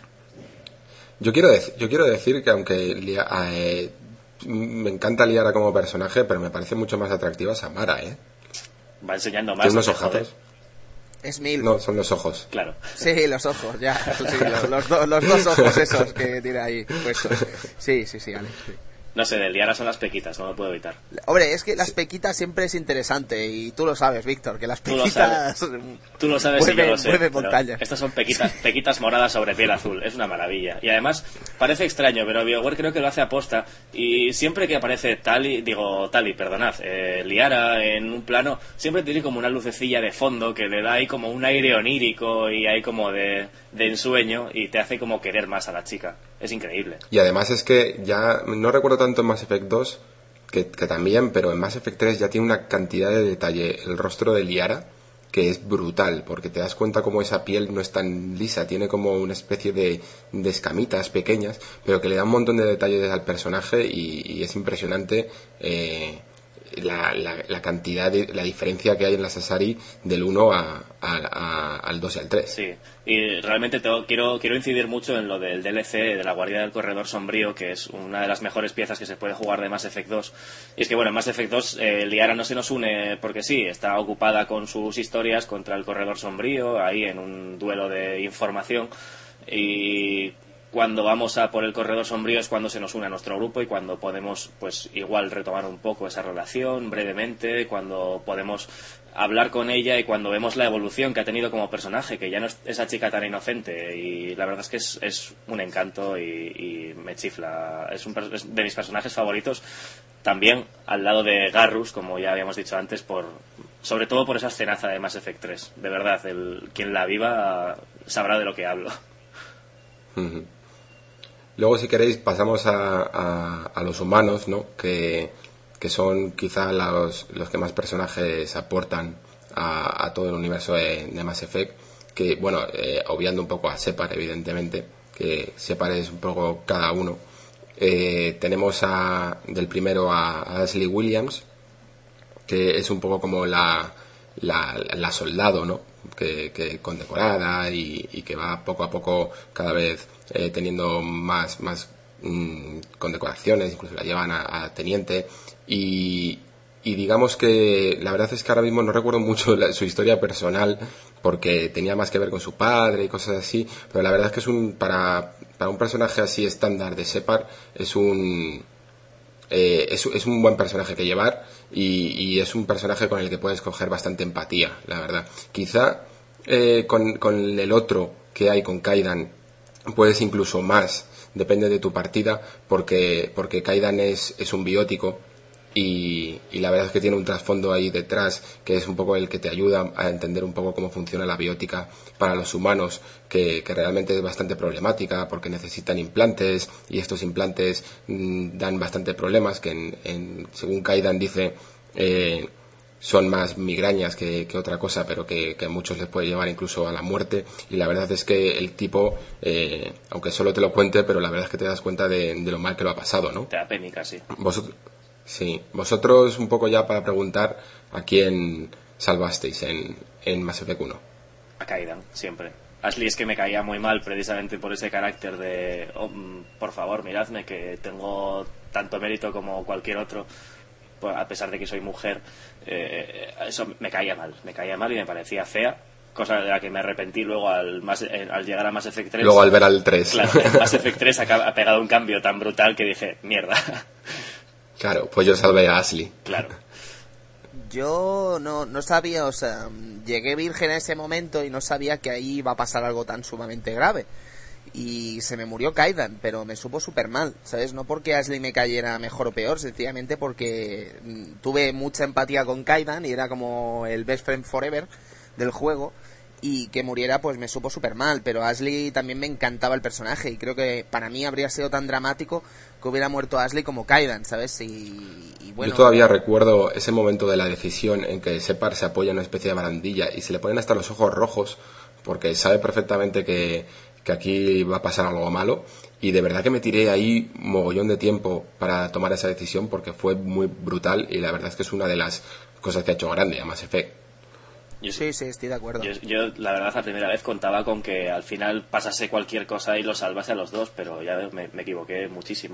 Yo quiero, dec- yo quiero decir que aunque Lia- eh, me encanta Liara como personaje, pero me parece mucho más atractiva Samara, ¿eh? Va enseñando más. Tiene unos mejor, ojazos. Es mil. No, son los ojos. Claro. Sí, los ojos, ya. Sí, los, los, do, los dos ojos esos que tiene ahí puestos. Sí, sí, sí, Alex. Sí. No sé, de Liara son las pequitas, no lo puedo evitar. Hombre, es que las pequitas siempre es interesante, y tú lo sabes, Víctor, que las pequitas... Tú lo sabes, tú lo sabes mueven, y yo lo sé. mueven montañas. Estas son pequitas, pequitas moradas sobre piel azul, es una maravilla. Y además, parece extraño, pero BioWare creo que lo hace aposta, y siempre que aparece Tali, digo, Tali, perdonad, eh, Liara en un plano, siempre tiene como una lucecilla de fondo que le da ahí como un aire onírico y hay como de, de ensueño, y te hace como querer más a la chica. Es increíble. Y además es que ya, no recuerdo tanto en Mass Effect dos, que, que también, pero en Mass Effect tres ya tiene una cantidad de detalle el rostro de Liara que es brutal, porque te das cuenta como esa piel no es tan lisa, tiene como una especie de, de escamitas pequeñas, pero que le da un montón de detalles al personaje, y, y es impresionante eh, la, la, la cantidad, de, la diferencia que hay en las Asari del uno a, a, a, al dos y al tres. Sí, y realmente tengo, quiero, quiero incidir mucho en lo del D L C de la Guardia del Corredor Sombrío, que es una de las mejores piezas que se puede jugar de Mass Effect dos. Y es que, bueno, en Mass Effect dos eh, Liara no se nos une porque sí, está ocupada con sus historias contra el Corredor Sombrío, ahí en un duelo de información, y cuando vamos a por el Corredor Sombrío es cuando se nos une a nuestro grupo, y cuando podemos pues igual retomar un poco esa relación brevemente, cuando podemos hablar con ella y cuando vemos la evolución que ha tenido como personaje, que ya no es esa chica tan inocente, y la verdad es que es, es un encanto y, y me chifla. Es, un, es de mis personajes favoritos, también al lado de Garrus, como ya habíamos dicho antes, por sobre todo por esa escenaza de Mass Effect tres. De verdad, el, quien la viva sabrá de lo que hablo. Uh-huh. Luego, si queréis, pasamos a, a, a los humanos, ¿no? Que, que son quizá los, los que más personajes aportan a, a todo el universo de, de Mass Effect. Que, bueno, eh, obviando un poco a Shepard, evidentemente, que Shepard es un poco cada uno. Eh, tenemos a, del primero a, a Ashley Williams, que es un poco como la, la, la soldado, ¿no? Que, que condecorada y, y que va poco a poco cada vez eh, teniendo más, más mmm, condecoraciones, incluso la llevan a, a teniente y, y digamos que la verdad es que ahora mismo no recuerdo mucho la, su historia personal porque tenía más que ver con su padre y cosas así, pero la verdad es que es un para, para un personaje así estándar de Shepard es un eh, es, es un buen personaje que llevar y, y es un personaje con el que puedes coger bastante empatía, la verdad. Quizá eh, con, con el otro que hay, con Kaidan, puedes incluso más, depende de tu partida, porque, porque Kaidan es, es un biótico y, y la verdad es que tiene un trasfondo ahí detrás que es un poco el que te ayuda a entender un poco cómo funciona la biótica para los humanos, que, que realmente es bastante problemática porque necesitan implantes y estos implantes mmm, dan bastante problemas que en, en, según Kaidan dice eh, son más migrañas que, que otra cosa, pero que, que a muchos les puede llevar incluso a la muerte. Y la verdad es que el tipo, eh, aunque solo te lo cuente, pero la verdad es que te das cuenta de, de lo mal que lo ha pasado, ¿no? Te da pénica, sí. Vosotros, sí. Vosotros, un poco ya para preguntar, ¿a quién salvasteis en, en Mass Effect uno? A Kaidan, siempre. Ashley es que me caía muy mal precisamente por ese carácter de, oh, por favor, miradme que tengo tanto mérito como cualquier otro. A pesar de que soy mujer, eh, eso me caía mal, me caía mal y me parecía fea, cosa de la que me arrepentí luego al, más, eh, al llegar a Mass Effect tres. Luego al ver al tres. Claro, en Mass Effect tres ha, ha pegado un cambio tan brutal que dije, mierda. Claro, pues yo salvé a Ashley. Claro. Yo no, no sabía, o sea, llegué virgen a ese momento y no sabía que ahí iba a pasar algo tan sumamente grave. Y se me murió Kaidan, pero me supo súper mal, ¿sabes? No porque Ashley me cayera mejor o peor, sencillamente porque tuve mucha empatía con Kaidan y era como el best friend forever del juego, y que muriera pues me supo súper mal, pero Ashley también me encantaba el personaje y creo que para mí habría sido tan dramático que hubiera muerto Ashley como Kaidan, ¿sabes? Y, y bueno... Yo todavía recuerdo ese momento de la decisión en que Shepard se apoya en una especie de barandilla y se le ponen hasta los ojos rojos porque sabe perfectamente que que aquí va a pasar algo malo y de verdad que me tiré ahí mogollón de tiempo para tomar esa decisión porque fue muy brutal y la verdad es que es una de las cosas que ha hecho grande a Mass Effect. Yo, sí, sí, estoy de acuerdo. Yo, yo, la verdad, la primera vez contaba con que al final pasase cualquier cosa y lo salvase a los dos, pero ya me, me equivoqué muchísimo.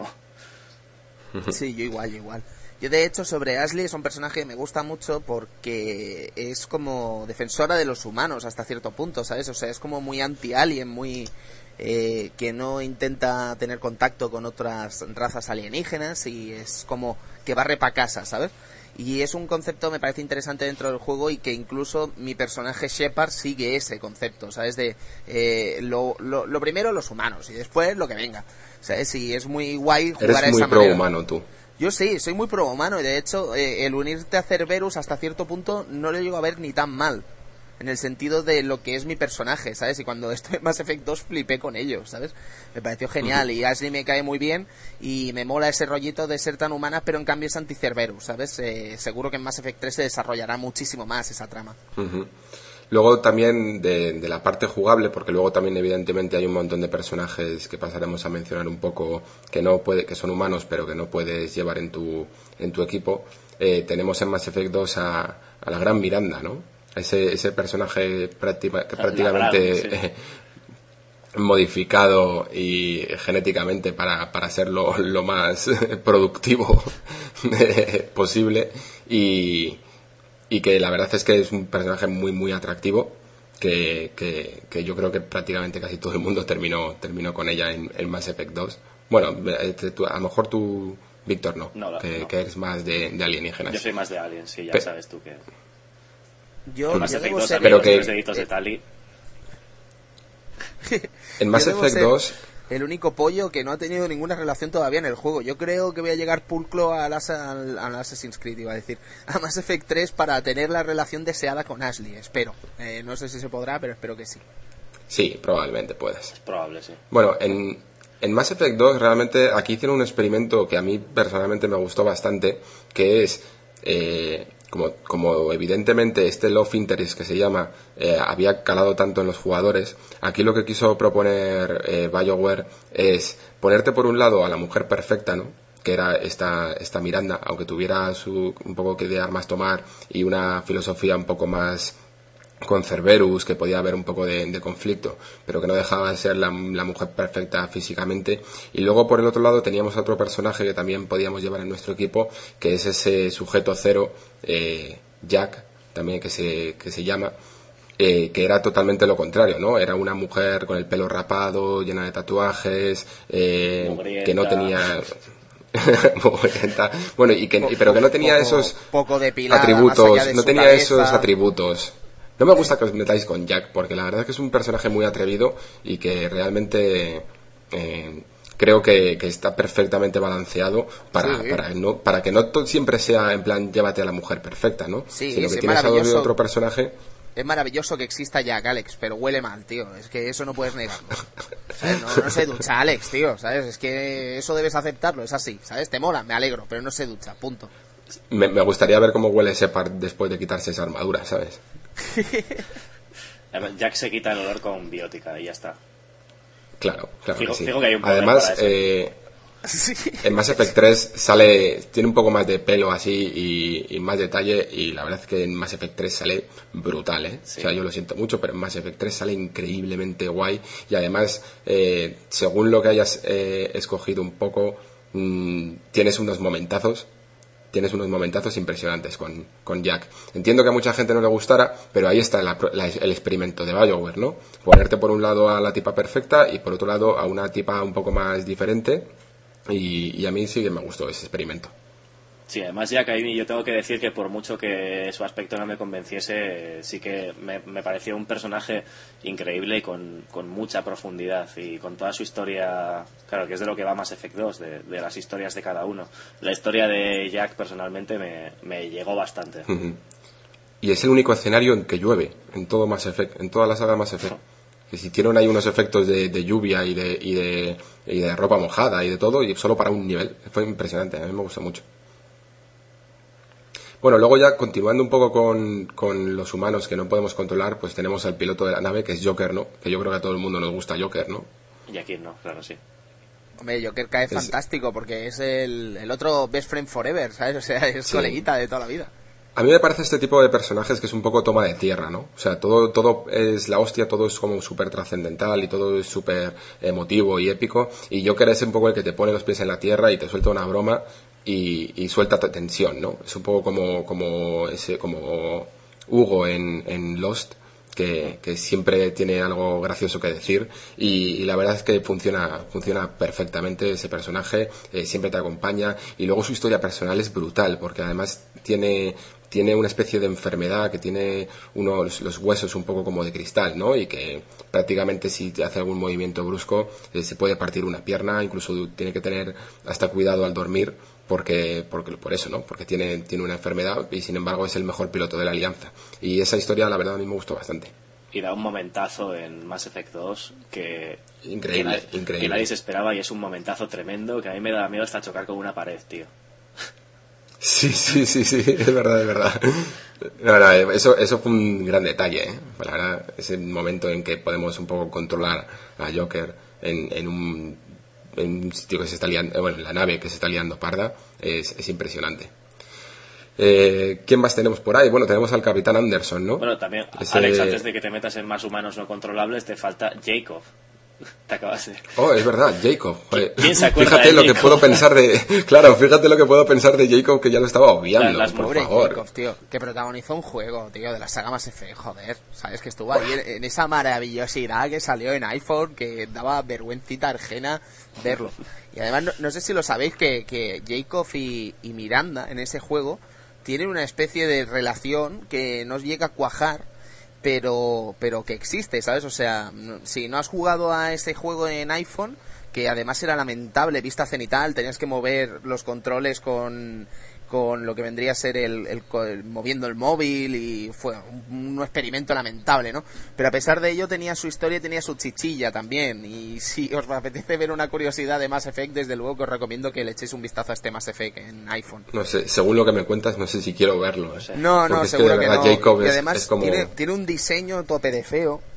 Sí, yo igual, yo igual. Yo, de hecho, sobre Ashley es un personaje que me gusta mucho porque es como defensora de los humanos hasta cierto punto, ¿sabes? O sea, es como muy anti-alien, muy... Eh, que no intenta tener contacto con otras razas alienígenas y es como que barre pa' casa, ¿sabes? Y es un concepto me parece interesante dentro del juego y que incluso mi personaje Shepard sigue ese concepto, ¿sabes? De eh, lo, lo, lo primero los humanos y después lo que venga, ¿sabes? Y es muy guay jugar Eres a esa muy manera. pro humano tú. Yo sí, soy muy pro humano y de hecho eh, el unirte a Cerberus hasta cierto punto no lo llego a ver ni tan mal. En el sentido de lo que es mi personaje, ¿sabes? Y cuando estoy en Mass Effect dos flipé con ellos, ¿sabes? Me pareció genial. Uh-huh. Y Ashley me cae muy bien y me mola ese rollito de ser tan humana, pero en cambio es anti-Cerberus, ¿sabes? Eh, seguro que en Mass Effect tres se desarrollará muchísimo más esa trama. Uh-huh. Luego también de, de la parte jugable, porque luego también evidentemente hay un montón de personajes que pasaremos a mencionar un poco que no puede, que son humanos pero que no puedes llevar en tu, en tu equipo. Eh, tenemos en Mass Effect dos a, a la gran Miranda, ¿no? Ese, ese personaje práctica, prácticamente Labrado, sí. eh, modificado y genéticamente para, para ser lo, lo más productivo posible y, y que la verdad es que es un personaje muy muy atractivo que, que, que yo creo que prácticamente casi todo el mundo terminó terminó con ella en, en Mass Effect dos. Bueno, tú, a lo mejor tú, Víctor, no, no, que, no. que eres más de, de alienígenas. Yo soy más de aliens, sí, ya Pe- sabes tú que... Yo, Mass yo Effect debo dos, ser... Pero amigos, que- los deditos de Tali. En Mass Yo debo Effect ser dos el único pollo que no ha tenido ninguna relación todavía en el juego. Yo creo que voy a llegar pulcro al, Asa- al, al Assassin's Creed, iba a decir, a Mass Effect tres para tener la relación deseada con Ashley, espero. Eh, no sé si se podrá, pero espero que sí. sí, probablemente puedas. Es probable, sí. Bueno, en, en Mass Effect dos realmente aquí hicieron un experimento que a mí personalmente me gustó bastante, que es, eh, como, como evidentemente este Love Interest que se llama eh, había calado tanto en los jugadores, aquí lo que quiso proponer eh, BioWare es ponerte por un lado a la mujer perfecta, ¿no? que era esta, esta Miranda, aunque tuviera su, un poco que de armas tomar y una filosofía un poco más con Cerberus, que podía haber un poco de, de conflicto, pero que no dejaba de ser la, la mujer perfecta físicamente. Y luego por el otro lado teníamos a otro personaje que también podíamos llevar en nuestro equipo, que es ese sujeto cero, eh, Jack, también que se, que se llama, eh, que era totalmente lo contrario, ¿no? Era una mujer con el pelo rapado, llena de tatuajes, eh, que no tenía... bueno, y que, pero que no tenía poco, esos poco depilada, atributos, de no tenía cabeza. esos atributos. No me gusta que os metáis con Jack, porque la verdad es que es un personaje muy atrevido y que realmente eh, creo que, que está perfectamente balanceado para, sí. para, no, para que no to- siempre sea en plan llévate a la mujer perfecta, ¿no? Sí, sino que es tienes a otro personaje. Es maravilloso que exista Jack, Alex, pero huele mal, tío. Es que eso no puedes negarlo. ¿Sabes? No, no se ducha, Alex, tío, ¿sabes? Es que eso debes aceptarlo, es así, ¿sabes? Te mola, me alegro, pero no se ducha, punto. Me, me gustaría ver cómo huele Shepard después de quitarse esa armadura, ¿sabes? Jack se quita el olor con biótica y ya está. Claro, claro fijo, que sí. Fijo que hay un Además, eh, sí. En Mass Effect tres sale, tiene un poco más de pelo así y, y más detalle, y la verdad es que en Mass Effect tres sale brutal, ¿eh? Sí. O sea, yo lo siento mucho, pero en Mass Effect tres sale increíblemente guay, y además, eh, según lo que hayas eh, escogido un poco, mmm, tienes unos momentazos tienes unos momentazos impresionantes con, con Jack. Entiendo que a mucha gente no le gustara, pero ahí está la, la, el experimento de BioWare, ¿no? Ponerte por un lado a la tipa perfecta y por otro lado a una tipa un poco más diferente, y, y a mí sí que me gustó ese experimento. Sí, además Jack, ahí yo tengo que decir que por mucho que su aspecto no me convenciese, sí que me, me pareció un personaje increíble y con, con mucha profundidad, y con toda su historia, claro, que es de lo que va Mass Effect dos, de, de las historias de cada uno. La historia de Jack personalmente me, me llegó bastante. Uh-huh. Y es el único escenario en que llueve, en todo Mass Effect, en toda la saga Mass Effect. Que si hicieron ahí unos efectos de, de lluvia y de, y, de, y de ropa mojada y de todo, y solo para un nivel. Fue impresionante, a mí me gustó mucho. Bueno, luego ya continuando un poco con, con los humanos que no podemos controlar, pues tenemos al piloto de la nave, que es Joker, ¿no? Que yo creo que a todo el mundo nos gusta Joker, ¿no? Y aquí no, claro, sí. Hombre, Joker cae es... fantástico, porque es el, el otro best friend forever, ¿sabes? O sea, es sí. coleguita de toda la vida. A mí me parece este tipo de personajes que es un poco toma de tierra, ¿no? O sea, todo, todo es la hostia, todo es como súper trascendental y todo es súper emotivo y épico, y Joker es un poco el que te pone los pies en la tierra y te suelta una broma y, y suelta tensión, ¿no? Es un poco como, como, ese, como Hugo en, en Lost, que, que siempre tiene algo gracioso que decir, y, y la verdad es que funciona funciona perfectamente ese personaje, eh, siempre te acompaña, y luego su historia personal es brutal, porque además tiene tiene una especie de enfermedad, que tiene unos los huesos un poco como de cristal, ¿no? Y que prácticamente si te hace algún movimiento brusco eh, se puede partir una pierna, incluso tiene que tener hasta cuidado al dormir, porque porque por eso, ¿no? Porque tiene tiene una enfermedad, y sin embargo es el mejor piloto de la Alianza. Y esa historia la verdad a mí me gustó bastante. Y da un momentazo en Mass Effect dos que increíble, que, increíble. que nadie se esperaba, y es un momentazo tremendo que a mí me da miedo hasta chocar con una pared, tío. Sí, sí, sí, sí, es verdad, es verdad. No, no, eso, eso fue un gran detalle, ¿eh? La verdad, ese momento en que podemos un poco controlar a Joker en, en un en un sitio que se está liando, bueno, en la nave que se está liando parda, es, es impresionante. Eh, ¿Quién más tenemos por ahí? Bueno, tenemos al Capitán Anderson, ¿no? Bueno, también, Ese... Alex, antes de que te metas en más humanos no controlables, te falta Jacob. Te acabas de... Oh, es verdad, Jacob. Joder. ¿Quién se acuerda Fíjate de lo Jacob? que puedo pensar de... Claro, fíjate lo que puedo pensar de Jacob, que ya lo estaba obviando, las, las por favor. Jacob, tío, que protagonizó un juego, tío, de la saga Mass Effect, joder. Sabes que estuvo ahí en, en esa maravillosidad que salió en iPhone, que daba vergüencita ajena verlo. Y además, no, no sé si lo sabéis, que, que Jacob y, y Miranda en ese juego tienen una especie de relación que no llega a cuajar, pero pero que existe, ¿sabes? O sea, si no has jugado a ese juego en iPhone, que además era lamentable, vista cenital, tenías que mover los controles con con lo que vendría a ser el, el, el moviendo el móvil, y fue un, un experimento lamentable, ¿no? Pero a pesar de ello tenía su historia y tenía su chichilla también, y si os apetece ver una curiosidad de Mass Effect, desde luego que os recomiendo que le echéis un vistazo a este Mass Effect en iPhone. No sé, según lo que me cuentas, no sé si quiero verlo, ¿eh? No, no, porque seguro es que, que no. Jacob y es, además es como... tiene, tiene un diseño tope de feo,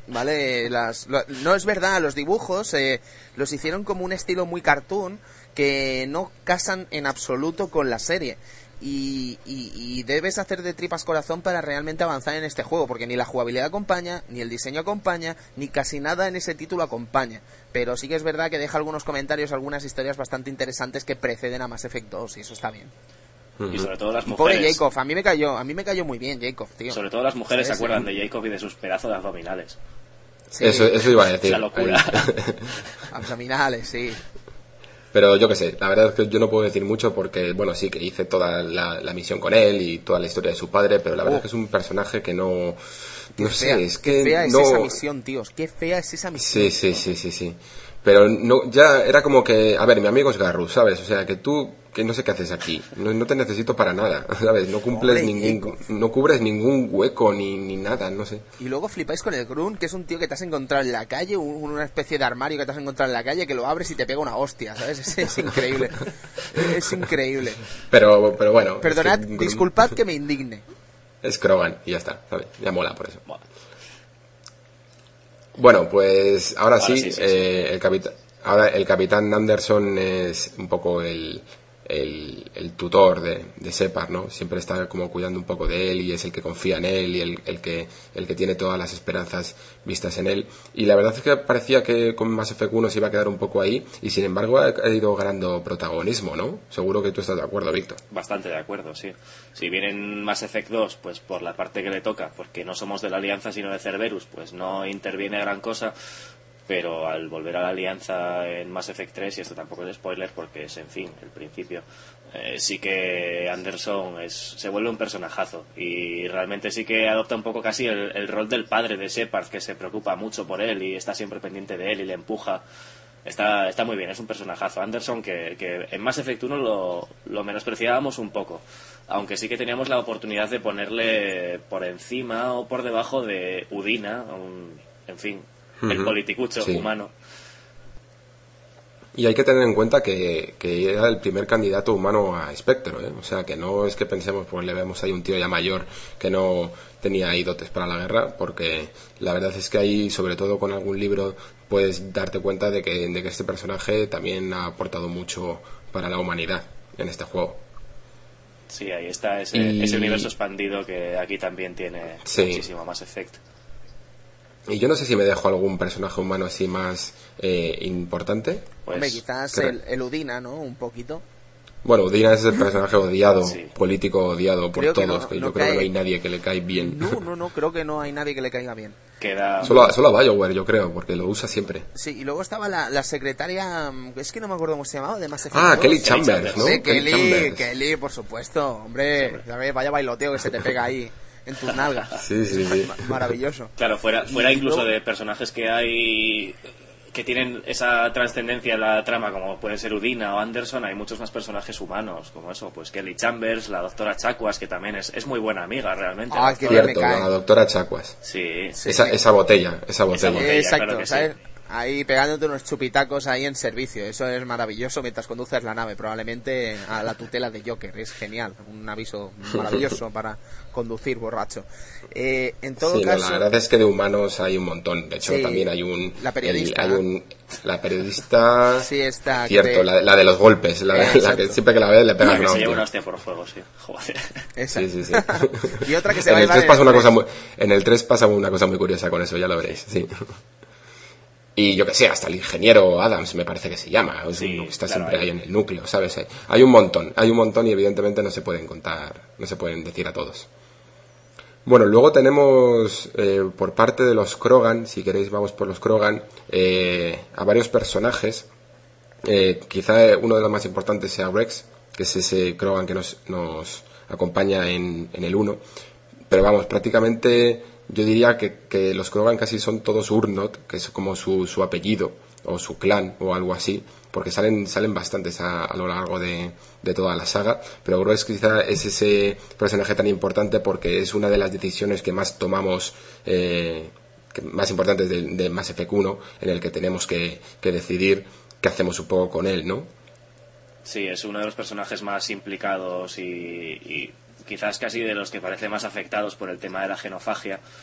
¿vale? Las, lo, no es verdad, los dibujos eh, los hicieron como un estilo muy cartoon que no casan en absoluto con la serie. Y, y, y debes hacer de tripas corazón para realmente avanzar en este juego, porque ni la jugabilidad acompaña, ni el diseño acompaña, ni casi nada en ese título acompaña. Pero sí que es verdad que deja algunos comentarios, algunas historias bastante interesantes que preceden a Mass Effect dos, y eso está bien. Y sobre todo las mujeres. Pobre Jacob, a mí me cayó, a mí me cayó muy bien Jacob, tío. Sobre todo las mujeres sí, se acuerdan sí. de Jacob y de sus pedazos de abdominales. Sí. Eso, eso iba a decir. La locura. Abdominales, sí. Pero yo qué sé, la verdad es que yo no puedo decir mucho porque, bueno, sí que hice toda la, la misión con él y toda la historia de su padre, pero la verdad oh. es que es un personaje que no... Qué no fea, sé, es qué que fea no... es esa misión, tíos, qué fea es esa misión. Sí, sí, sí, sí, sí. Pero no, ya era como que, a ver, mi amigo es Garrus, ¿sabes? O sea, que tú, que no sé qué haces aquí, no, no te necesito para nada, ¿sabes? No cumples Hombre, ningún, no cubres ningún hueco ni, ni nada, no sé. Y luego flipáis con el Grun, que es un tío que te has encontrado en la calle, un, una especie de armario que te has encontrado en la calle, que lo abres y te pega una hostia, ¿sabes? Es, es increíble, es increíble. Pero, pero bueno. Perdonad, es que, disculpad que me indigne. Es Krogan y ya está, ¿sabes? Ya mola por eso. Bueno, pues ahora, ahora sí, sí, sí, eh, sí. El capitán, ahora el capitán Anderson es un poco el, el, el tutor de, de Shepard, ¿no? Siempre está como cuidando un poco de él y es el que confía en él y el, el que el que tiene todas las esperanzas vistas en él. Y la verdad es que parecía que con Mass Effect uno se iba a quedar un poco ahí y sin embargo ha, ha ido ganando protagonismo, ¿no? Seguro que tú estás de acuerdo, Víctor. Bastante de acuerdo, sí. Si bien en Mass Effect dos, pues por la parte que le toca, porque no somos de la Alianza sino de Cerberus, pues no interviene gran cosa, pero al volver a la Alianza en Mass Effect tres, y esto tampoco es spoiler porque es, en fin, el principio, eh, sí que Anderson es, se vuelve un personajazo y realmente sí que adopta un poco casi el, el rol del padre de Shepard, que se preocupa mucho por él y está siempre pendiente de él y le empuja. Está, está muy bien, es un personajazo. Anderson que, que en Mass Effect uno lo, lo menospreciábamos un poco, aunque sí que teníamos la oportunidad de ponerle por encima o por debajo de Udina, un, en fin, uh-huh. el politicucho sí. humano. Y hay que tener en cuenta que, que era el primer candidato humano a Spectre, ¿eh? O sea, que no es que pensemos, pues le vemos ahí un tío ya mayor que no tenía ahí dotes para la guerra, porque la verdad es que ahí, sobre todo con algún libro, puedes darte cuenta de que, de que este personaje también ha aportado mucho para la humanidad en este juego. Sí, ahí está ese, y... ese universo expandido que aquí también tiene sí. muchísimo más efecto. Y yo no sé si me dejo algún personaje humano así más eh, importante. Pues, Hombre, quizás el, el Udina, ¿no? Un poquito. Bueno, Udina es el personaje odiado, sí. político odiado por creo todos, que, no, que yo no creo cae... que no hay nadie que le cae bien. No, no, no, creo que no hay nadie que le caiga bien. Queda... Solo, solo a BioWare, yo creo, porque lo usa siempre. Sí, y luego estaba la, la secretaria, es que no me acuerdo cómo se llamaba, de Mass Effect Ah, dos. Kelly Chambers, ¿no? Sí, Kelly, Kelly, Kelly, por supuesto. Hombre, sí. Vaya bailoteo que se te pega ahí en tus nalgas. Sí, sí, sí. Maravilloso. Claro, fuera, fuera incluso luego... de personajes que hay... que tienen esa trascendencia en la trama, como puede ser Udina o Anderson, hay muchos más personajes humanos, como eso, pues Kelly Chambers, la doctora Chakwas, que también es, es muy buena amiga realmente. Ah, que cierto, la doctora Chakwas. Sí, sí. Esa, esa botella, esa botella. Esa botella Exacto, claro que ¿sabes? Sí. Ahí pegándote unos chupitacos ahí en servicio, eso es maravilloso mientras conduces la nave, probablemente a la tutela de Joker, es genial, un aviso maravilloso para conducir borracho. Eh, en todo sí, caso, no, la verdad es que de humanos hay un montón, de hecho sí, también hay un... La periodista. El, hay un, la periodista... Sí, está. Cierto, te... la, la de los golpes, la, eh, la que siempre que la ves le pegas una hostia. Se lleva una hostia por fuego, sí, joder. Esa. Sí, sí, sí. Y otra que se en va el a tres pasa una cosa muy, En el tres pasa una cosa muy curiosa con eso, ya lo veréis, sí. Y yo que sé, hasta el ingeniero Adams me parece que se llama, es sí, uno que está claro, siempre ahí en el núcleo, ¿sabes? Hay un montón, hay un montón y evidentemente no se pueden contar, no se pueden decir a todos. Bueno, luego tenemos eh, por parte de los Krogan, si queréis vamos por los Krogan, eh, a varios personajes. Eh, quizá uno de los más importantes sea Rex, que es ese Krogan que nos, nos acompaña en, en el uno. Pero vamos, prácticamente... Yo diría que, que los Krogan casi son todos Urnot, que es como su, su apellido, o su clan, o algo así, porque salen salen bastantes a, a lo largo de, de toda la saga, pero Groes quizá es ese personaje tan importante porque es una de las decisiones que más tomamos, eh, que más importantes de, de Mass Effect uno, en el que tenemos que, que decidir qué hacemos un poco con él, ¿no? Sí, es uno de los personajes más implicados y... y... quizás casi de los que parece más afectados por el tema de la genofagia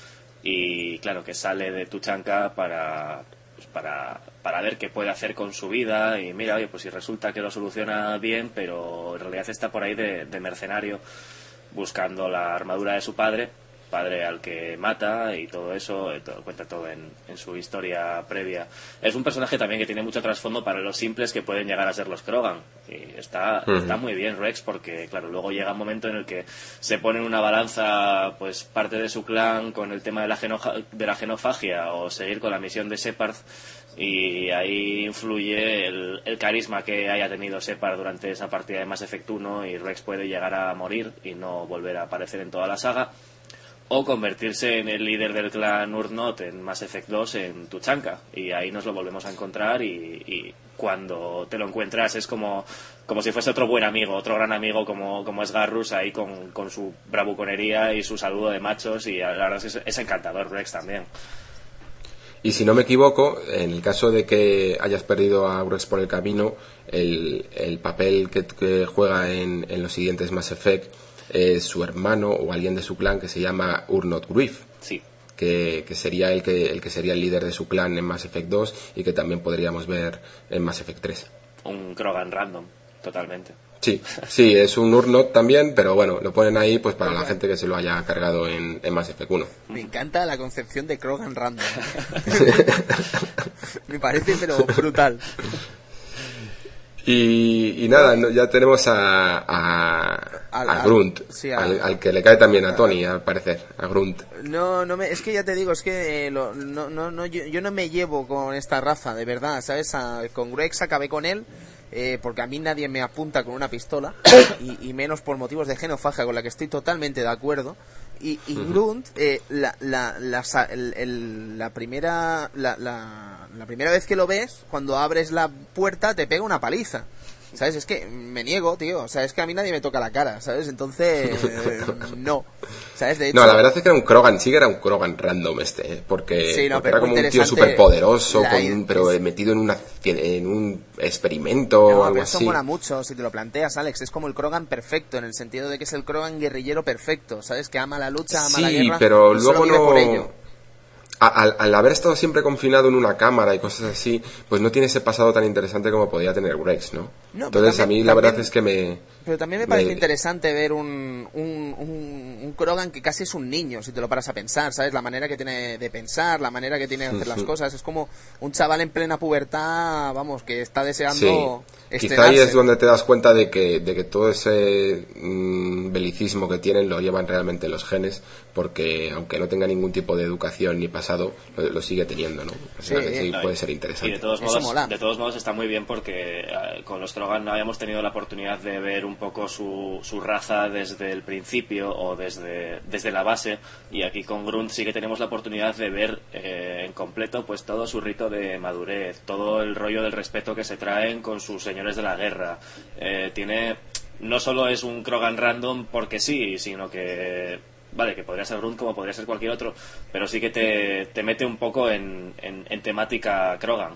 y claro, que sale de Tuchanka para, pues para, para ver qué puede hacer con su vida y mira, oye, pues si resulta que lo soluciona bien, pero en realidad está por ahí de, de mercenario buscando la armadura de su padre, padre al que mata y todo eso, todo, cuenta todo en, en su historia previa. Es un personaje también que tiene mucho trasfondo para los simples que pueden llegar a ser los Krogan, y está, uh-huh. está muy bien Rex, porque claro, luego llega un momento en el que se pone en una balanza pues parte de su clan con el tema de la, genoja, de la genofagia o seguir con la misión de Shepard, y ahí influye el, el carisma que haya tenido Shepard durante esa partida de Mass Effect uno, y Rex puede llegar a morir y no volver a aparecer en toda la saga, o convertirse en el líder del clan Urdnot en Mass Effect dos en Tuchanka, y ahí nos lo volvemos a encontrar, y, y cuando te lo encuentras es como, como si fuese otro buen amigo, otro gran amigo como, como es Garrus, ahí con, con su bravuconería y su saludo de machos, y la verdad es que es, es encantador Rex también. Y si no me equivoco, en el caso de que hayas perdido a Rex por el camino, el, el papel que, que juega en, en los siguientes Mass Effect es su hermano o alguien de su clan que se llama Urdnot Greef, sí. que, que sería el que el que sería el líder de su clan en Mass Effect dos y que también podríamos ver en Mass Effect tres. Un Krogan random, totalmente. Sí, sí, es un Urdnot también, pero bueno, lo ponen ahí pues para la gente que se lo haya cargado en, en Mass Effect uno. Me encanta la concepción de Krogan random. Me parece pero brutal. Y, y nada, no, ya tenemos a, a, al, a Grunt, al, sí, al, al que le cae también a Tony, al parecer, a Grunt. No, no me, es que ya te digo, es que eh, lo, no, no, no, yo, yo no me llevo con esta raza, de verdad, ¿sabes? A, con Rex acabé con él, eh, porque a mí nadie me apunta con una pistola, y, y menos por motivos de genofagia, con la que estoy totalmente de acuerdo. Y, y Grunt, eh, la, la, la, el, el, la primera la, la, la primera vez que lo ves, cuando abres la puerta te pega una paliza, ¿sabes? Es que me niego, tío, o sea, es que a mí nadie me toca la cara, ¿sabes? Entonces, eh, no, ¿sabes? De hecho, no, la verdad es que era un Krogan, sí que era un Krogan random este, ¿eh? porque, sí, no, porque era como un tío súper poderoso, la, con, pero es, metido en, una, en un experimento no, o algo pero así. Eso mola mucho, si te lo planteas, Alex, es como el Krogan perfecto, en el sentido de que es el Krogan guerrillero perfecto, ¿sabes? Que ama la lucha, ama sí, la guerra, pero y luego solo vive no... por ello. Al, al haber estado siempre confinado en una cámara y cosas así, pues no tiene ese pasado tan interesante como podía tener Rex, ¿no? no Entonces también, a mí la también, verdad es que me... Pero también me parece me... interesante ver un, un, un, un Krogan que casi es un niño, si te lo paras a pensar, ¿sabes? La manera que tiene de pensar, la manera que tiene de hacer las cosas, es como un chaval en plena pubertad, vamos, que está deseando... Sí. Quizá ahí es donde te das cuenta de que, de que todo ese mmm, belicismo que tienen lo llevan realmente los genes, porque aunque no tenga ningún tipo de educación ni pasado, lo, lo sigue teniendo, ¿no? O sea, sí, sí, no, puede ser interesante. Y de todos modos, de todos modos está muy bien porque eh, con los Krogan no habíamos tenido la oportunidad de ver un poco su, su raza desde el principio o desde, desde la base, y aquí con Grunt sí que tenemos la oportunidad de ver eh, en completo pues todo su rito de madurez, todo el rollo del respeto que se traen con sus señores de la guerra. Eh, tiene, no solo es un Krogan random porque sí, sino que vale, que podría ser Grunt como podría ser cualquier otro, pero sí que te, te mete un poco en, en, en temática Krogan.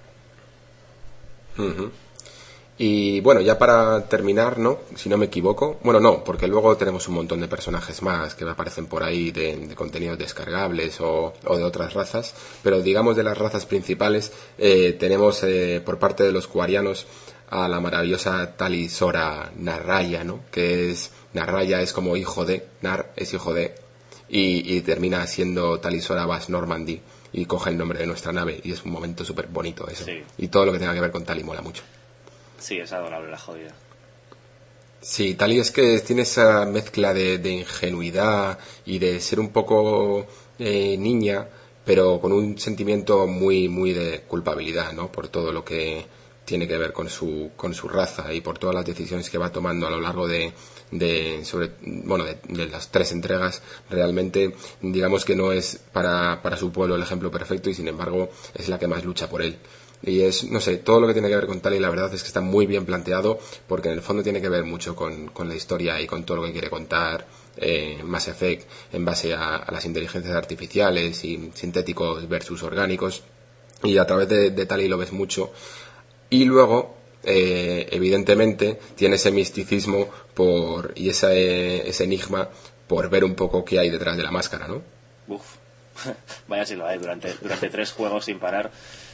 Uh-huh. Y bueno, ya para terminar, ¿no? Si no me equivoco, bueno, no, porque luego tenemos un montón de personajes más que aparecen por ahí de, de contenidos descargables o, o de otras razas, pero digamos de las razas principales, eh, tenemos eh, por parte de los Quarianos a la maravillosa Tali Sora Narraya, ¿no? Que es, Narraya es como hijo de, Nar es hijo de, y, y termina siendo Tali Sora Vas Normandy, y coge el nombre de nuestra nave, y es un momento súper bonito eso. Sí. Y todo lo que tenga que ver con Tali mola mucho. Sí, es adorable la jodida. Sí, Tali es que tiene esa mezcla de, de ingenuidad y de ser un poco eh, niña, pero con un sentimiento muy muy de culpabilidad, ¿no? Por todo lo que tiene que ver con su con su raza y por todas las decisiones que va tomando a lo largo de, de sobre bueno de, de las tres entregas. Realmente digamos que no es para para su pueblo el ejemplo perfecto, y sin embargo es la que más lucha por él. Y es, no sé, todo lo que tiene que ver con Tali, la verdad es que está muy bien planteado, porque en el fondo tiene que ver mucho con, con la historia y con todo lo que quiere contar eh, Mass Effect en base a, a las inteligencias artificiales y sintéticos versus orgánicos, y a través de, de Tali lo ves mucho. Y luego, eh, evidentemente, tiene ese misticismo por y esa, eh, ese enigma por ver un poco qué hay detrás de la máscara, ¿no? Uf. Vaya si lo hay, durante, durante tres juegos sin parar.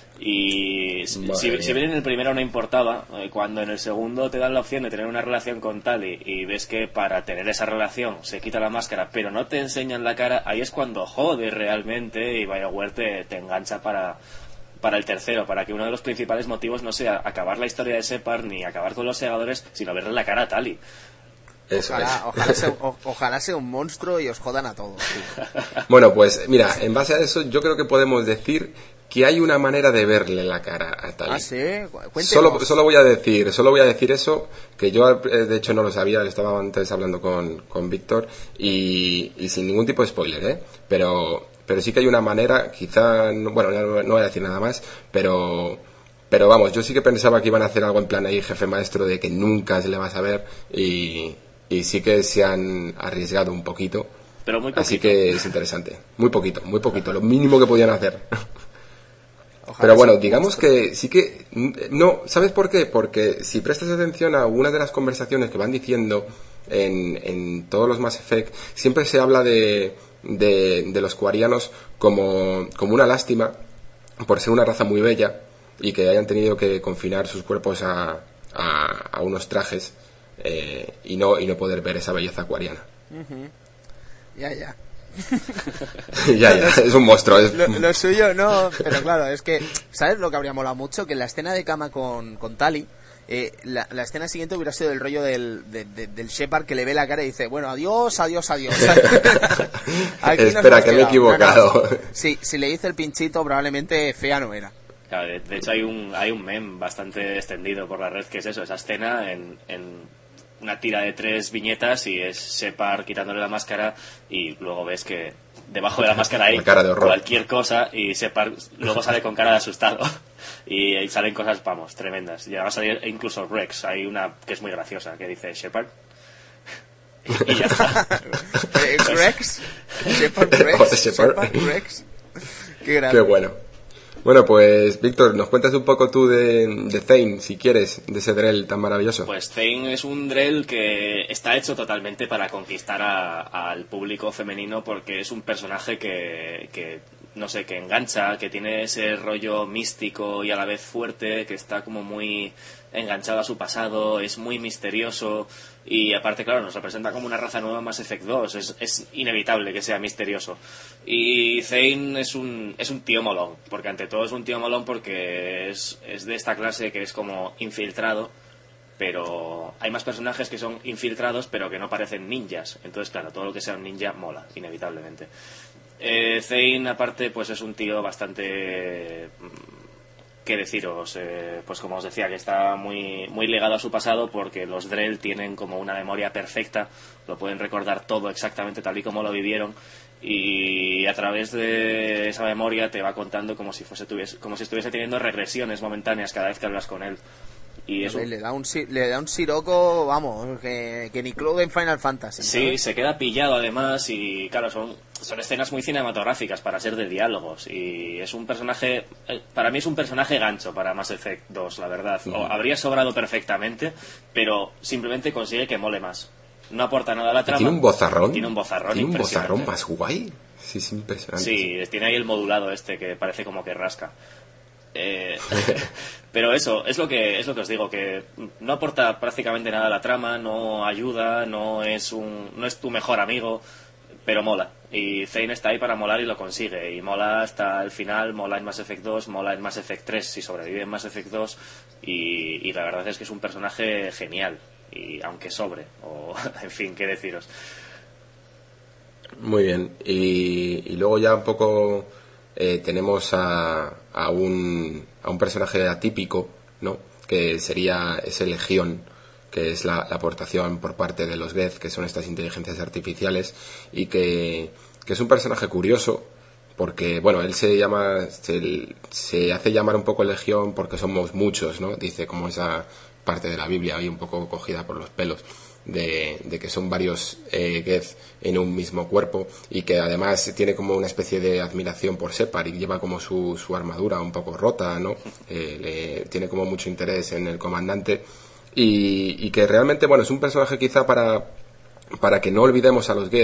Y si, si bien en el primero no importaba, eh, cuando en el segundo te dan la opción de tener una relación con Tali y ves que para tener esa relación se quita la máscara pero no te enseñan la cara, ahí es cuando jode realmente y BioWare te, te engancha para, para el tercero, para que uno de los principales motivos no sea acabar la historia de Shepard ni acabar con los segadores, sino verle la cara a Tali. Eso ojalá, es. ojalá, sea, o, ojalá sea un monstruo y os jodan a todos. Sí. Bueno, pues mira, en base a eso yo creo que podemos decir que hay una manera de verle la cara a Tali. Ah, sí, cuéntenos. Solo, solo voy a decir, solo voy a decir eso, que yo de hecho no lo sabía, estaba antes hablando con, con Víctor y, y sin ningún tipo de spoiler, ¿eh? Pero, pero sí que hay una manera, quizá, bueno, no, no voy a decir nada más, pero, pero vamos, yo sí que pensaba que iban a hacer algo en plan ahí jefe maestro de que nunca se le va a saber y, y sí que se han arriesgado un poquito. Pero muy poquito. Así que es interesante, muy poquito, muy poquito, lo mínimo que podían hacer. Ojalá. Pero bueno, digamos que sí que... No, ¿sabes por qué? Porque si prestas atención a una de las conversaciones que van diciendo en, en todos los Mass Effect, siempre se habla de, de, de los quarianos como, como una lástima por ser una raza muy bella y que hayan tenido que confinar sus cuerpos a, a, a unos trajes eh, y, no, y no poder ver esa belleza acuariana. Uh-huh. Ya, ya. ya, ya, es un monstruo. Es... Lo, lo suyo no, pero claro, es que, ¿sabes lo que habría molado mucho? Que en la escena de cama con, con Tali, eh, la, la escena siguiente hubiera sido el rollo del, de, de, del Shepard que le ve la cara y dice, bueno, adiós, adiós, adiós. Espera, que me he equivocado. No, no. Sí, si le dice el pinchito, probablemente fea no era. Claro, de, de hecho hay un, hay un meme bastante extendido por la red que es eso, esa escena en... en una tira de tres viñetas y es Shepard quitándole la máscara y luego ves que debajo de la máscara hay cara cualquier cosa y Shepard luego sale con cara de asustado y, y salen cosas, vamos, tremendas. Y va a salir incluso Rex, hay una que es muy graciosa que dice Shepard y, y ya está. Rex, Shepard Rex, Shepard Rex. Qué grande. Qué bueno. Bueno, pues, Víctor, ¿nos cuentas un poco tú de, de Thane, si quieres, de ese Drell tan maravilloso? Pues Thane es un Drell que está hecho totalmente para conquistar a, al público femenino porque es un personaje que, que, no sé, que engancha, que tiene ese rollo místico y a la vez fuerte, que está como muy enganchado a su pasado, es muy misterioso y aparte, claro, nos representa como una raza nueva en Mass Effect dos, es, es inevitable que sea misterioso. Y Thane es un, es un tío molón, porque ante todo es un tío molón porque es, es de esta clase que es como infiltrado, pero hay más personajes que son infiltrados pero que no parecen ninjas, entonces claro, todo lo que sea un ninja mola, inevitablemente. Eh, Thane aparte pues es un tío bastante... ¿Qué deciros? Eh, pues como os decía, que está muy, muy ligado a su pasado porque los Drell tienen como una memoria perfecta, lo pueden recordar todo exactamente tal y como lo vivieron y a través de esa memoria te va contando como si fuese tuviese, como si estuviese teniendo regresiones momentáneas cada vez que hablas con él. Y eso... le da un le da un siroco, vamos, que, que ni Cloud en Final Fantasy, ¿sabes? Sí, se queda pillado además y claro, son, son escenas muy cinematográficas para ser de diálogos y es un personaje, para mí es un personaje gancho para Mass Effect dos, la verdad. Mm. O, habría sobrado perfectamente, pero simplemente consigue que mole más. No aporta nada a la trama. Tiene un bozarrón. Tiene un bozarrón Tiene un bozarrón más guay. Sí, es impresionante. Sí, tiene ahí el modulado este que parece como que rasca. Eh, pero eso es lo que es lo que os digo, que no aporta prácticamente nada a la trama, no ayuda, no es un no es tu mejor amigo, pero mola. Y Thane está ahí para molar y lo consigue. Y mola hasta el final, mola en Mass Effect dos, mola en Mass Effect tres si sobrevive en Mass Effect dos. Y, y la verdad es que es un personaje genial. Y aunque sobre, o en fin, qué deciros. Muy bien. Y, y luego ya un poco eh, tenemos a, a un a un personaje atípico, ¿no? Que sería ese Legión, que es la, la aportación por parte de los Geth, que son estas inteligencias artificiales, y que, que es un personaje curioso, porque, bueno, él se llama, se, se hace llamar un poco Legión porque somos muchos, ¿no? Dice como esa parte de la Biblia ahí un poco cogida por los pelos, de, de que son varios eh, Geth en un mismo cuerpo, y que además tiene como una especie de admiración por Shepard y lleva como su, su armadura un poco rota, ¿no? Eh, le, tiene como mucho interés en el comandante. Y, y que realmente, bueno, es un personaje quizá para, para que no olvidemos a los Geth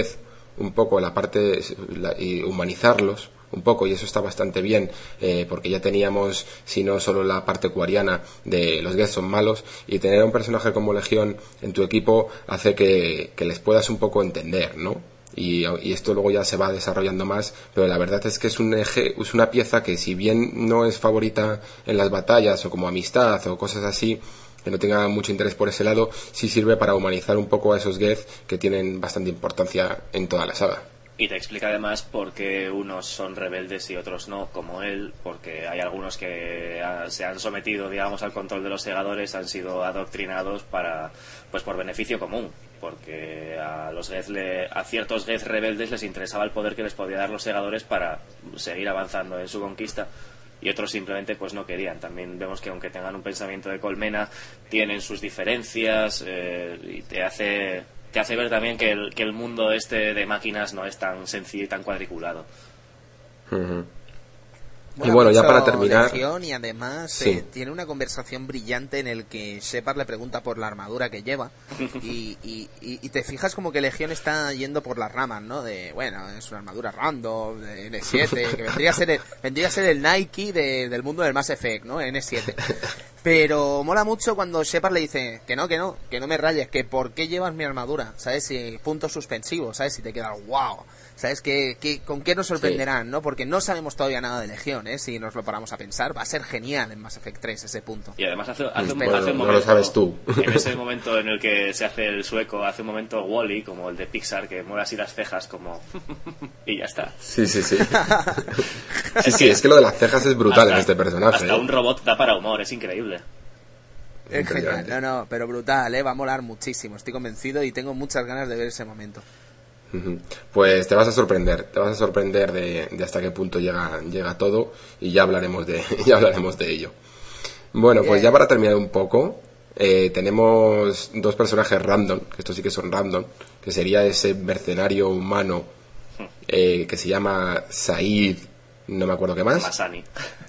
un poco la parte la, y humanizarlos un poco, y eso está bastante bien, eh, porque ya teníamos, si no solo la parte cuariana de los Geth son malos, y tener a un personaje como Legión en tu equipo hace que, que les puedas un poco entender, ¿no? Y, y esto luego ya se va desarrollando más, pero la verdad es que es un eje, es una pieza que, si bien no es favorita en las batallas o como amistad o cosas así, que no tenga mucho interés por ese lado, sí sirve para humanizar un poco a esos Geth que tienen bastante importancia en toda la saga. Y te explica además por qué unos son rebeldes y otros no, como él, porque hay algunos que se han sometido, digamos, al control de los segadores, han sido adoctrinados para, pues por beneficio común, porque a los Geth le, a ciertos Geth rebeldes les interesaba el poder que les podía dar los segadores para seguir avanzando en su conquista, y otros simplemente pues no querían. También vemos que aunque tengan un pensamiento de colmena, tienen sus diferencias, eh, y te hace... te hace ver también que el, que el mundo este de máquinas no es tan sencillo y tan cuadriculado. Uh-huh. Bueno, y bueno, ya para terminar... Legión, y además sí. eh, tiene una conversación brillante en el que Shepard le pregunta por la armadura que lleva y, y, y, y te fijas como que Legión está yendo por las ramas, ¿no? De, bueno, es una armadura random, de ene siete, que vendría a ser el, vendría a ser el Nike de, del mundo del Mass Effect, ¿no? ene siete. Pero mola mucho cuando Shepard le dice que no, que no, que no me rayes, que por qué llevas mi armadura, ¿sabes? Y puntos suspensivos, ¿sabes? Y te queda wow, ¿sabes? Que, que, ¿con qué nos sorprenderán, sí. ¿no? Porque no sabemos todavía nada de Legión, ¿eh? Si nos lo paramos a pensar, va a ser genial en Mass Effect tres ese punto. Y además hace, hace, un, bueno, hace un no momento, lo sabes tú. En ese momento en el que se hace el sueco, hace un momento Wall-E, como el de Pixar, que mueve así las cejas como... y ya está. Sí, sí, sí. sí, sí, es que lo de las cejas es brutal hasta, en este personaje. Hasta ¿eh? un robot da para humor, es increíble. Es genial, no, no, pero brutal, ¿eh? Va a molar muchísimo, estoy convencido y tengo muchas ganas de ver ese momento. Pues te vas a sorprender, te vas a sorprender de, de hasta qué punto llega, llega todo, y ya hablaremos de, ya hablaremos de ello. Bueno, pues ya para terminar un poco, eh, tenemos dos personajes random, que estos sí que son random, que sería ese mercenario humano eh, que se llama Said, no me acuerdo qué más. Masani.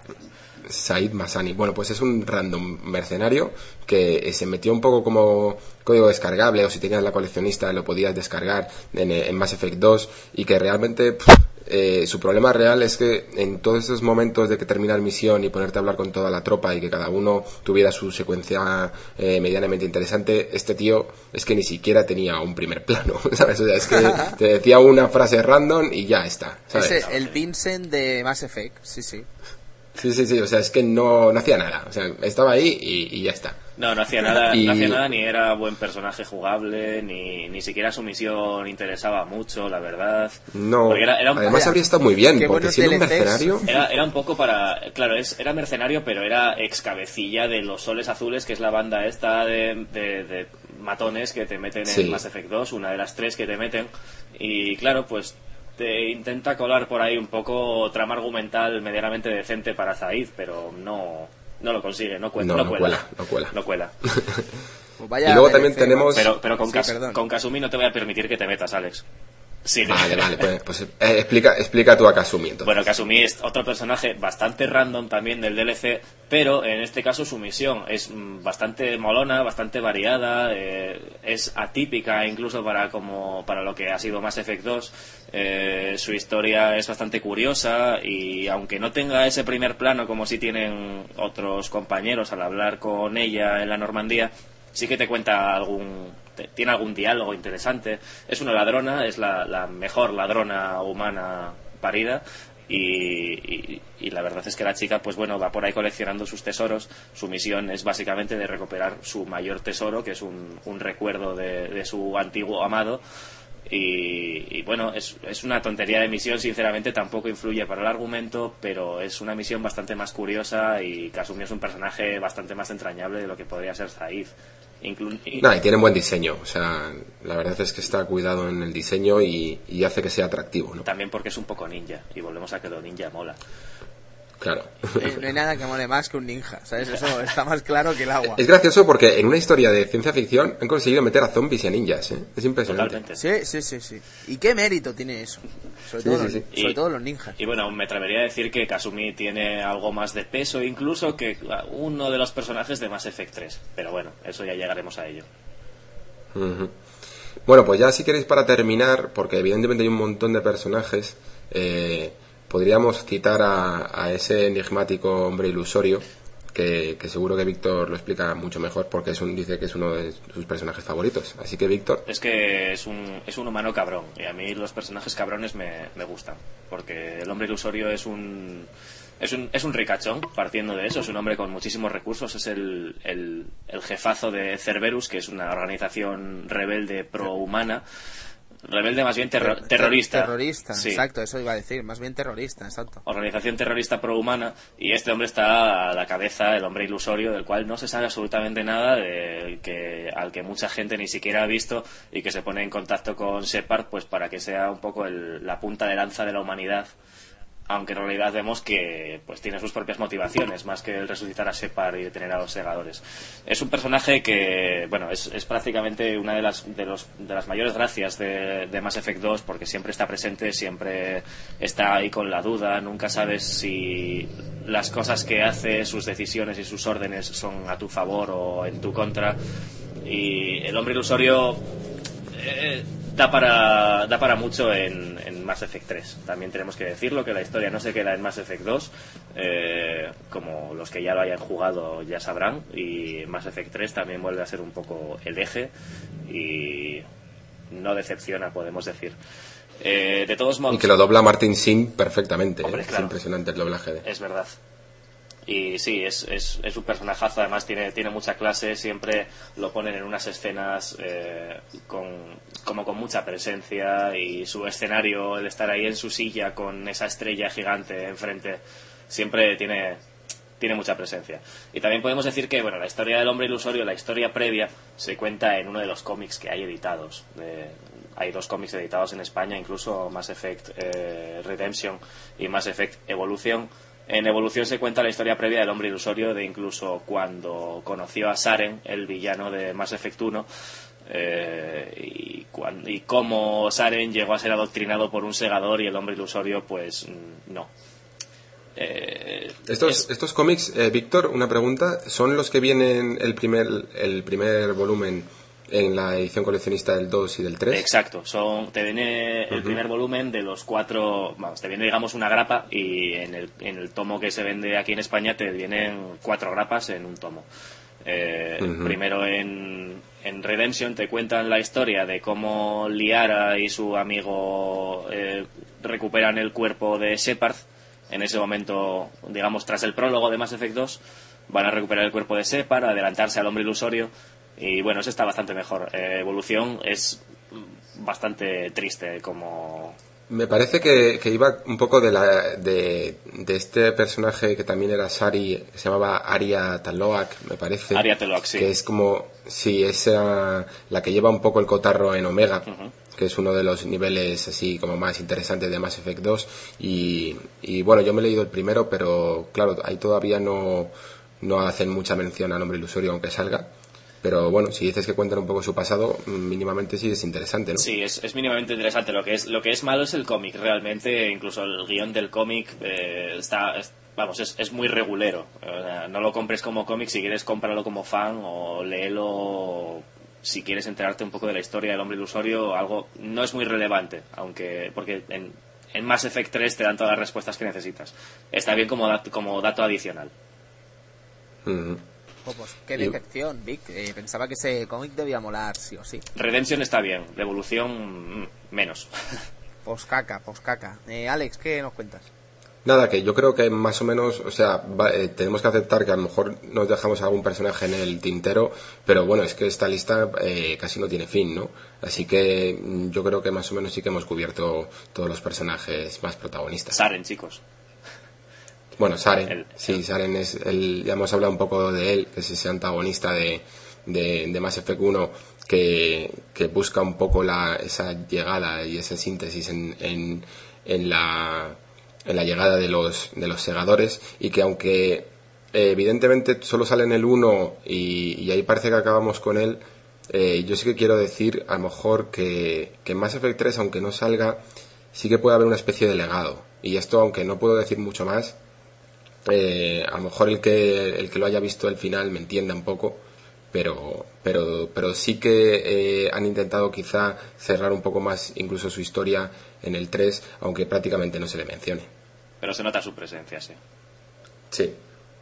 Said Masani. Bueno, pues es un random mercenario que se metió un poco como código descargable, o si tenías la coleccionista lo podías descargar en, en Mass Effect dos, y que realmente pff, eh, su problema real es que en todos esos momentos de que terminas misión y ponerte a hablar con toda la tropa y que cada uno tuviera su secuencia eh, medianamente interesante, este tío es que ni siquiera tenía un primer plano, ¿sabes? O sea, es que te decía una frase random y ya está, ¿sabes? Ese, el Vincent de Mass Effect, sí, sí. Sí, sí, sí, o sea, es que no, no hacía nada, o sea, estaba ahí y, y ya está. No, no hacía nada, y... no hacía nada, ni era buen personaje jugable, ni, ni siquiera su misión interesaba mucho, la verdad. No, era, era un... además habría estado muy bien, porque siendo un mercenario... Era, era un poco para... Claro, es, era mercenario, pero era ex cabecilla de los Soles Azules, que es la banda esta de, de, de matones que te meten en sí. Mass Effect dos, una de las tres que te meten, y claro, pues... te intenta colar por ahí un poco trama argumental medianamente decente para Said, pero no no lo consigue, no, cuela, no, no, no cuela, cuela, no cuela. No cuela. Pues vaya y luego también tenemos... Pero, pero con, sí, Kas, con Kasumi no te voy a permitir que te metas, Alex. Sí, vale, vale, pues, pues eh, explica, explica tú a Kasumi entonces. Bueno, Kasumi es otro personaje bastante random también del D L C, pero en este caso su misión es bastante molona, bastante variada, eh, es atípica incluso para como para lo que ha sido Mass Effect dos. Eh, su historia es bastante curiosa, y aunque no tenga ese primer plano como sí tienen otros compañeros al hablar con ella en la Normandía, sí que te cuenta algún... tiene algún diálogo interesante. Es una ladrona, es la, la mejor ladrona humana parida, y, y, y la verdad es que la chica, pues bueno, va por ahí coleccionando sus tesoros. Su misión es básicamente de recuperar su mayor tesoro, que es un, un recuerdo de, de su antiguo amado. Y, y bueno, es, es una tontería de misión, sinceramente tampoco influye para el argumento, pero es una misión bastante más curiosa, y Kasumi es un personaje bastante más entrañable de lo que podría ser Said. Inclu- y... No, y tiene buen diseño, o sea, la verdad es que está cuidado en el diseño y, y hace que sea atractivo, ¿no? También porque es un poco ninja, y volvemos a que lo ninja mola. Claro. Eh, no hay nada que mole más que un ninja, ¿sabes? Eso está más claro que el agua. Es gracioso porque en una historia de ciencia ficción han conseguido meter a zombies y a ninjas, ¿eh? Es impresionante. Totalmente. Sí, sí, sí, sí. ¿Y qué mérito tiene eso? Sobre, Sí, todo, sí, los, sí. sobre Y- todo los ninjas. Y bueno, me atrevería a decir que Kasumi tiene algo más de peso incluso que uno de los personajes de Mass Effect tres. Pero bueno, eso ya llegaremos a ello. Ujú. Bueno, pues ya si queréis para terminar, porque evidentemente hay un montón de personajes, eh, podríamos quitar a, a ese enigmático hombre ilusorio, que, que seguro que Víctor lo explica mucho mejor, porque es un, dice que es uno de sus personajes favoritos. Así que, Víctor... Es que es un, es un humano cabrón, y a mí los personajes cabrones me, me gustan, porque el hombre ilusorio es un... Es un, es un ricachón, partiendo de eso, es un hombre con muchísimos recursos, es el, el, el jefazo de Cerberus, que es una organización rebelde pro-humana, rebelde más bien terro, terrorista. Terrorista, sí. Exacto, eso iba a decir, más bien terrorista, exacto. Organización terrorista pro-humana, y este hombre está a la cabeza, el hombre ilusorio, del cual no se sabe absolutamente nada, de que, al que mucha gente ni siquiera ha visto, y que se pone en contacto con Shepard pues para que sea un poco el, la punta de lanza de la humanidad. Aunque en realidad vemos que pues tiene sus propias motivaciones, más que el resucitar a Shepard y detener a los segadores. Es un personaje que, bueno, es, es prácticamente una de las de, los, de las mayores gracias de, de Mass Effect dos, porque siempre está presente, siempre está ahí con la duda, nunca sabes si las cosas que hace, sus decisiones y sus órdenes son a tu favor o en tu contra. Y el hombre ilusorio... Eh, Da para, da para mucho en, en Mass Effect tres. También tenemos que decirlo, que la historia no se queda en Mass Effect dos, eh, como los que ya lo hayan jugado ya sabrán, y Mass Effect tres también vuelve a ser un poco el eje y no decepciona, podemos decir. Eh, de todos modos... Y que lo dobla Martin Sheen perfectamente. Hombre, ¿eh? claro. Es impresionante el doblaje. De... Es verdad. Y sí, es, es, es un personajazo, además tiene, tiene mucha clase, siempre lo ponen en unas escenas eh, con, como con mucha presencia, y su escenario, el estar ahí en su silla con esa estrella gigante enfrente, siempre tiene, tiene mucha presencia. Y también podemos decir que, bueno, la historia del hombre ilusorio, la historia previa, se cuenta en uno de los cómics que hay editados. De, hay dos cómics editados en España, incluso Mass Effect eh, Redemption y Mass Effect Evolution. En Evolución se cuenta la historia previa del hombre ilusorio, de incluso cuando conoció a Saren, el villano de Mass Effect uno, eh, y, cuando, y cómo Saren llegó a ser adoctrinado por un segador y el hombre ilusorio, pues no. Eh, estos, es... estos cómics, eh, Víctor, una pregunta, ¿son los que vienen el primer, el primer volumen en la edición coleccionista del dos y del tres? Exacto, son, te viene el uh-huh. primer volumen de los cuatro, vamos, te viene digamos una grapa, y en el, en el tomo que se vende aquí en España te vienen cuatro grapas en un tomo. Eh, uh-huh. Primero en, en Redemption te cuentan la historia de cómo Liara y su amigo eh, recuperan el cuerpo de Shepard. En ese momento, digamos, tras el prólogo de Mass Effect dos, van a recuperar el cuerpo de Shepard, adelantarse al hombre ilusorio. Y bueno, eso está bastante mejor. Eh, Evolución es bastante triste, como... Me parece que, que iba un poco de, la, de, de este personaje que también era Sari, que se llamaba Aria Taloak, me parece. Aria Taloak, sí. Que es como, sí, es uh, la que lleva un poco el cotarro en Omega, uh-huh. que es uno de los niveles así como más interesantes de Mass Effect dos. Y, y bueno, yo me he leído el primero, pero claro, ahí todavía no, no hacen mucha mención al hombre ilusorio, aunque salga. Pero bueno, si dices que cuentan un poco su pasado, mínimamente sí es interesante, ¿no? Sí, es, es mínimamente interesante. Lo que es lo que es malo es el cómic, realmente. Incluso el guión del cómic eh, está, es, vamos, es, es muy regulero. Eh, no lo compres como cómic, si quieres cómpralo como fan o léelo si quieres enterarte un poco de la historia del hombre ilusorio. Algo no es muy relevante, aunque porque en, en Mass Effect tres te dan todas las respuestas que necesitas. Está bien como, dat, como dato adicional. Mm-hmm. Oh, pues qué decepción, Vic. Eh, pensaba que ese cómic debía molar, sí o sí. Redemption está bien, Revolución menos. Poscaca, poscaca. Eh, Alex, ¿qué nos cuentas? Nada, que yo creo que más o menos, o sea, va, eh, tenemos que aceptar que a lo mejor nos dejamos algún personaje en el tintero, pero bueno, es que esta lista eh, casi no tiene fin, ¿no? Así que yo creo que más o menos sí que hemos cubierto todos los personajes más protagonistas. Saren, chicos. Bueno, Saren, el, sí, el... Saren es el, ya hemos hablado un poco de él, que es ese antagonista de, de, de Mass Effect uno que, que busca un poco la, esa llegada y esa síntesis en, en, en, la, en la llegada de los, de los segadores, y que aunque eh, evidentemente solo sale en el uno y, y ahí parece que acabamos con él, eh, yo sí que quiero decir a lo mejor que, que en Mass Effect tres, aunque no salga, sí que puede haber una especie de legado, y esto aunque no puedo decir mucho más. Eh, a lo mejor el que el que lo haya visto el final me entienda un poco, pero pero pero sí que eh, han intentado quizá cerrar un poco más incluso su historia en el tres, aunque prácticamente no se le mencione. Pero se nota su presencia, sí. Sí.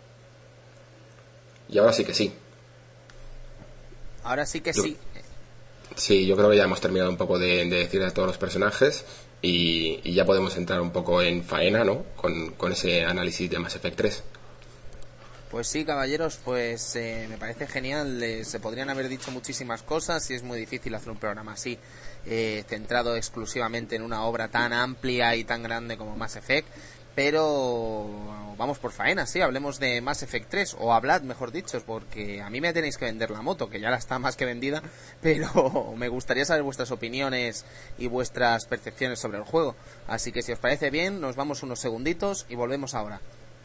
Y ahora sí que sí. Ahora sí que yo, sí. Sí, yo creo que ya hemos terminado un poco de, de decir a todos los personajes y, y ya podemos entrar un poco en faena, ¿no? Con, con ese análisis de Mass Effect tres. Pues sí, caballeros, pues eh, me parece genial. Eh, se podrían haber dicho muchísimas cosas y es muy difícil hacer un programa así, eh, centrado exclusivamente en una obra tan amplia y tan grande como Mass Effect. Pero vamos por faena, sí, hablemos de Mass Effect tres, o hablad, mejor dicho, porque a mí me tenéis que vender la moto, que ya la está más que vendida, pero me gustaría saber vuestras opiniones y vuestras percepciones sobre el juego. Así que si os parece bien, nos vamos unos segunditos y volvemos ahora.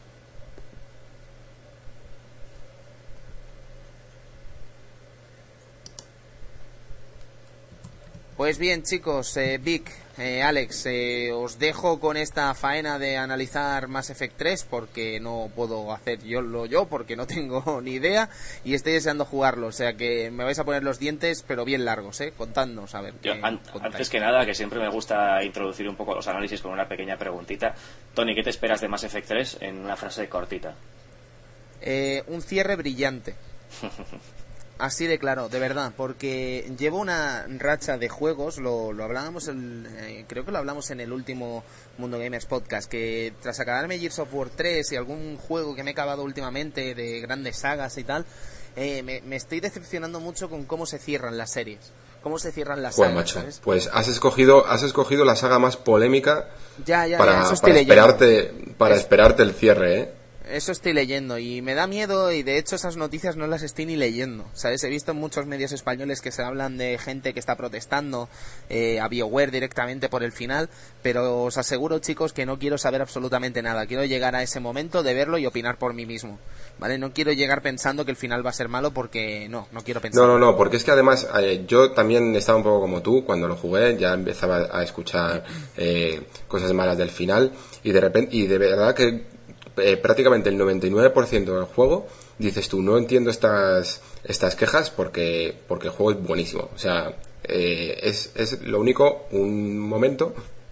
Pues bien, chicos, eh, Vic, eh, Alex, eh, os dejo con esta faena de analizar Mass Effect tres porque no puedo hacer yo lo yo porque no tengo ni idea y estoy deseando jugarlo, o sea que me vais a poner los dientes pero bien largos, eh, contadnos, a ver. Yo, an- antes que nada, que siempre me gusta introducir un poco los análisis con una pequeña preguntita. Tony, ¿qué te esperas de Mass Effect tres en una frase cortita? Eh, un cierre brillante. Así de claro, de verdad, porque llevo una racha de juegos, lo, lo hablábamos, el, eh, creo que lo hablamos en el último Mundo Gamers Podcast, que tras acabarme Gears of War tres y algún juego que me he acabado últimamente de grandes sagas y tal, eh, me, me estoy decepcionando mucho con cómo se cierran las series, cómo se cierran las Pues, sagas, macho, ¿sabes? pues has escogido, has escogido la saga más polémica ya, ya, para, ya, eso estoy para leyendo. esperarte, para Es... esperarte el cierre, ¿eh? Eso estoy leyendo y me da miedo y de hecho esas noticias no las estoy ni leyendo, ¿sabes? He visto en muchos medios españoles que se hablan de gente que está protestando eh, a BioWare directamente por el final, pero os aseguro, chicos, que no quiero saber absolutamente nada. Quiero llegar a ese momento de verlo y opinar por mí mismo, ¿vale? No quiero llegar pensando que el final va a ser malo porque no, no quiero pensar. No, no, no, porque es que además eh, yo también estaba un poco como tú cuando lo jugué, ya empezaba a escuchar eh, cosas malas del final y de repente, y de verdad que Eh, prácticamente el noventa y nueve por ciento del juego dices tú, no entiendo estas estas quejas porque porque el juego es buenísimo, o sea, eh, es, es lo único un momento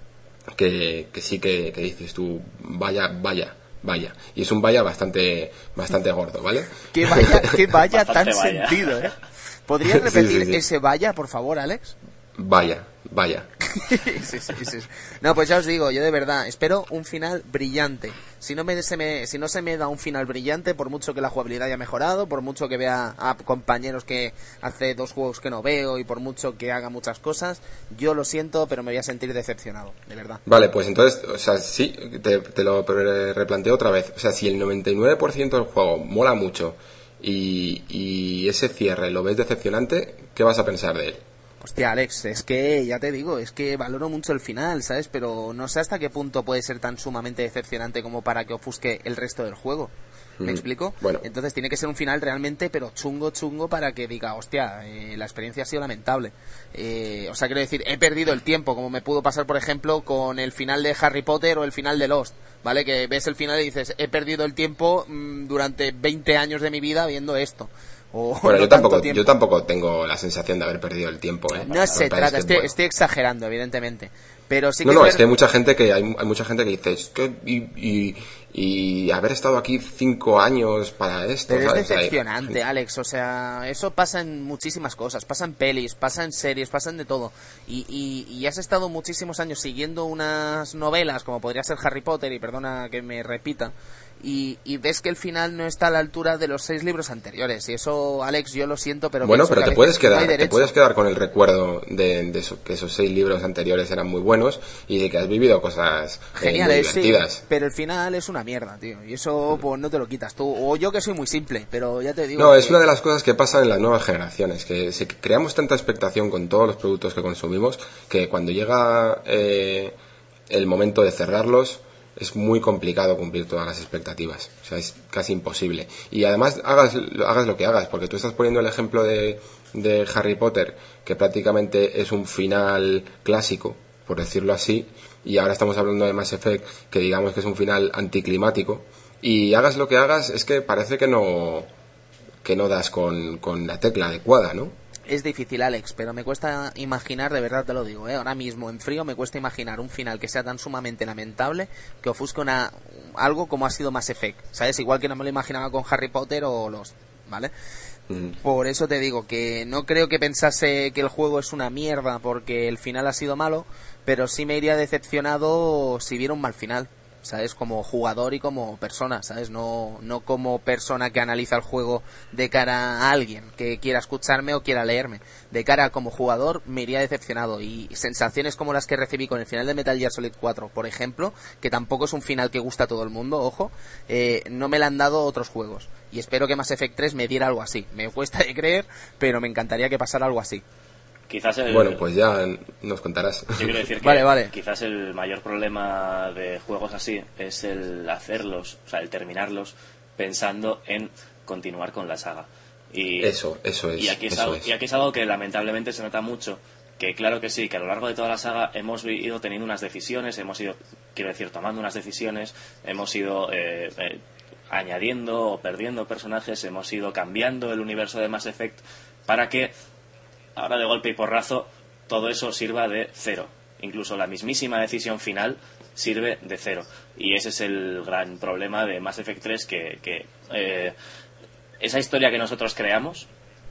que, que sí que, que dices tú, vaya, vaya, vaya, y es un vaya bastante bastante gordo, ¿vale? Que vaya, que vaya tan vaya. sentido, ¿eh? ¿Podrías repetir sí, sí, sí. ese vaya, por favor, Alex? Vaya, vaya. sí, sí, sí. No, pues ya os digo, yo de verdad espero un final brillante. Si no me, se me, si no se me da un final brillante, por mucho que la jugabilidad haya mejorado, por mucho que vea a compañeros que hace dos juegos que no veo y por mucho que haga muchas cosas, yo lo siento, pero me voy a sentir decepcionado, de verdad. Vale, pues entonces, o sea, sí, te, te lo replanteo otra vez. O sea, si el noventa y nueve por ciento del juego mola mucho y, y ese cierre lo ves decepcionante, ¿qué vas a pensar de él? Hostia, Alex, es que, ya te digo, es que valoro mucho el final, ¿sabes? Pero no sé hasta qué punto puede ser tan sumamente decepcionante como para que ofusque el resto del juego. ¿Me mm, explico? Bueno. Entonces tiene que ser un final realmente, pero chungo, chungo, para que diga, hostia, eh, la experiencia ha sido lamentable. Eh, o sea, quiero decir, he perdido el tiempo, como me pudo pasar, por ejemplo, con el final de Harry Potter o el final de Lost, ¿vale? Que ves el final y dices, he perdido el tiempo mmm, durante veinte años de mi vida viendo esto. O bueno, no yo tampoco tiempo. yo tampoco tengo la sensación de haber perdido el tiempo, ¿eh? No se trata, estoy, bueno. estoy exagerando, evidentemente. Pero sí que no, no, es, es que hay mucha gente que hay, hay mucha gente que dice, es que y, y, y haber estado aquí cinco años para esto. Pero ¿sabes? es decepcionante, o sea, Alex, o sea, eso pasa en muchísimas cosas, pasa en pelis, pasa en series, pasa en de todo. Y, y, y has estado muchísimos años siguiendo unas novelas, como podría ser Harry Potter, y perdona que me repita, y, y ves que el final no está a la altura de los seis libros anteriores. Y eso, Alex, yo lo siento, pero bueno, pero te puedes quedar, no te puedes quedar con el recuerdo de, de eso, que esos seis libros anteriores eran muy buenos y de que has vivido cosas geniales, eh, muy divertidas. Sí, pero el final es una mierda, tío, y eso pues no te lo quitas tú. O yo que soy muy simple, pero ya te digo. No, que... es una de las cosas que pasan en las nuevas generaciones, que si creamos tanta expectación con todos los productos que consumimos, que cuando llega eh, el momento de cerrarlos es muy complicado cumplir todas las expectativas, o sea, es casi imposible. Y además hagas, hagas lo que hagas, porque tú estás poniendo el ejemplo de, de Harry Potter, que prácticamente es un final clásico, por decirlo así, y ahora estamos hablando de Mass Effect, que digamos que es un final anticlimático, y hagas lo que hagas, es que parece que no que no das con, con la tecla adecuada, ¿no? Es difícil, Alex, pero me cuesta imaginar, de verdad te lo digo, ¿eh? Ahora mismo en frío me cuesta imaginar un final que sea tan sumamente lamentable que ofusque una, algo como ha sido Mass Effect, ¿sabes? Igual que no me lo imaginaba con Harry Potter o Lost, ¿vale? Mm. Por eso te digo que no creo que pensase que el juego es una mierda porque el final ha sido malo, pero sí me iría decepcionado si viera un mal final, ¿sabes? Como jugador y como persona, ¿sabes? No, no como persona que analiza el juego de cara a alguien que quiera escucharme o quiera leerme. De cara a como jugador me iría decepcionado, y sensaciones como las que recibí con el final de Metal Gear Solid cuatro, por ejemplo, que tampoco es un final que gusta a todo el mundo, ojo, eh, no me la han dado otros juegos. Y espero que Mass Effect tres me diera algo así. Me cuesta de creer, pero me encantaría que pasara algo así. Quizás el, bueno, pues ya nos contarás. Yo quiero decir que vale, vale. quizás el mayor problema de juegos así es el hacerlos, o sea, el terminarlos pensando en continuar con la saga. Y eso, eso es. Y aquí es, eso algo, es. Y aquí es algo que lamentablemente se nota mucho, que claro que sí, que a lo largo de toda la saga hemos ido teniendo unas decisiones, hemos ido, quiero decir, tomando unas decisiones, hemos ido eh, eh, añadiendo o perdiendo personajes, hemos ido cambiando el universo de Mass Effect para que ahora de golpe y porrazo todo eso sirva de cero. Incluso la mismísima decisión final sirve de cero. Y ese es el gran problema de Mass Effect tres, que, que eh, esa historia que nosotros creamos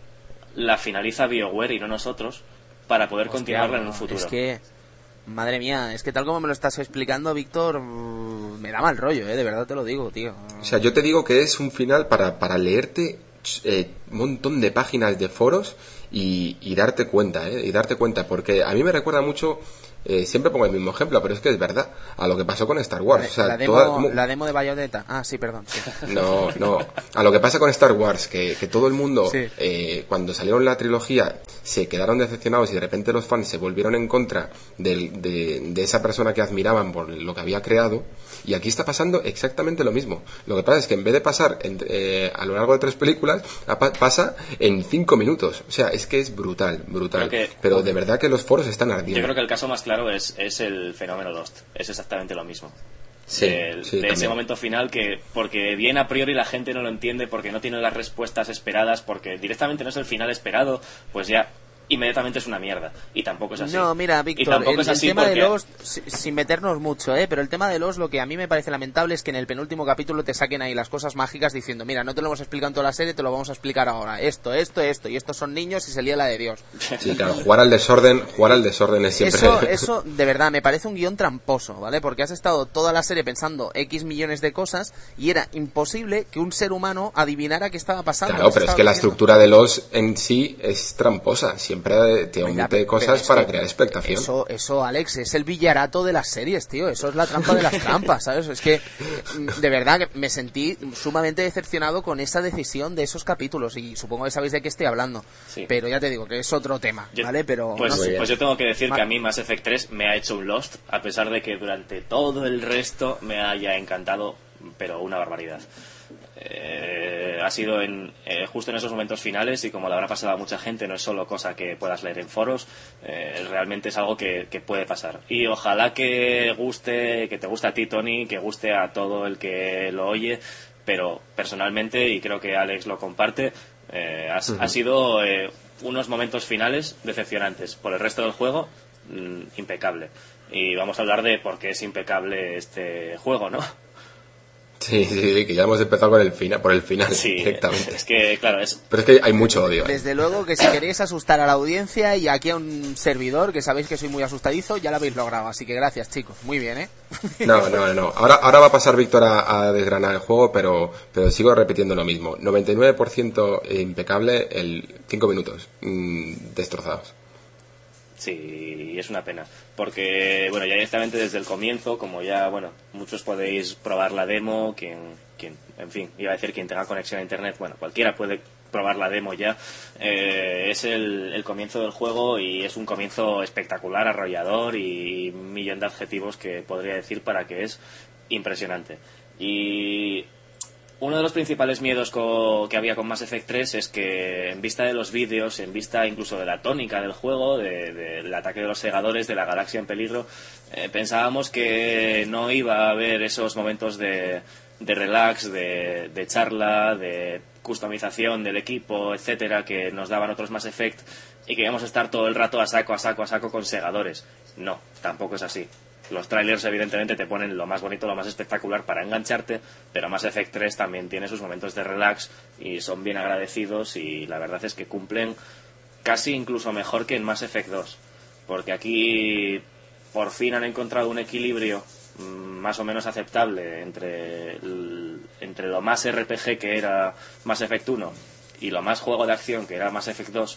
la finaliza BioWare y no nosotros, para poder Hostia, continuarla en un futuro. Es que, madre mía, es que tal como me lo estás explicando, Víctor, me da mal rollo, ¿eh? De verdad te lo digo, tío. O sea, yo te digo que es un final para, para leerte eh, un montón de páginas de foros y, y darte cuenta, ¿eh? Y darte cuenta, porque a mí me recuerda mucho, eh, siempre pongo el mismo ejemplo, pero es que es verdad, a lo que pasó con Star Wars. La, o sea, la, demo, toda, como... la demo de Bayonetta. Ah, sí, perdón. Sí. No, no, a lo que pasa con Star Wars, que, que todo el mundo, sí. eh, cuando salieron la trilogía, se quedaron decepcionados y de repente los fans se volvieron en contra del, de, de esa persona que admiraban por lo que había creado. Y aquí está pasando exactamente lo mismo. Lo que pasa es que en vez de pasar en, eh, a lo largo de tres películas, pasa en cinco minutos. O sea, es que es brutal, brutal. Que, Pero de verdad que los foros están ardiendo. Yo creo que el caso más claro es, es el fenómeno Lost. Es exactamente lo mismo. Sí, de, sí, de ese momento final que, porque bien a priori la gente no lo entiende, porque no tiene las respuestas esperadas, porque directamente no es el final esperado, pues ya inmediatamente es una mierda. Y tampoco es así. No, mira, Víctor, el, el tema porque... de Lost, sin meternos mucho, ¿eh? Pero el tema de Lost, lo que a mí me parece lamentable es que en el penúltimo capítulo te saquen ahí las cosas mágicas diciendo, mira, no te lo hemos explicado en toda la serie, te lo vamos a explicar ahora. Esto, esto, esto, y estos son niños y se lía la de Dios. Sí, claro, jugar al desorden, jugar al desorden es siempre... Eso, eso, de verdad, me parece un guión tramposo, ¿vale? Porque has estado toda la serie pensando X millones de cosas y era imposible que un ser humano adivinara qué estaba pasando. Claro, pero es que diciendo. La estructura de Lost en sí es tramposa, siempre te omite de cosas para crear expectación. Eso, eso, Alex, es el villarato de las series, tío. Eso es la trampa de las trampas, ¿sabes? Es que, de verdad, que me sentí sumamente decepcionado con esa decisión de esos capítulos. Y supongo que sabéis de qué estoy hablando. Sí. Pero ya te digo que es otro tema, yo, ¿vale? Pero pues, no sé. pues yo tengo que decir que a mí Mass Effect tres me ha hecho un Lost, a pesar de que durante todo el resto me haya encantado, pero una barbaridad. Eh, ha sido en, eh, justo en esos momentos finales, y como le habrá pasado a mucha gente, no es solo cosa que puedas leer en foros, eh, realmente es algo que, que puede pasar. Y ojalá que guste, que te guste a ti, Tony, que guste a todo el que lo oye, pero personalmente, y creo que Alex lo comparte, eh, ha, uh-huh. ha sido eh, unos momentos finales decepcionantes. Por el resto del juego, mmm, impecable. Y vamos a hablar de por qué es impecable este juego, ¿no? Sí, sí, sí, que ya hemos empezado con el final, por el final, sí, directamente. Es que, claro, es... Pero es que hay mucho odio. Desde ¿eh? luego que si queréis asustar a la audiencia y aquí a un servidor, que sabéis que soy muy asustadizo, ya lo habéis logrado. Así que gracias, chicos. Muy bien, ¿eh? No, no, no. Ahora, ahora va a pasar Víctor a, a desgranar el juego, pero, pero sigo repitiendo lo mismo. noventa y nueve por ciento impecable, el cinco minutos mmm, destrozados. Sí, es una pena, porque bueno, ya directamente desde el comienzo, como ya, bueno, muchos podéis probar la demo, quien, quien en fin, iba a decir quien tenga conexión a internet, bueno, cualquiera puede probar la demo ya, eh, es el, el comienzo del juego y es un comienzo espectacular, arrollador y un millón de adjetivos que podría decir para que es impresionante. Y uno de los principales miedos co- que había con Mass Effect tres es que, en vista de los vídeos, en vista incluso de la tónica del juego, de, de, del ataque de los segadores, de la galaxia en peligro, eh, pensábamos que no iba a haber esos momentos de, de relax, de, de charla, de customización del equipo, etcétera, que nos daban otros Mass Effect, y que íbamos a estar todo el rato a saco, a saco, a saco con segadores. No, tampoco es así. Los trailers evidentemente te ponen lo más bonito, lo más espectacular para engancharte, pero Mass Effect tres también tiene sus momentos de relax y son bien agradecidos, y la verdad es que cumplen casi incluso mejor que en Mass Effect dos, porque aquí por fin han encontrado un equilibrio más o menos aceptable entre, el, entre lo más R P G que era Mass Effect uno y lo más juego de acción que era Mass Effect dos,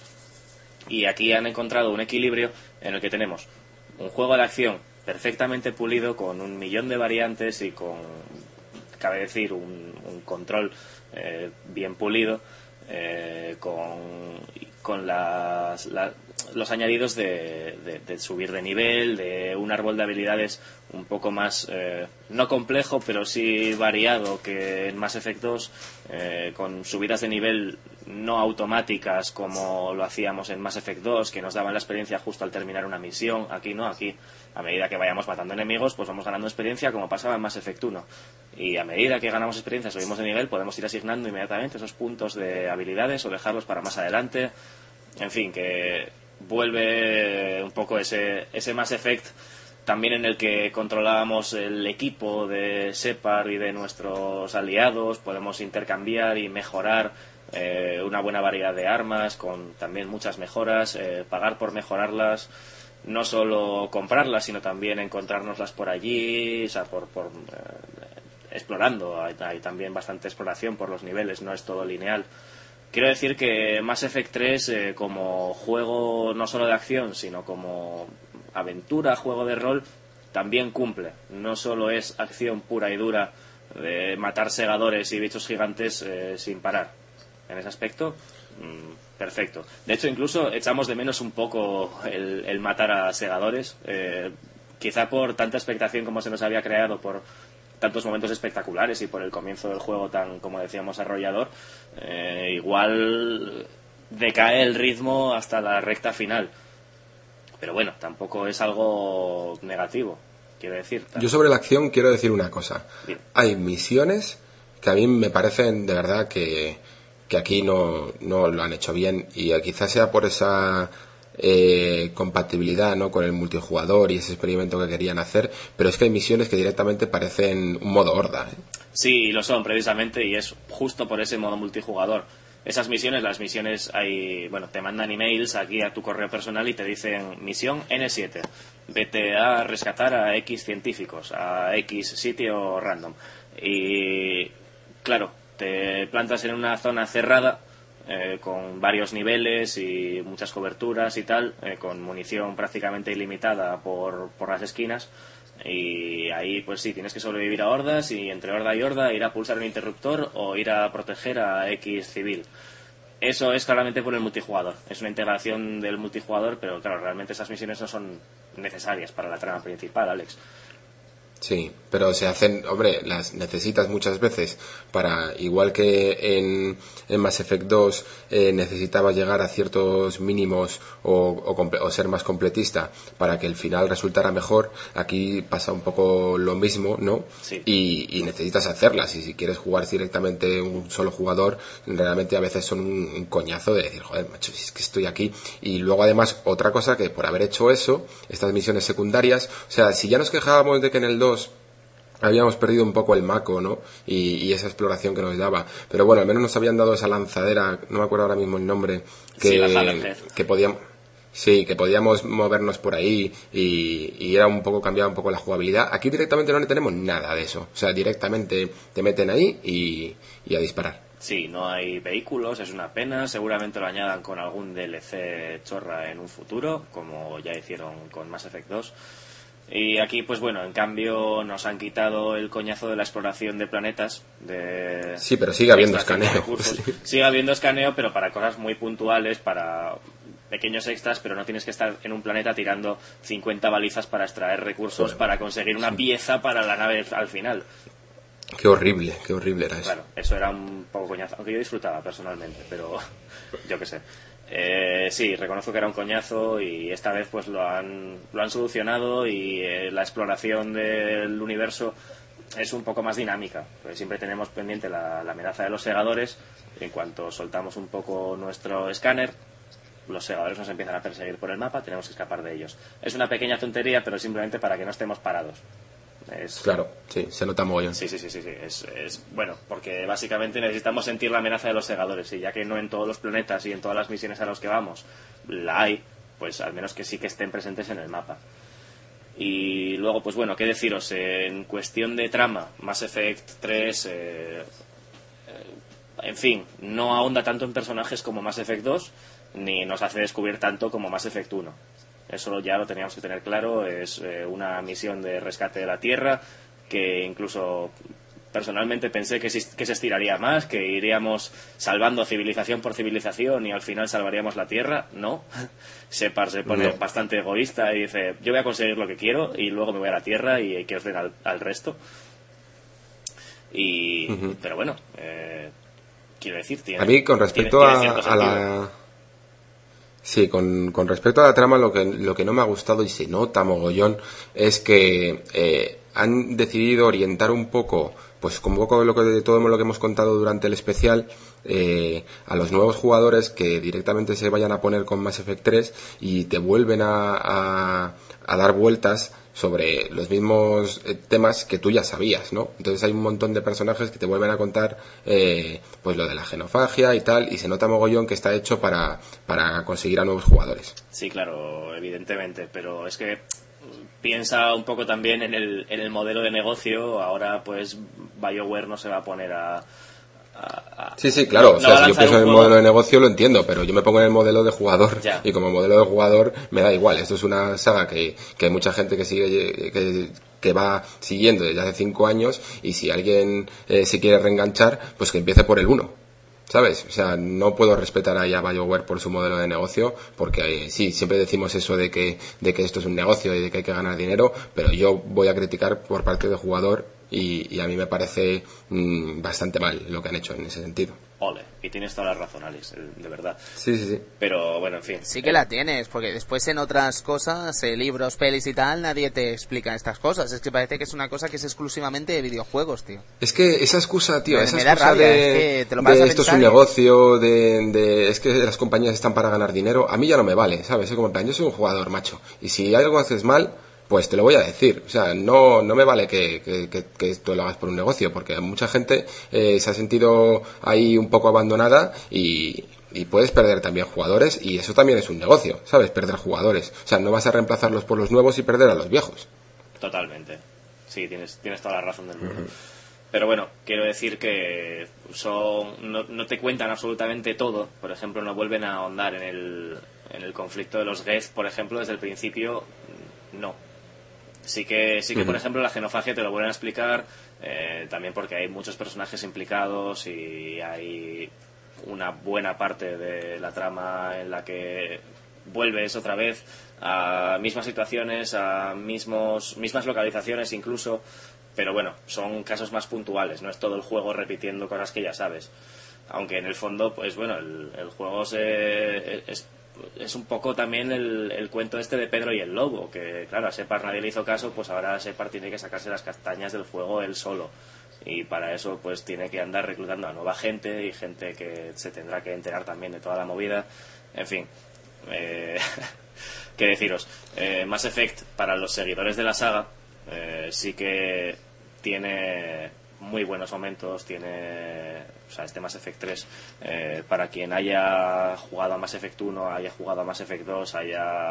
y aquí han encontrado un equilibrio en el que tenemos un juego de acción perfectamente pulido, con un millón de variantes y con, cabe decir, un, un control eh, bien pulido, eh, con, con las, la, los añadidos de, de, de subir de nivel, de un árbol de habilidades un poco más, eh, no complejo, pero sí variado que en Mass Effect dos, eh, con subidas de nivel no automáticas como lo hacíamos en Mass Effect dos, que nos daban la experiencia justo al terminar una misión. Aquí no, aquí a medida que vayamos matando enemigos, pues vamos ganando experiencia, como pasaba en Mass Effect uno, y a medida que ganamos experiencia, subimos de nivel, podemos ir asignando inmediatamente esos puntos de habilidades o dejarlos para más adelante. En fin, que vuelve un poco ese, ese Mass Effect también en el que controlábamos el equipo de Shepard y de nuestros aliados, podemos intercambiar y mejorar eh, una buena variedad de armas, con también muchas mejoras, eh, pagar por mejorarlas, no solo comprarlas, sino también encontrárnoslas por allí, o sea, por, por eh, explorando. Hay, hay también bastante exploración por los niveles, no es todo lineal. Quiero decir que Mass Effect tres, eh, como juego no solo de acción, sino como aventura, juego de rol, también cumple. No solo es acción pura y dura de matar segadores y bichos gigantes eh, sin parar. En ese aspecto, mmm, perfecto. De hecho, incluso echamos de menos un poco el, el matar a segadores, eh, quizá por tanta expectación como se nos había creado, por tantos momentos espectaculares y por el comienzo del juego tan, como decíamos, arrollador. Eh, igual decae el ritmo hasta la recta final, pero bueno, tampoco es algo negativo, quiero decir. Yo sobre la acción quiero decir una cosa. Bien. Hay misiones que a mí me parecen de verdad que, que aquí no, no lo han hecho bien, y quizás sea por esa eh, compatibilidad, ¿no?, con el multijugador y ese experimento que querían hacer, pero es que hay misiones que directamente parecen un modo horda, ¿eh? Sí, lo son precisamente, y es justo por ese modo multijugador. Esas misiones, las misiones hay, bueno, te mandan emails aquí a tu correo personal y te dicen misión ene siete, vete a rescatar a X científicos, a X sitio random, y claro, te plantas en una zona cerrada eh, con varios niveles y muchas coberturas y tal, eh, con munición prácticamente ilimitada por, por las esquinas. Y ahí pues sí, tienes que sobrevivir a hordas, y entre horda y horda ir a pulsar un interruptor o ir a proteger a X civil. Eso es claramente por el multijugador, es una integración del multijugador, pero claro, realmente esas misiones no son necesarias para la trama principal, Alex. Sí, pero se hacen, hombre, las necesitas muchas veces para, igual que en, en Mass Effect dos eh, necesitabas llegar a ciertos mínimos o, o, comple- o ser más completista para que el final resultara mejor. Aquí pasa un poco lo mismo, ¿no? Sí. Y, y necesitas hacerlas, y si quieres jugar directamente un solo jugador, realmente a veces son un, un coñazo de decir, joder, macho, si es que estoy aquí. Y luego además, otra cosa, que por haber hecho eso, estas misiones secundarias, o sea, si ya nos quejábamos de que en el dos habíamos perdido un poco el maco, ¿no?, y, y esa exploración que nos daba, pero bueno, al menos nos habían dado esa lanzadera, no me acuerdo ahora mismo el nombre, que, sí, la que podíamos sí, que podíamos movernos por ahí, y, y era un poco, cambiaba un poco la jugabilidad. Aquí directamente no le tenemos nada de eso, o sea, directamente te meten ahí y, y a disparar. Sí, no hay vehículos, es una pena. Seguramente lo añadan con algún D L C chorra en un futuro, como ya hicieron con Mass Effect dos. Y aquí, pues bueno, en cambio nos han quitado el coñazo de la exploración de planetas. De sí, pero sigue habiendo escaneo. Sí. Sigue habiendo escaneo, pero para cosas muy puntuales, para pequeños extras, pero no tienes que estar en un planeta tirando cincuenta balizas para extraer recursos, bueno, para conseguir una sí. pieza para la nave al final. Qué horrible, qué horrible era eso. Claro, eso era un poco coñazo, aunque yo disfrutaba personalmente, pero yo qué sé. Eh, sí, reconozco que era un coñazo, y esta vez pues lo han, lo han solucionado, y eh, la exploración del universo es un poco más dinámica, porque siempre tenemos pendiente la, la amenaza de los segadores. En cuanto soltamos un poco nuestro escáner, los segadores nos empiezan a perseguir por el mapa, tenemos que escapar de ellos. Es una pequeña tontería, pero simplemente para que no estemos parados. Es... Claro, sí, se nota mogollón. Sí, sí, sí, sí, sí. Es, es bueno, porque básicamente necesitamos sentir la amenaza de los segadores, y ya que no en todos los planetas y en todas las misiones a los que vamos la hay, pues al menos que sí que estén presentes en el mapa. Y luego, pues bueno, qué deciros, en cuestión de trama, Mass Effect tres, eh, eh, en fin, no ahonda tanto en personajes como Mass Effect dos, ni nos hace descubrir tanto como Mass Effect uno. Eso ya lo teníamos que tener claro. Es eh, una misión de rescate de la Tierra que incluso personalmente pensé que, que se estiraría más, que iríamos salvando civilización por civilización y al final salvaríamos la Tierra. No, Shepard se pone no. bastante egoísta y dice, yo voy a conseguir lo que quiero y luego me voy a la Tierra y que os den al, al resto. Y uh-huh. Pero bueno, eh, quiero decir, tiene, a mí con respecto tiene, tiene a, a la... Sí, con, con respecto a la trama, lo que, lo que no me ha gustado y se nota mogollón es que eh, han decidido orientar un poco, pues con un poco de, lo que, de todo lo que hemos contado durante el especial, eh, a los nuevos jugadores que directamente se vayan a poner con Mass Effect tres y te vuelven a, a, a dar vueltas sobre los mismos eh, temas que tú ya sabías, ¿no? Entonces hay un montón de personajes que te vuelven a contar eh, pues lo de la genofagia y tal, y se nota mogollón que está hecho para, para conseguir a nuevos jugadores. Sí, claro, evidentemente, pero es que piensa un poco también en el, en el modelo de negocio. Ahora pues BioWare no se va a poner a... A, a, sí, sí, claro, no, o sea, no si yo pienso en el juego. modelo de negocio lo entiendo, pero yo me pongo en el modelo de jugador ya. Y como modelo de jugador me da igual. Esto es una saga que, que hay mucha gente que sigue que, que va siguiendo desde hace cinco años y si alguien eh, se quiere reenganchar, pues que empiece por el uno, ¿sabes? O sea, no puedo respetar ahí a BioWare por su modelo de negocio, porque eh, sí, siempre decimos eso de que, de que esto es un negocio y de que hay que ganar dinero, pero yo voy a criticar por parte de jugador y, y a mí me parece mmm, bastante mal lo que han hecho en ese sentido. Ole, y tienes todas las razón, Alex, de verdad. Sí, sí, sí. Pero bueno, en fin. Sí que eh. la tienes, porque después en otras cosas, eh, libros, pelis y tal, nadie te explica estas cosas. Es que parece que es una cosa que es exclusivamente de videojuegos, tío. Es que esa excusa, tío, me, esa me excusa rabia, de, es que te lo de esto es un negocio, de, de es que las compañías están para ganar dinero, a mí ya no me vale, ¿sabes? Es como en plan, yo soy un jugador, macho, y si algo haces mal, pues te lo voy a decir. O sea, no no me vale que, que, que, que esto lo hagas por un negocio, porque mucha gente eh, se ha sentido ahí un poco abandonada y, y puedes perder también jugadores, y eso también es un negocio, ¿sabes? Perder jugadores. O sea, no vas a reemplazarlos por los nuevos y perder a los viejos. Totalmente. Sí, tienes, tienes toda la razón del mundo. Uh-huh. Pero bueno, quiero decir que son no, no te cuentan absolutamente todo. Por ejemplo, no vuelven a ahondar en el, en el conflicto de los Geth, por ejemplo, desde el principio, no. Sí que, sí que uh-huh. por ejemplo, la genofagia te lo vuelven a explicar, eh, también porque hay muchos personajes implicados y hay una buena parte de la trama en la que vuelves otra vez a mismas situaciones, a mismos mismas localizaciones incluso, pero bueno, son casos más puntuales, no es todo el juego repitiendo cosas que ya sabes. Aunque en el fondo, pues bueno, el, el juego se, es es un poco también el, el cuento este de Pedro y el Lobo, que claro, a Shepard nadie le hizo caso, pues ahora Shepard tiene que sacarse las castañas del fuego él solo, y para eso pues tiene que andar reclutando a nueva gente y gente que se tendrá que enterar también de toda la movida. En fin, eh, qué deciros, eh, Mass Effect para los seguidores de la saga eh, sí que tiene muy buenos momentos, tiene, o sea, este Mass Effect tres, eh, para quien haya jugado a Mass Effect uno, haya jugado a Mass Effect dos, haya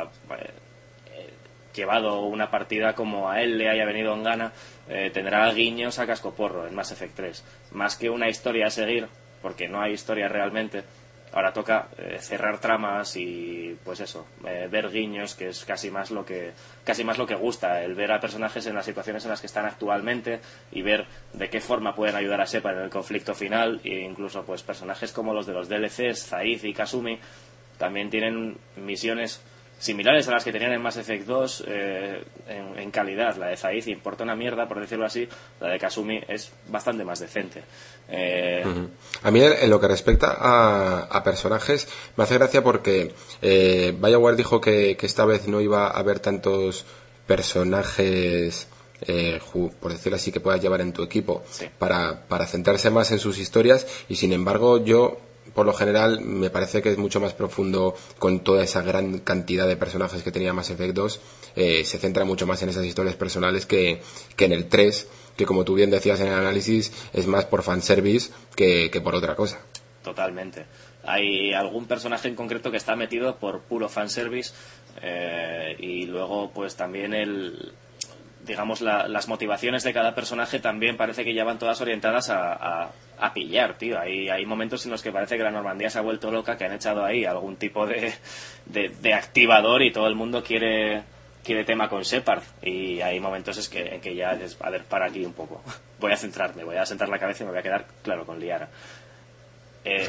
eh, llevado una partida como a él le haya venido en gana, eh, tendrá guiños a cascoporro en Mass Effect tres, más que una historia a seguir, porque no hay historia realmente. Ahora toca eh, cerrar tramas y pues eso, eh, ver guiños, que es casi más lo que casi más lo que gusta, el ver a personajes en las situaciones en las que están actualmente y ver de qué forma pueden ayudar a Shepard en el conflicto final, e incluso pues personajes como los de los D L Cs, Zaid y Kasumi también tienen misiones similares a las que tenían en Mass Effect dos eh, en, en calidad. La de Zaid importa una mierda, por decirlo así, la de Kasumi es bastante más decente. Eh... Uh-huh. A mí en lo que respecta a, a personajes me hace gracia porque eh, BioWare dijo que, que esta vez no iba a haber tantos personajes eh, por decirlo así, que puedas llevar en tu equipo, sí. para, para centrarse más en sus historias, y sin embargo yo, por lo general, me parece que es mucho más profundo con toda esa gran cantidad de personajes que tenía Mass Effect dos, eh, se centra mucho más en esas historias personales que, que en el tres, que como tú bien decías en el análisis, es más por fanservice que, que por otra cosa. Totalmente. Hay algún personaje en concreto que está metido por puro fanservice, eh, y luego pues también el digamos la, las motivaciones de cada personaje también parece que ya van todas orientadas a, a, a pillar, tío. Hay, hay momentos en los que parece que la Normandía se ha vuelto loca, que han echado ahí algún tipo de, de, de activador y todo el mundo quiere quiere tema con Shepard, y hay momentos es que, en que ya es, a ver, para aquí un poco, voy a centrarme, voy a sentar la cabeza y me voy a quedar, claro, con Liara. Eh,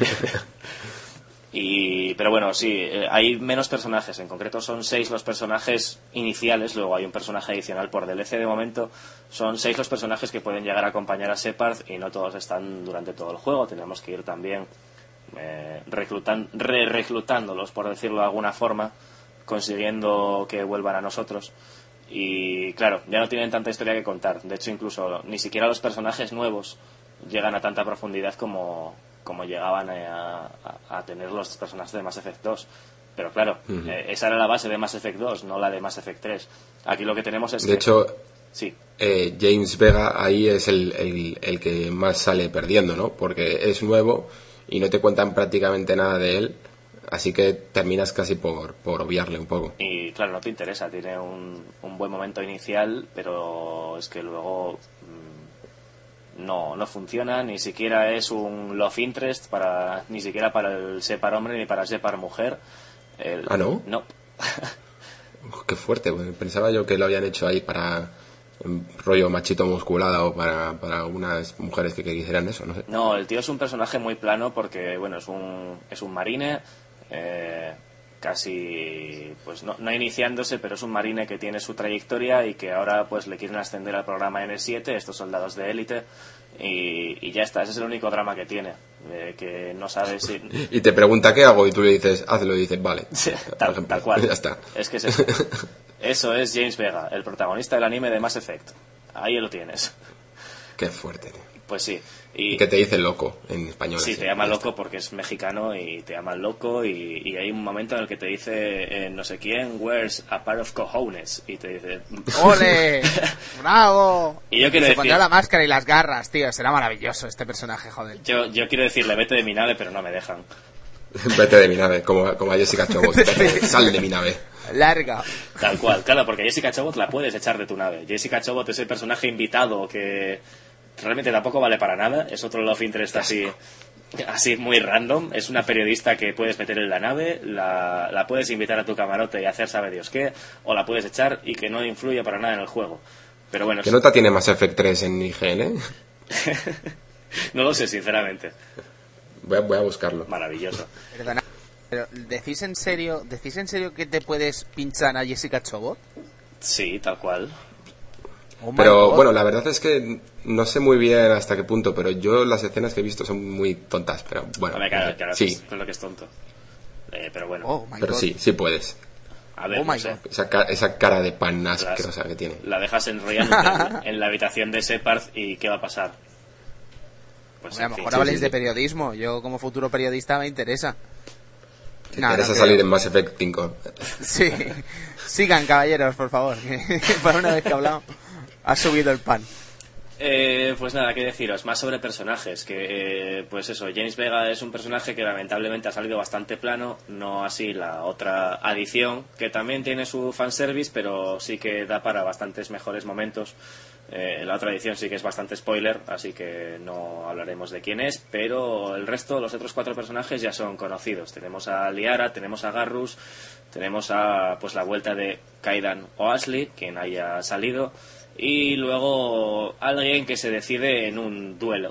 y pero bueno, sí, eh, hay menos personajes, en concreto son seis los personajes iniciales, luego hay un personaje adicional por D L C de momento. Son seis los personajes que pueden llegar a acompañar a Shepard, y no todos están durante todo el juego, tenemos que ir también eh, reclutan, re-reclutándolos, por decirlo de alguna forma, consiguiendo que vuelvan a nosotros. Y claro, ya no tienen tanta historia que contar, de hecho incluso ni siquiera los personajes nuevos llegan a tanta profundidad como como llegaban a, a, a tener los personajes de Mass Effect dos. Pero claro, uh-huh. eh, esa era la base de Mass Effect dos, no la de Mass Effect tres. Aquí lo que tenemos es de que... hecho, sí. eh, James Vega ahí es el, el, el que más sale perdiendo, ¿no? Porque es nuevo y no te cuentan prácticamente nada de él, así que terminas casi por, por obviarle un poco. Y claro, no te interesa, tiene un, un buen momento inicial, pero es que luego... No, no funciona, ni siquiera es un love interest para, ni siquiera para el Shepard hombre ni para el Shepard mujer. El, ¿Ah, no? No. Qué fuerte, pensaba yo que lo habían hecho ahí para rollo machito musculado, para, para algunas mujeres que quisieran eso, no sé. No, el tío es un personaje muy plano porque, bueno, es un, es un marine, eh, casi, pues no, no iniciándose, pero es un marine que tiene su trayectoria y que ahora pues le quieren ascender al programa ene siete, estos soldados de élite, y, y ya está, ese es el único drama que tiene, eh, que no sabe si... Y te pregunta qué hago y tú le dices, hazlo, y dices, vale. Sí, tal, tal cual. Ya está. Es que es eso. Eso es James Vega, el protagonista del anime de Mass Effect. Ahí lo tienes. Qué fuerte, tío. Pues sí. Y, y que te dice loco en español. Sí, así, te llama loco está. porque es mexicano y te llama loco, y, y hay un momento en el que te dice eh, no sé quién, where's a pair of cojones, y te dice ¡ole! ¡Bravo! Y yo quiero se decir, pondrá la máscara y las garras, tío, será maravilloso este personaje, joder. Yo, yo quiero decirle vete de mi nave, pero no me dejan. Vete de mi nave, como, como a Jessica Chobot. Sal de mi nave. Larga. Tal cual, claro, porque Jessica Chobot la puedes echar de tu nave. Jessica Chobot es el personaje invitado que realmente tampoco vale para nada, es otro love interest así, así muy random. Es una periodista que puedes meter en la nave, la, la puedes invitar a tu camarote y hacer sabe Dios qué, o la puedes echar y que no influye para nada en el juego. Pero bueno, ¿qué nota tiene Mass Effect tres en I G N? No lo sé, sinceramente. Voy a, voy a buscarlo. Maravilloso. Perdona, pero ¿decís en serio, decís en serio que te puedes pinchar a Jessica Chobot? Sí, tal cual. Oh pero bueno, la verdad es que no sé muy bien hasta qué punto, pero yo las escenas que he visto son muy tontas, pero bueno. Hombre, claro, claro, sí. Es lo que es tonto. Eh, pero bueno. Oh, pero God. sí, sí puedes. A ver, oh no sé. Esa, ca- esa cara de pan asquerosa que tiene. La dejas enrollando en, en la habitación de Shepard y ¿qué va a pasar? Pues Hombre, a lo fin, mejor sí, habléis sí, de sí. periodismo. Yo como futuro periodista me interesa. Te No, interesa no salir creo. en Mass Effect cinco. Sí. Sigan, caballeros, por favor. Que para una vez que he hablado, ha subido el pan. Eh, pues nada, qué deciros, más sobre personajes, que eh, pues eso, James Vega es un personaje que lamentablemente ha salido bastante plano, no así la otra adición, que también tiene su fanservice, pero sí que da para bastantes mejores momentos. Eh, la otra edición sí que es bastante spoiler, así que no hablaremos de quién es, pero el resto, los otros cuatro personajes ya son conocidos. Tenemos a Liara, tenemos a Garrus, tenemos a pues la vuelta de Kaidan o Ashley, quien haya salido, y luego alguien que se decide en un duelo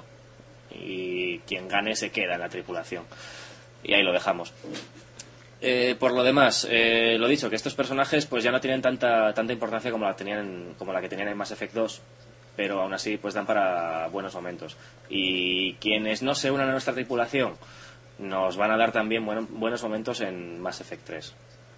y quien gane se queda en la tripulación, y ahí lo dejamos. Eh, por lo demás, eh, lo dicho, que estos personajes pues ya no tienen tanta tanta importancia como la tenían como la que tenían en Mass Effect dos, pero aún así pues dan para buenos momentos, y quienes no se unan a nuestra tripulación nos van a dar también bueno, buenos momentos en Mass Effect tres.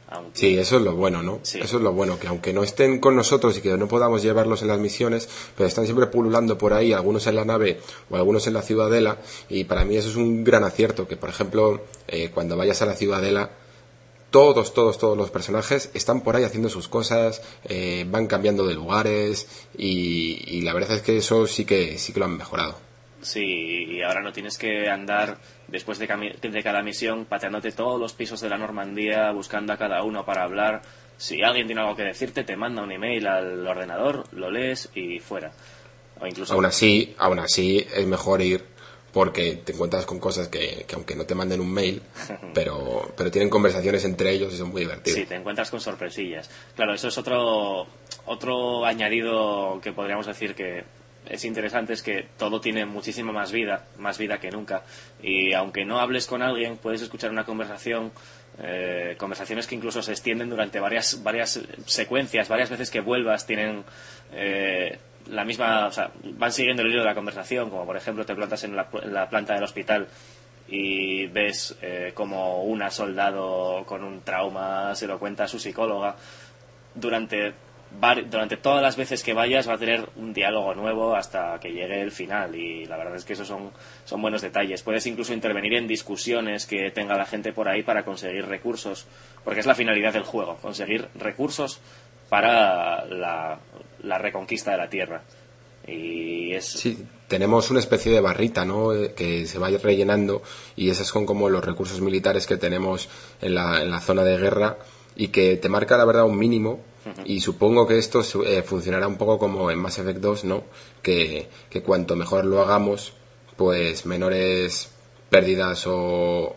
Aunque... Sí, eso es lo bueno, ¿no? Sí. Eso es lo bueno, que aunque no estén con nosotros y que no podamos llevarlos en las misiones, pero están siempre pululando por ahí, algunos en la nave o algunos en la ciudadela, y para mí eso es un gran acierto, que por ejemplo, eh, cuando vayas a la ciudadela, todos, todos, todos los personajes están por ahí haciendo sus cosas, eh, van cambiando de lugares, y, y la verdad es que eso sí que, sí que lo han mejorado. Sí, y ahora no tienes que andar después de, cami- de cada misión pateándote todos los pisos de la Normandía, buscando a cada uno para hablar. Si alguien tiene algo que decirte, te manda un email al ordenador, lo lees y fuera. O incluso... Aún así, aún así es mejor ir, porque te encuentras con cosas que, que aunque no te manden un mail, pero, pero tienen conversaciones entre ellos y son muy divertidos. Sí, te encuentras con sorpresillas. Claro, eso es otro, otro añadido que podríamos decir que es interesante, es que todo tiene muchísima más vida, más vida que nunca, y aunque no hables con alguien, puedes escuchar una conversación, eh, conversaciones que incluso se extienden durante varias varias secuencias, varias veces que vuelvas tienen eh, la misma, o sea, van siguiendo el hilo de la conversación, como por ejemplo te plantas en la, en la planta del hospital y ves eh, como una soldado con un trauma se lo cuenta a su psicóloga. Durante durante todas las veces que vayas va a tener un diálogo nuevo hasta que llegue el final, y la verdad es que esos son, son buenos detalles. Puedes incluso intervenir en discusiones que tenga la gente por ahí para conseguir recursos, porque es la finalidad del juego, conseguir recursos para la, la reconquista de la Tierra. Y es... Sí, tenemos una especie de barrita, ¿no?, que se va a ir rellenando, y esos son como los recursos militares que tenemos en la, en la zona de guerra, y que te marca la verdad un mínimo. Y supongo que esto eh, funcionará un poco como en Mass Effect dos, ¿no? Que, que cuanto mejor lo hagamos, pues menores pérdidas o, o,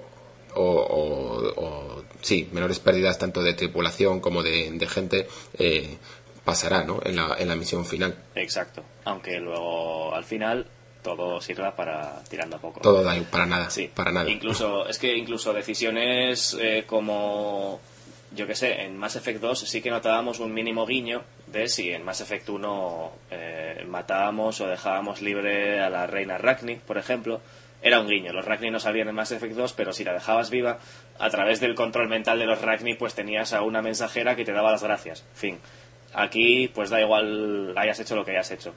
o, o sí, menores pérdidas tanto de tripulación como de, de gente eh, pasará, ¿no?, en la, en la misión final. Exacto, aunque luego al final todo sirva para tirando a poco. Todo da para nada, sí. para nada. Incluso, es que incluso decisiones eh, como... Yo que sé, en Mass Effect dos sí que notábamos un mínimo guiño de si en Mass Effect uno eh, matábamos o dejábamos libre a la reina Ragni, por ejemplo. Era un guiño, los Ragni no salían en Mass Effect dos, pero si la dejabas viva, a través del control mental de los Ragni, pues tenías a una mensajera que te daba las gracias. Fin. Aquí, pues da igual hayas hecho lo que hayas hecho.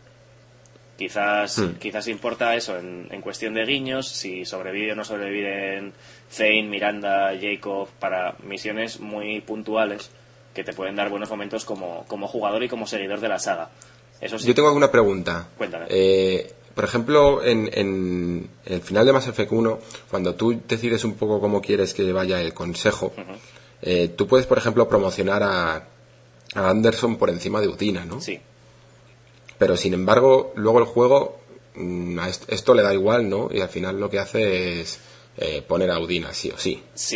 Quizás, hmm. quizás importa eso en, en cuestión de guiños, si sobrevive o no sobreviven Zane, Miranda, Jacob, para misiones muy puntuales que te pueden dar buenos momentos como, como jugador y como seguidor de la saga. Eso sí. Yo tengo alguna pregunta. Cuéntame. Eh, por ejemplo, en, en el final de Mass Effect uno, cuando tú decides un poco cómo quieres que vaya el consejo, uh-huh. eh, tú puedes, por ejemplo, promocionar a, a Anderson por encima de Udina, ¿no? Sí. Pero sin embargo, luego el juego a esto le da igual, ¿no? Y al final lo que hace es eh, poner a Udina, sí o sí. Sí,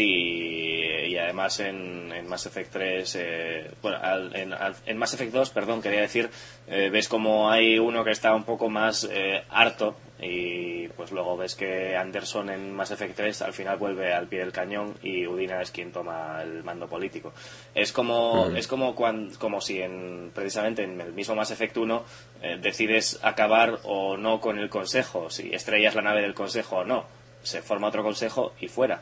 y además en, en Mass Effect tres, eh, bueno, al, en, al, en Mass Effect dos, perdón, quería decir, eh, ves como hay uno que está un poco más eh, harto, y pues luego ves que Anderson en Mass Effect tres al final vuelve al pie del cañón y Udina es quien toma el mando político. Es como, mm. es como, cuando, como si en, precisamente en el mismo Mass Effect uno eh, decides acabar o no con el consejo, si estrellas la nave del consejo o no, se forma otro consejo y fuera.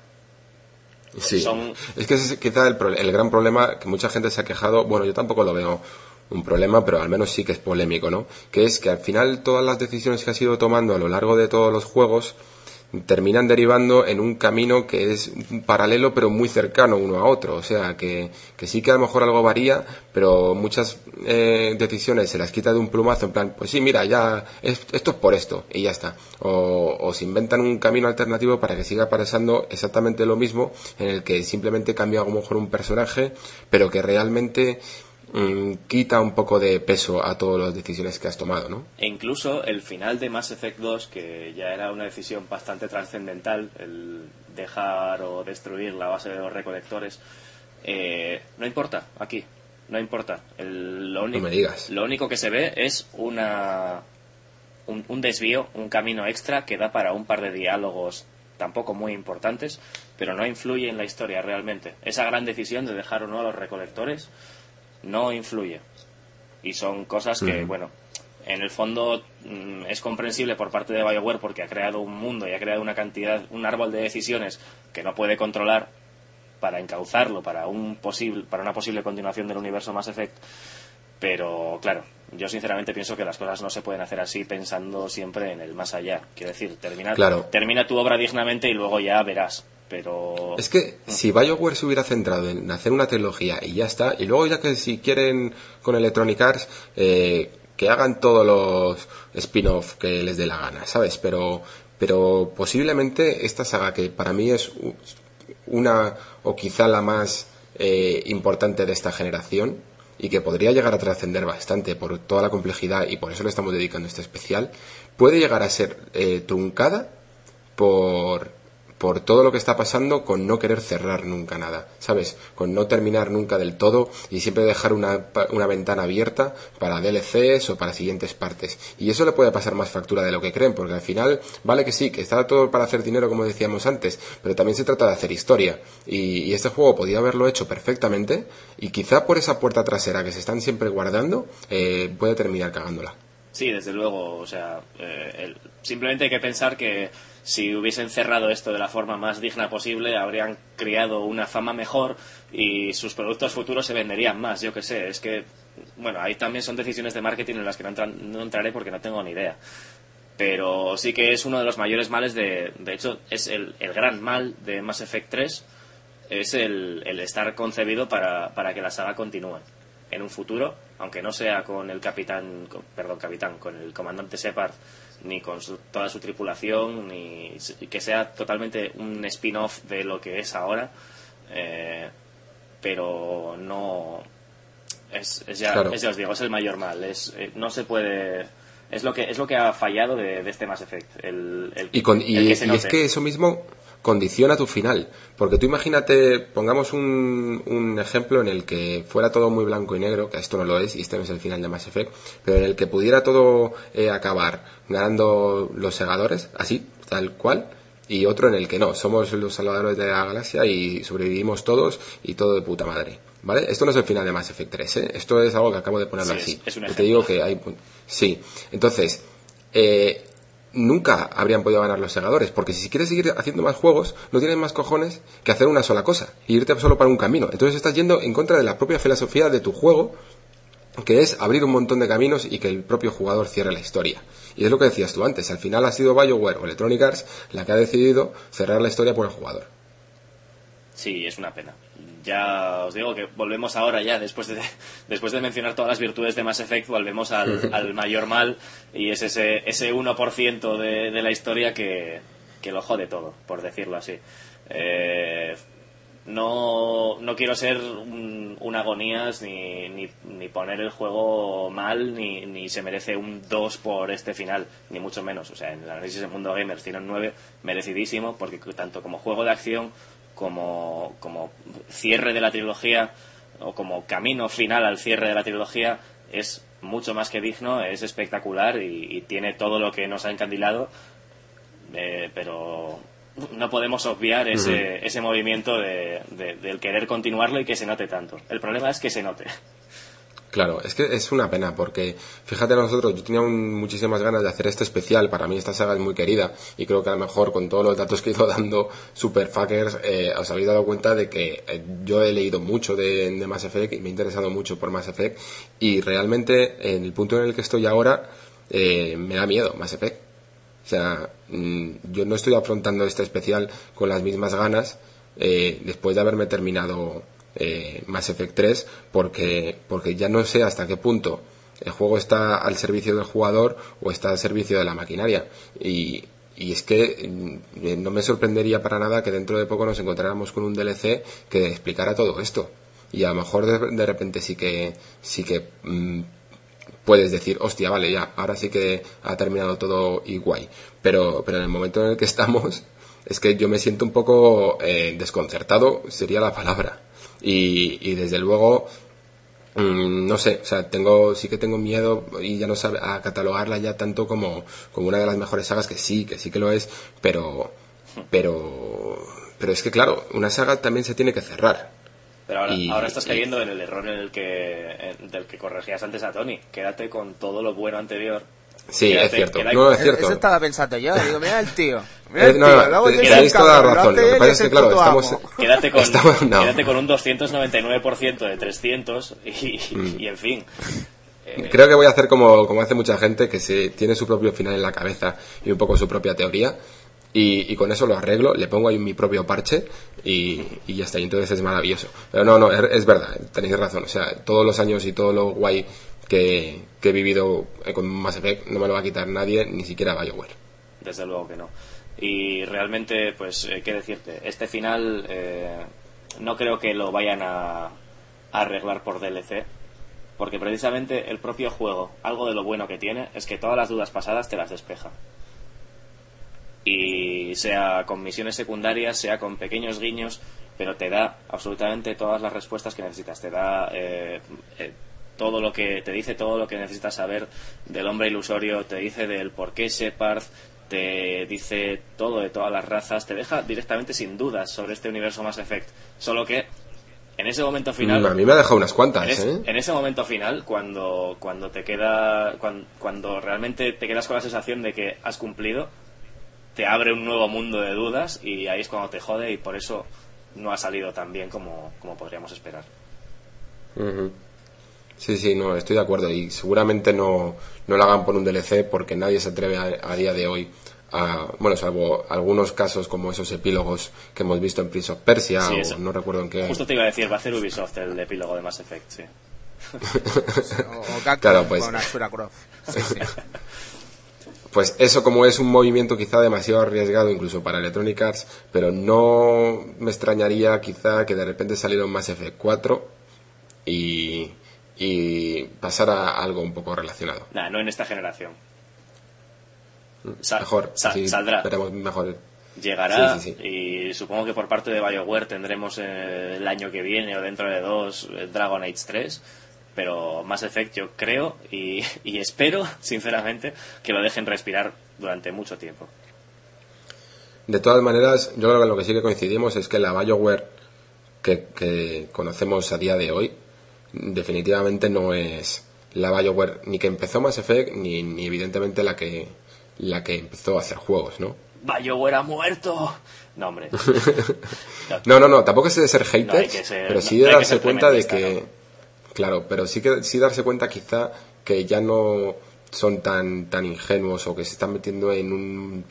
Sí, Son... es que ese es quizá el, el gran problema que mucha gente se ha quejado. Bueno, yo tampoco lo veo un problema, pero al menos sí que es polémico, ¿no? Que es que al final todas las decisiones que has ido tomando a lo largo de todos los juegos terminan derivando en un camino que es un paralelo pero muy cercano uno a otro. O sea, que, que sí que a lo mejor algo varía, pero muchas eh, decisiones se las quita de un plumazo, en plan, pues sí, mira, ya es, esto es por esto, y ya está. O, o se inventan un camino alternativo para que siga pasando exactamente lo mismo, en el que simplemente cambia a lo mejor un personaje, pero que realmente quita un poco de peso a todas las decisiones que has tomado, ¿no? E incluso el final de Mass Effect dos, que ya era una decisión bastante trascendental, el dejar o destruir la base de los recolectores, eh, no importa aquí, no importa. El, lo, único, no me digas. Lo único que se ve es una un, un desvío, un camino extra que da para un par de diálogos tampoco muy importantes, pero no influye en la historia realmente. Esa gran decisión de dejar o no a los recolectores no influye, y son cosas que, mm. bueno, en el fondo mm, es comprensible por parte de BioWare, porque ha creado un mundo y ha creado una cantidad, un árbol de decisiones que no puede controlar, para encauzarlo para un posible para una posible continuación del universo Mass Effect, pero claro, yo sinceramente pienso que las cosas no se pueden hacer así pensando siempre en el más allá. Quiero decir, termina, claro. termina tu obra dignamente y luego ya verás. Pero es que si BioWare se hubiera centrado en hacer una trilogía y ya está, y luego ya que si quieren con Electronic Arts eh, que hagan todos los spin-off que les dé la gana, ¿sabes? Pero pero posiblemente esta saga, que para mí es una o quizá la más eh, importante de esta generación y que podría llegar a trascender bastante por toda la complejidad, y por eso le estamos dedicando este especial, puede llegar a ser eh, truncada por por todo lo que está pasando, con no querer cerrar nunca nada, ¿sabes? Con no terminar nunca del todo y siempre dejar una, una ventana abierta para D L Cs o para siguientes partes. Y eso le puede pasar más factura de lo que creen, porque al final, vale que sí, que está todo para hacer dinero, como decíamos antes, pero también se trata de hacer historia. Y, y este juego podía haberlo hecho perfectamente, y quizá por esa puerta trasera que se están siempre guardando, eh, puede terminar cagándola. Sí, desde luego, o sea, eh, el, simplemente hay que pensar que si hubiesen cerrado esto de la forma más digna posible, habrían creado una fama mejor y sus productos futuros se venderían más, yo qué sé. Es que, bueno, ahí también son decisiones de marketing en las que no, entran, no entraré porque no tengo ni idea. Pero sí que es uno de los mayores males de... De hecho, es el, el gran mal de Mass Effect tres, es el, el estar concebido para, para que la saga continúe en un futuro, aunque no sea con el capitán, con, perdón, capitán, con el comandante Shepard, ni con su, toda su tripulación, ni que sea totalmente un spin-off de lo que es ahora, eh, pero no es, es ya, claro. es, ya os digo, es el mayor mal, es eh, no se puede, es lo que es lo que ha fallado de, de este Mass Effect, el, el, y, con, y, el que se y es que eso mismo condiciona tu final, porque tú imagínate, pongamos un, un ejemplo en el que fuera todo muy blanco y negro, que esto no lo es y este no es el final de Mass Effect, pero en el que pudiera todo eh, acabar ganando los segadores, así, tal cual, y otro en el que no, somos los salvadores de la galaxia y sobrevivimos todos y todo de puta madre, ¿vale? Esto no es el final de Mass Effect tres, ¿eh? Esto es algo que acabo de ponerlo sí, así. Es, es un ejemplo. Te digo que hay... Sí, entonces... Eh, nunca habrían podido ganar los segadores, porque si quieres seguir haciendo más juegos, no tienes más cojones que hacer una sola cosa y irte solo para un camino. Entonces estás yendo en contra de la propia filosofía de tu juego, que es abrir un montón de caminos y que el propio jugador cierre la historia. Y es lo que decías tú antes, al final ha sido BioWare o Electronic Arts la que ha decidido cerrar la historia por el jugador. Sí, es una pena. Ya os digo que volvemos ahora ya, después de después de mencionar todas las virtudes de Mass Effect, volvemos al, al mayor mal, y es ese ese uno por ciento de, de la historia que, que lo jode todo, por decirlo así. Eh, no, no quiero ser un, un agonías ni, ni, ni poner el juego mal, ni, ni se merece un dos por este final, ni mucho menos. O sea, en el análisis de Mundo Gamers tiene un nueve merecidísimo, porque tanto como juego de acción como, como cierre de la trilogía o como camino final al cierre de la trilogía es mucho más que digno, es espectacular y, y tiene todo lo que nos ha encandilado, eh, pero no podemos obviar ese, uh-huh. ese movimiento de, de, del querer continuarlo y que se note tanto. El problema es que se note. Claro, es que es una pena, porque fíjate, nosotros, yo tenía un, muchísimas ganas de hacer este especial. Para mí esta saga es muy querida y creo que a lo mejor con todos los datos que he ido dando Superfuckers eh, os habéis dado cuenta de que eh, yo he leído mucho de, de Mass Effect y me he interesado mucho por Mass Effect, y realmente en el punto en el que estoy ahora eh, me da miedo Mass Effect. O sea, mmm, yo no estoy afrontando este especial con las mismas ganas eh, después de haberme terminado Eh, Mass Effect tres, porque porque ya no sé hasta qué punto el juego está al servicio del jugador o está al servicio de la maquinaria, y, y es que eh, no me sorprendería para nada que dentro de poco nos encontráramos con un D L C que explicara todo esto, y a lo mejor de, de repente sí que sí que mmm, puedes decir, hostia, vale, ya, ahora sí que ha terminado todo y guay, pero, pero en el momento en el que estamos es que yo me siento un poco eh, desconcertado, sería la palabra. Y, y desde luego mmm, no sé, o sea, tengo sí que tengo miedo y ya no sabe a catalogarla ya tanto como, como una de las mejores sagas, que sí, que sí que lo es, pero pero pero es que claro, una saga también se tiene que cerrar. Pero ahora, y, ahora estás cayendo y... en el error en el que en, del que corregías antes a Tony. Quédate con todo lo bueno anterior. Sí, quédate, es cierto. quédate... No, es cierto. Eso estaba pensando yo. Digo, mira el tío. Eh, no, no, tenéis toda la razón. Lo que pasa es que, claro, estamos... Quédate con, estamos, no. quédate con un doscientos noventa y nueve por ciento de trescientos y, mm. y en fin... Creo que voy a hacer como, como hace mucha gente, que se tiene su propio final en la cabeza y un poco su propia teoría, y, y con eso lo arreglo, le pongo ahí mi propio parche y, y ya está, y entonces es maravilloso. Pero no, no, es, es verdad, tenéis razón, o sea, todos los años y todo lo guay que, que he vivido con Mass Effect no me lo va a quitar nadie, ni siquiera BioWare. Desde luego que no. Y realmente, pues, eh, qué decirte, este final eh, no creo que lo vayan a, a arreglar por D L C. Porque precisamente el propio juego, algo de lo bueno que tiene, es que todas las dudas pasadas te las despeja. Y sea con misiones secundarias, sea con pequeños guiños, pero te da absolutamente todas las respuestas que necesitas. Te da eh, eh, todo lo que te dice todo lo que necesitas saber del hombre ilusorio, te dice del por qué Shepard, te dice todo de todas las razas, te deja directamente sin dudas sobre este universo Mass Effect. Solo que en ese momento final... A mí me ha dejado unas cuantas, en, es, ¿eh? En ese momento final, cuando, cuando te queda... Cuando, cuando realmente te quedas con la sensación de que has cumplido, te abre un nuevo mundo de dudas y ahí es cuando te jode, y por eso no ha salido tan bien como, como podríamos esperar. Uh-huh. Sí, sí, no, estoy de acuerdo, y seguramente no, no lo hagan por un D L C, porque nadie se atreve a, a día de hoy a, bueno, salvo algunos casos como esos epílogos que hemos visto en Prince of Persia, sí, o no recuerdo en qué. Justo te iba a decir, va a hacer Ubisoft el epílogo de Mass Effect, sí. o o Capcom, claro, pues, con Ashura Croft. Sí, sí. Pues eso, como es un movimiento quizá demasiado arriesgado incluso para Electronic Arts, pero no me extrañaría quizá que de repente saliera un Mass Effect cuatro y, y pasara a algo un poco relacionado. Nah, no en esta generación. Sal, mejor, sal, sí, saldrá. Esperemos mejor. Llegará, sí, sí, sí. Y supongo que por parte de BioWare tendremos eh, el año que viene o dentro de dos eh, Dragon Age tres, pero Mass Effect yo creo y, y espero sinceramente que lo dejen respirar durante mucho tiempo. De todas maneras, yo creo que lo que sí que coincidimos es que la BioWare que, que conocemos a día de hoy definitivamente no es la BioWare ni que empezó Mass Effect ni, ni evidentemente la que la que empezó a hacer juegos, ¿no? BioWare ha muerto. No, hombre. no, no, no, tampoco es de ser haters, no que ser, pero sí no, de no darse cuenta de que... ¿no? Claro, pero sí que sí darse cuenta quizá que ya no son tan tan ingenuos o que se están metiendo en un...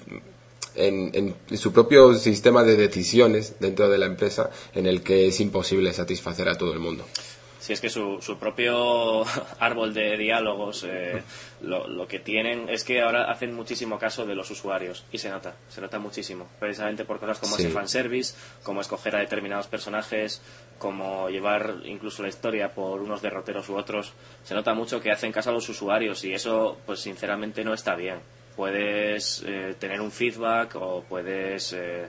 En, en su propio sistema de decisiones dentro de la empresa en el que es imposible satisfacer a todo el mundo. Si es que su, su propio árbol de diálogos eh, lo, lo que tienen es que ahora hacen muchísimo caso de los usuarios y se nota, se nota muchísimo, precisamente por cosas como sí. ese fanservice, como escoger a determinados personajes, como llevar incluso la historia por unos derroteros u otros. Se nota mucho que hacen caso a los usuarios y eso pues sinceramente no está bien. Puedes eh, tener un feedback o puedes... Eh,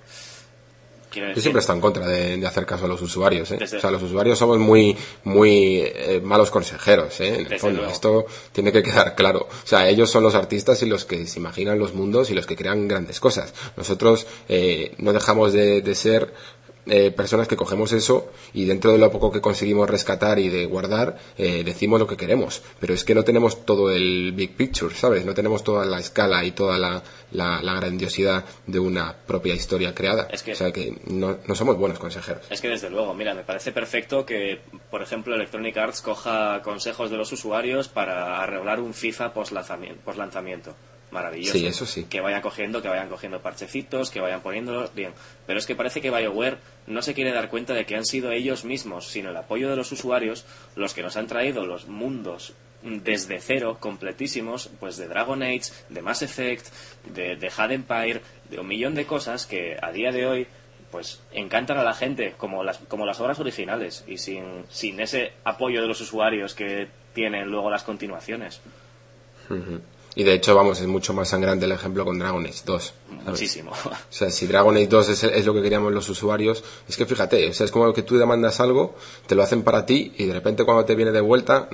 Yo siempre he estado en contra de, de hacer caso a los usuarios, ¿eh? Desde... O sea, los usuarios somos muy muy eh, malos consejeros, ¿eh? En el fondo, luego. Esto tiene que quedar claro. O sea, ellos son los artistas y los que se imaginan los mundos y los que crean grandes cosas. Nosotros eh, no dejamos de, de ser eh, personas que cogemos eso y dentro de lo poco que conseguimos rescatar y de guardar, eh, decimos lo que queremos. Pero es que no tenemos todo el big picture, ¿sabes? No tenemos toda la escala y toda la, la, la grandiosidad de una propia historia creada. Es que, o sea que no, no somos buenos consejeros. Es que desde luego, mira, me parece perfecto que, por ejemplo, Electronic Arts coja consejos de los usuarios para arreglar un FIFA post-lanzamiento. post-lanzamiento. Maravilloso. Sí, eso sí. Que vayan cogiendo, que vayan cogiendo parchecitos, que vayan poniéndolos bien. Pero es que parece que BioWare no se quiere dar cuenta de que han sido ellos mismos, sino el apoyo de los usuarios, los que nos han traído los mundos desde cero, completísimos, pues de Dragon Age, de Mass Effect, de, de Had Empire, de un millón de cosas que a día de hoy pues encantan a la gente, como las, como las obras originales, y sin, sin ese apoyo de los usuarios que tienen luego las continuaciones. Uh-huh. Y de hecho, vamos, es mucho más sangrante el ejemplo con Dragon Age dos. ¿sabes? Muchísimo. O sea, si Dragon Age dos es, es lo que queríamos los usuarios, es que fíjate, o sea, es como que tú demandas algo, te lo hacen para ti y de repente cuando te viene de vuelta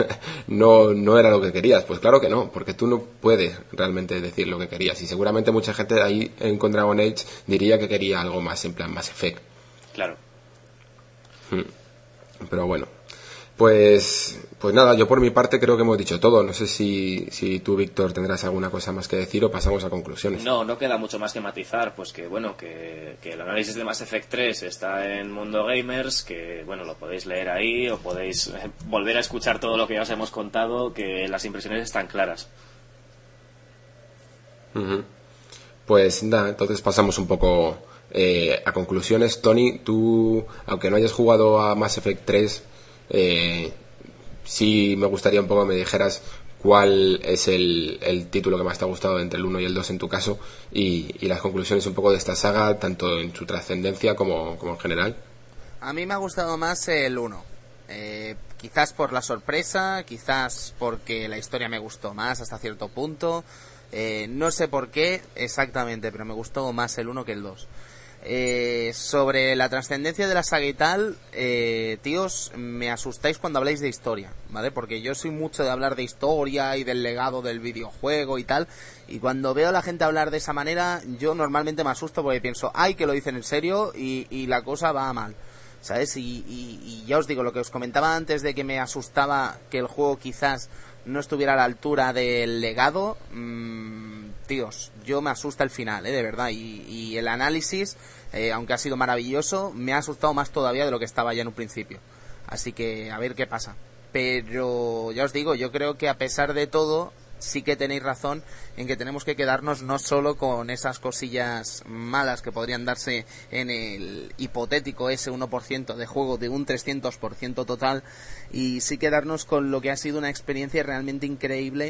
no, no era lo que querías. Pues claro que no, porque tú no puedes realmente decir lo que querías. Y seguramente mucha gente ahí en con Dragon Age diría que quería algo más, en plan Mass Effect. Claro. Pero bueno. Pues, pues nada, yo por mi parte creo que hemos dicho todo. No sé si, si tú, Víctor, tendrás alguna cosa más que decir o pasamos a conclusiones. No, no queda mucho más que matizar, pues que bueno, que, que el análisis de Mass Effect tres está en Mundo Gamers, que bueno, lo podéis leer ahí o podéis eh, volver a escuchar todo lo que ya os hemos contado, que las impresiones están claras. Uh-huh. Pues nada, entonces pasamos un poco eh, a conclusiones. Tony, tú, aunque no hayas jugado a Mass Effect tres, Eh, sí me gustaría un poco que me dijeras cuál es el, el título que más te ha gustado entre el uno y el dos en tu caso y, y las conclusiones un poco de esta saga, tanto en su trascendencia como, como en general. A mí me ha gustado más el uno, eh, quizás por la sorpresa, quizás porque la historia me gustó más hasta cierto punto, eh, no sé por qué exactamente, pero me gustó más el uno que el dos. Eh, sobre la trascendencia de la saga y tal, eh, tíos, me asustáis cuando habláis de historia, ¿vale? Porque yo soy mucho de hablar de historia y del legado del videojuego y tal, y cuando veo a la gente hablar de esa manera, yo normalmente me asusto porque pienso, ay, que lo dicen en serio y, y la cosa va mal, ¿sabes? Y, y, y ya os digo, lo que os comentaba antes de que me asustaba que el juego quizás no estuviera a la altura del legado, mmm, tíos, yo me asusta el final, ¿eh? De verdad, y, y el análisis, eh, aunque ha sido maravilloso, me ha asustado más todavía de lo que estaba ya en un principio, así que a ver qué pasa. Pero ya os digo, yo creo que a pesar de todo sí que tenéis razón en que tenemos que quedarnos no solo con esas cosillas malas que podrían darse en el hipotético ese uno por ciento de juego de un trescientos por ciento total, y sí quedarnos con lo que ha sido una experiencia realmente increíble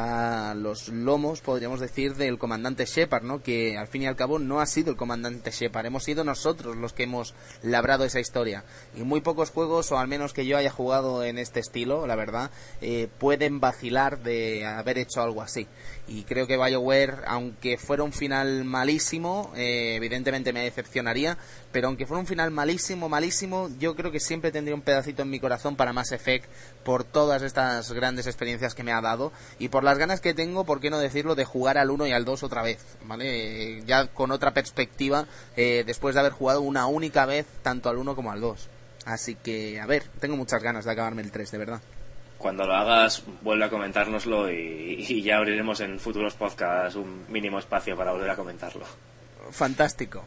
a los lomos, podríamos decir, del comandante Shepard, ¿no? Que al fin y al cabo no ha sido el comandante Shepard, hemos sido nosotros los que hemos labrado esa historia, y muy pocos juegos, o al menos que yo haya jugado en este estilo, la verdad, eh, pueden vacilar de haber hecho algo así. Y creo que BioWare, aunque fuera un final malísimo, eh, evidentemente me decepcionaría, pero aunque fuera un final malísimo, malísimo, yo creo que siempre tendría un pedacito en mi corazón para Mass Effect, por todas estas grandes experiencias que me ha dado y por las ganas que tengo, por qué no decirlo, de jugar al uno y al dos otra vez, ¿vale? Eh, ya con otra perspectiva, eh, después de haber jugado una única vez tanto al uno como al dos. Así que, a ver, tengo muchas ganas de acabarme el tres, de verdad. Cuando lo hagas, vuelve a comentárnoslo y, y ya abriremos en futuros podcasts un mínimo espacio para volver a comentarlo. Fantástico.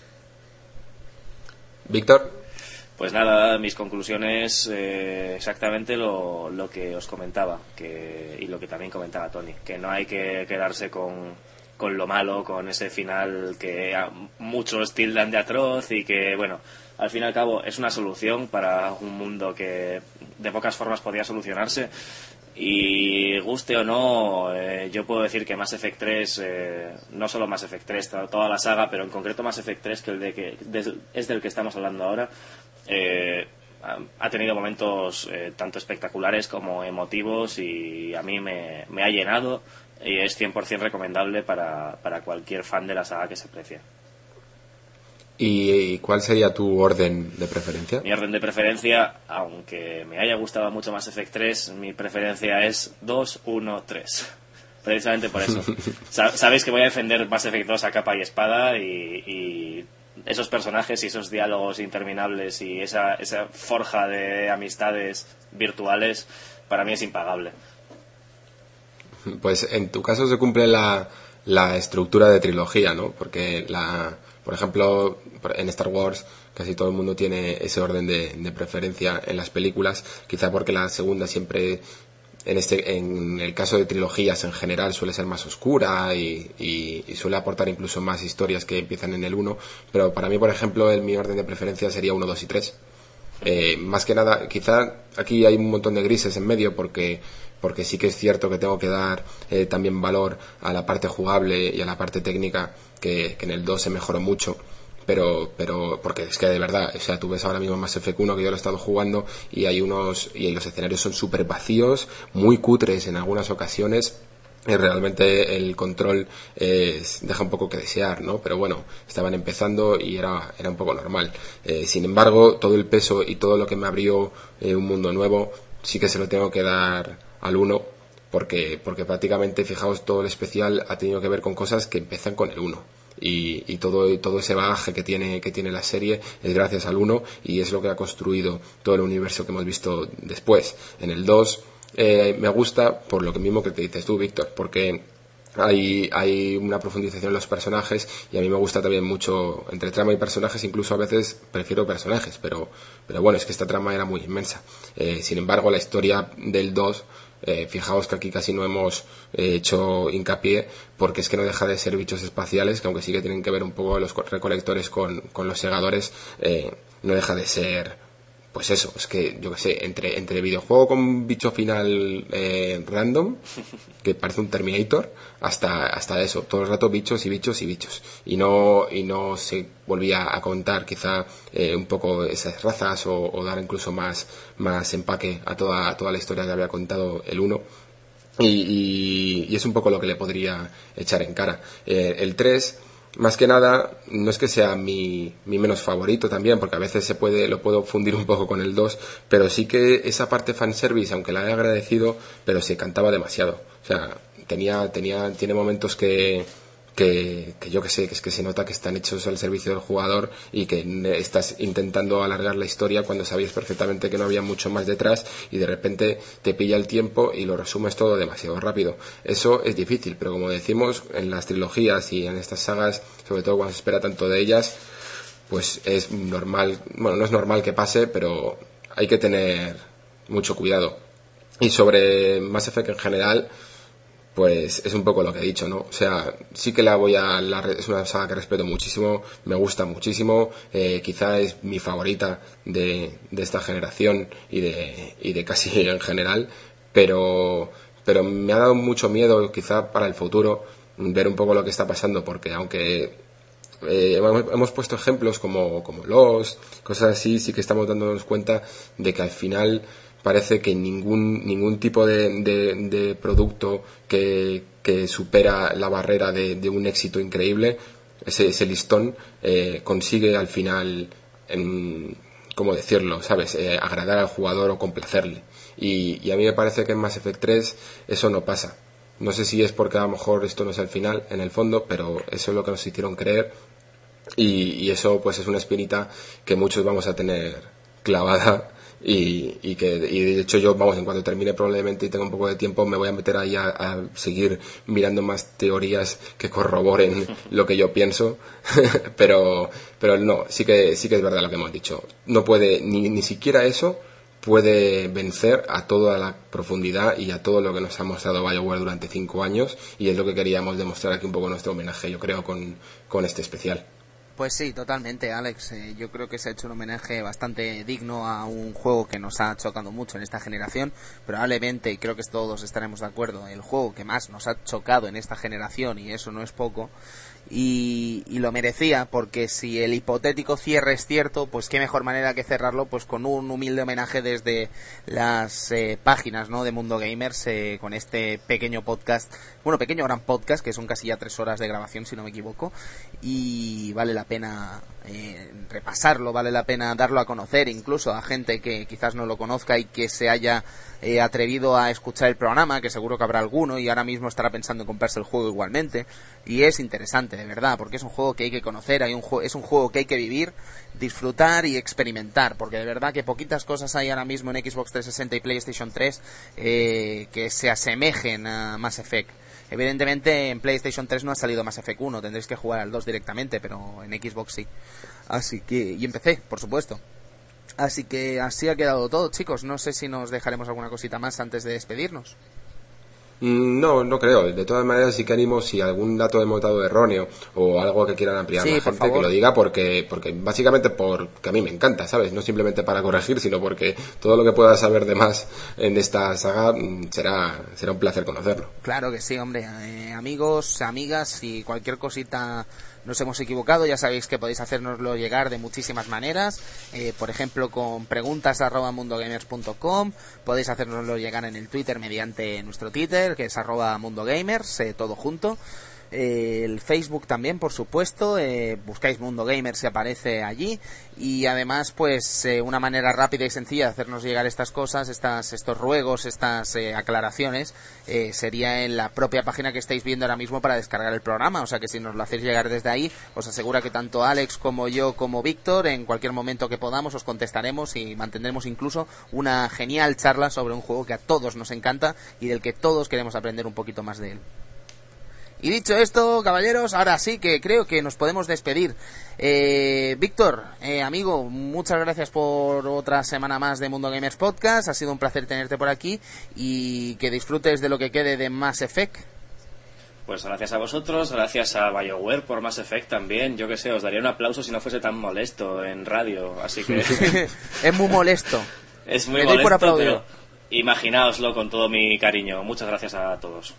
Víctor. Pues nada, mis conclusiones, eh, exactamente lo, lo que os comentaba, que, y lo que también comentaba Tony, que no hay que quedarse con, con lo malo, con ese final que muchos tildan de atroz y que, bueno, al fin y al cabo es una solución para un mundo que de pocas formas podía solucionarse. Y guste o no, eh, yo puedo decir que Mass Effect tres, eh, no solo Mass Effect tres, toda la saga, pero en concreto Mass Effect tres, que, el de que de, es del que estamos hablando ahora, eh, ha tenido momentos eh, tanto espectaculares como emotivos y a mí me, me ha llenado y es cien por ciento recomendable para, para cualquier fan de la saga que se precie. ¿Y cuál sería tu orden de preferencia? Mi orden de preferencia, aunque me haya gustado mucho Mass Effect tres, mi preferencia es dos, uno, tres. Precisamente por eso. Sabéis que voy a defender Mass Effect dos a capa y espada y, y esos personajes y esos diálogos interminables y esa, esa forja de amistades virtuales para mí es impagable. Pues en tu caso se cumple la, la estructura de trilogía, ¿no? Porque la... Por ejemplo, en Star Wars casi todo el mundo tiene ese orden de, de preferencia en las películas, quizá porque la segunda siempre, en este en el caso de trilogías en general, suele ser más oscura y, y, y suele aportar incluso más historias que empiezan en el uno, pero para mí, por ejemplo, el, mi orden de preferencia sería uno, dos y tres. Eh, más que nada, quizá aquí hay un montón de grises en medio porque... porque sí que es cierto que tengo que dar eh, también valor a la parte jugable y a la parte técnica que, que en el dos se mejoró mucho, pero pero porque es que de verdad, o sea, tú ves ahora mismo Mass Effect uno que yo lo he estado jugando y hay unos y los escenarios son súper vacíos, muy cutres en algunas ocasiones. Y realmente el control eh, deja un poco que desear, ¿no? Pero bueno, estaban empezando y era, era un poco normal. Eh, sin embargo, todo el peso y todo lo que me abrió eh, un mundo nuevo sí que se lo tengo que dar al uno, porque porque prácticamente, fijaos, todo el especial ha tenido que ver con cosas que empiezan con el uno. y, y todo, y todo ese bagaje que tiene, que tiene la serie es gracias al uno y es lo que ha construido todo el universo que hemos visto después. En el dos eh, me gusta por lo que mismo que te dices tú, Víctor, porque Hay, hay una profundización en los personajes y a mí me gusta también mucho entre trama y personajes, incluso a veces prefiero personajes, pero, pero bueno, es que esta trama era muy inmensa. Eh, sin embargo, la historia del dos, eh, fijaos que aquí casi no hemos eh, hecho hincapié, porque es que no deja de ser bichos espaciales, que aunque sí que tienen que ver un poco los recolectores con, con los segadores, eh, no deja de ser... Pues eso, es que yo qué sé, entre, entre videojuego con bicho final eh, random, que parece un Terminator, hasta, hasta eso, todo el rato bichos y bichos y bichos. Y no, y no se volvía a contar quizá eh, un poco esas razas o, o dar incluso más, más empaque a toda, a toda la historia que había contado el uno. Y, y, y es un poco lo que le podría echar en cara. Eh, el tres... Más que nada, no es que sea mi, mi menos favorito también, porque a veces se puede, lo puedo fundir un poco con el dos, pero sí que esa parte fanservice, aunque la he agradecido, pero se cantaba demasiado. O sea, tenía, tenía, tiene momentos que, que, que yo que sé, que es que se nota que están hechos al servicio del jugador y que estás intentando alargar la historia cuando sabías perfectamente que no había mucho más detrás y de repente te pilla el tiempo y lo resumes todo demasiado rápido. Eso es difícil, pero como decimos, en las trilogías y en estas sagas, sobre todo cuando se espera tanto de ellas, pues es normal, bueno, no es normal que pase, pero hay que tener mucho cuidado. Y sobre Mass Effect en general, pues es un poco lo que he dicho, ¿no? O sea, sí que la voy a... La, es una saga que respeto muchísimo, me gusta muchísimo, eh, quizá es mi favorita de, de esta generación y de, y de casi en general, pero, pero me ha dado mucho miedo quizá para el futuro ver un poco lo que está pasando, porque aunque eh, hemos, hemos puesto ejemplos como, como Lost, cosas así, sí que estamos dándonos cuenta de que al final... parece que ningún ningún tipo de, de, de producto que, que supera la barrera de, de un éxito increíble, ese, ese listón, eh, consigue al final, en, ¿cómo decirlo?, ¿sabes?, eh, agradar al jugador o complacerle. Y, y a mí me parece que en Mass Effect tres eso no pasa. No sé si es porque a lo mejor esto no es el final, en el fondo, pero eso es lo que nos hicieron creer. Y, y eso pues es una espinita que muchos vamos a tener clavada. Y, y que y de hecho yo, vamos, en cuanto termine probablemente y tenga un poco de tiempo, me voy a meter ahí a, a seguir mirando más teorías que corroboren lo que yo pienso. pero pero no, sí que sí que es verdad lo que hemos dicho. No puede, ni, ni siquiera eso puede vencer a toda la profundidad y a todo lo que nos ha mostrado BioWare durante cinco años, y es lo que queríamos demostrar aquí un poco nuestro homenaje, yo creo, con, con este especial. Pues sí, totalmente, Alex. Eh, yo creo que se ha hecho un homenaje bastante digno a un juego que nos ha chocado mucho en esta generación. Probablemente, y creo que todos estaremos de acuerdo, el juego que más nos ha chocado en esta generación, y eso no es poco. Y, y lo merecía, porque si el hipotético cierre es cierto, pues qué mejor manera que cerrarlo pues con un humilde homenaje desde las eh, páginas, ¿no?, de Mundo Gamers, eh, con este pequeño podcast, bueno, pequeño gran podcast, que son casi ya tres horas de grabación, si no me equivoco, y vale la pena eh, repasarlo, vale la pena darlo a conocer incluso a gente que quizás no lo conozca y que se haya eh, atrevido a escuchar el programa, que seguro que habrá alguno y ahora mismo estará pensando en comprarse el juego igualmente. Y es interesante, de verdad, porque es un juego que hay que conocer, hay un ju- es un juego que hay que vivir, disfrutar y experimentar, porque de verdad que poquitas cosas hay ahora mismo en Xbox trescientos sesenta y PlayStation tres eh, que se asemejen a Mass Effect. Evidentemente en PlayStation tres no ha salido Mass Effect uno, tendréis que jugar al dos directamente, pero en Xbox sí. Así que, y en P C, por supuesto. Así que así ha quedado todo, chicos. No sé si nos dejaremos alguna cosita más antes de despedirnos. No, no creo. De todas maneras sí que animo, si algún dato hemos dado erróneo o algo que quieran ampliar sí, la gente, favor, que lo diga, porque porque básicamente porque a mí me encanta, ¿sabes? No simplemente para corregir, sino porque todo lo que pueda saber de más en esta saga será será un placer conocerlo. Claro que sí, hombre. Eh, amigos, amigas, si cualquier cosita nos hemos equivocado, ya sabéis que podéis hacérnoslo llegar de muchísimas maneras, eh, por ejemplo con preguntas arroba mundogamers punto com, podéis hacérnoslo llegar en el Twitter mediante nuestro Twitter, que es arroba mundogamers, eh, todo junto, eh, el Facebook también, por supuesto, eh, buscáis Mundo Gamer, se aparece allí, y además pues eh, una manera rápida y sencilla de hacernos llegar estas cosas, estas estos ruegos, estas eh, aclaraciones, eh, sería en la propia página que estáis viendo ahora mismo para descargar el programa, o sea que si nos lo hacéis llegar desde ahí, os asegura que tanto Alex como yo como Víctor, en cualquier momento que podamos, os contestaremos y mantendremos incluso una genial charla sobre un juego que a todos nos encanta y del que todos queremos aprender un poquito más de él. Y dicho esto, caballeros, ahora sí que creo que nos podemos despedir. Eh, Víctor, eh, amigo, muchas gracias por otra semana más de Mundo Gamers Podcast. Ha sido un placer tenerte por aquí y que disfrutes de lo que quede de Mass Effect. Pues gracias a vosotros, gracias a BioWare por Mass Effect también. Yo que sé, os daría un aplauso si no fuese tan molesto en radio, así que... Es muy molesto. Es muy Me doy por molesto, aplaudido. pero imaginaoslo con todo mi cariño. Muchas gracias a todos.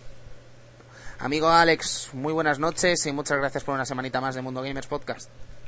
Amigo Alex, muy buenas noches y muchas gracias por una semanita más de Mundo Gamers Podcast.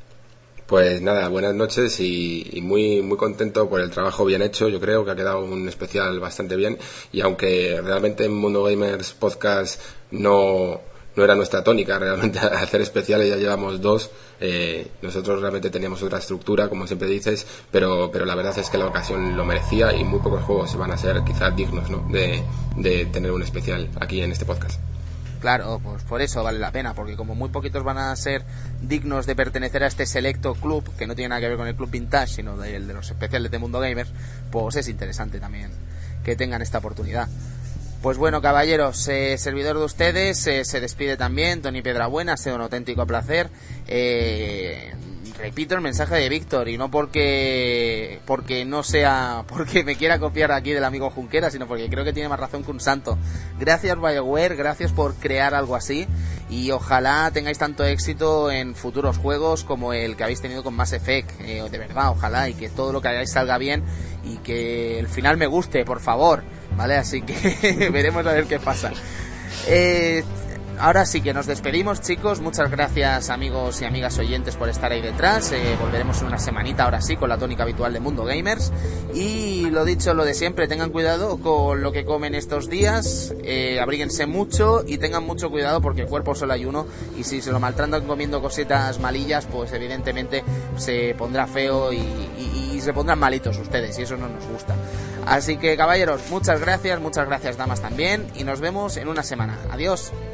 Pues nada, buenas noches y, y muy muy contento por el trabajo bien hecho. Yo creo que ha quedado un especial bastante bien, y aunque realmente en Mundo Gamers Podcast no, no era nuestra tónica realmente hacer especiales, ya llevamos dos, eh, nosotros realmente teníamos otra estructura, como siempre dices, pero pero la verdad es que la ocasión lo merecía y muy pocos juegos se van a ser quizás dignos, ¿no?, de, de tener un especial aquí en este podcast. Claro, pues por eso vale la pena, porque como muy poquitos van a ser dignos de pertenecer a este selecto club, que no tiene nada que ver con el club Vintage, sino del de los especiales de Mundo Gamers, pues es interesante también que tengan esta oportunidad. Pues bueno, caballeros, eh, servidor de ustedes, eh, se despide también Tony Piedrabuena, ha sido un auténtico placer. Eh... Repito el mensaje de Víctor, y no porque porque no sea porque me quiera copiar aquí del amigo Junquera, sino porque creo que tiene más razón que un santo. Gracias BioWare, gracias por crear algo así, y ojalá tengáis tanto éxito en futuros juegos como el que habéis tenido con Mass Effect, eh, de verdad, ojalá, y que todo lo que hagáis salga bien y que el final me guste, por favor, ¿vale? Así que veremos a ver qué pasa. Eh... Ahora sí que nos despedimos, chicos. Muchas gracias, amigos y amigas oyentes, por estar ahí detrás. Eh, volveremos en una semanita, ahora sí, con la tónica habitual de Mundo Gamers. Y lo dicho, lo de siempre, tengan cuidado con lo que comen estos días, eh, abríguense mucho y tengan mucho cuidado, porque cuerpo solo hay uno, y si se lo maltratan comiendo cositas malillas, pues evidentemente se pondrá feo y, y, y se pondrán malitos ustedes, y eso no nos gusta. Así que, caballeros, muchas gracias, muchas gracias, damas, también, y nos vemos en una semana. Adiós.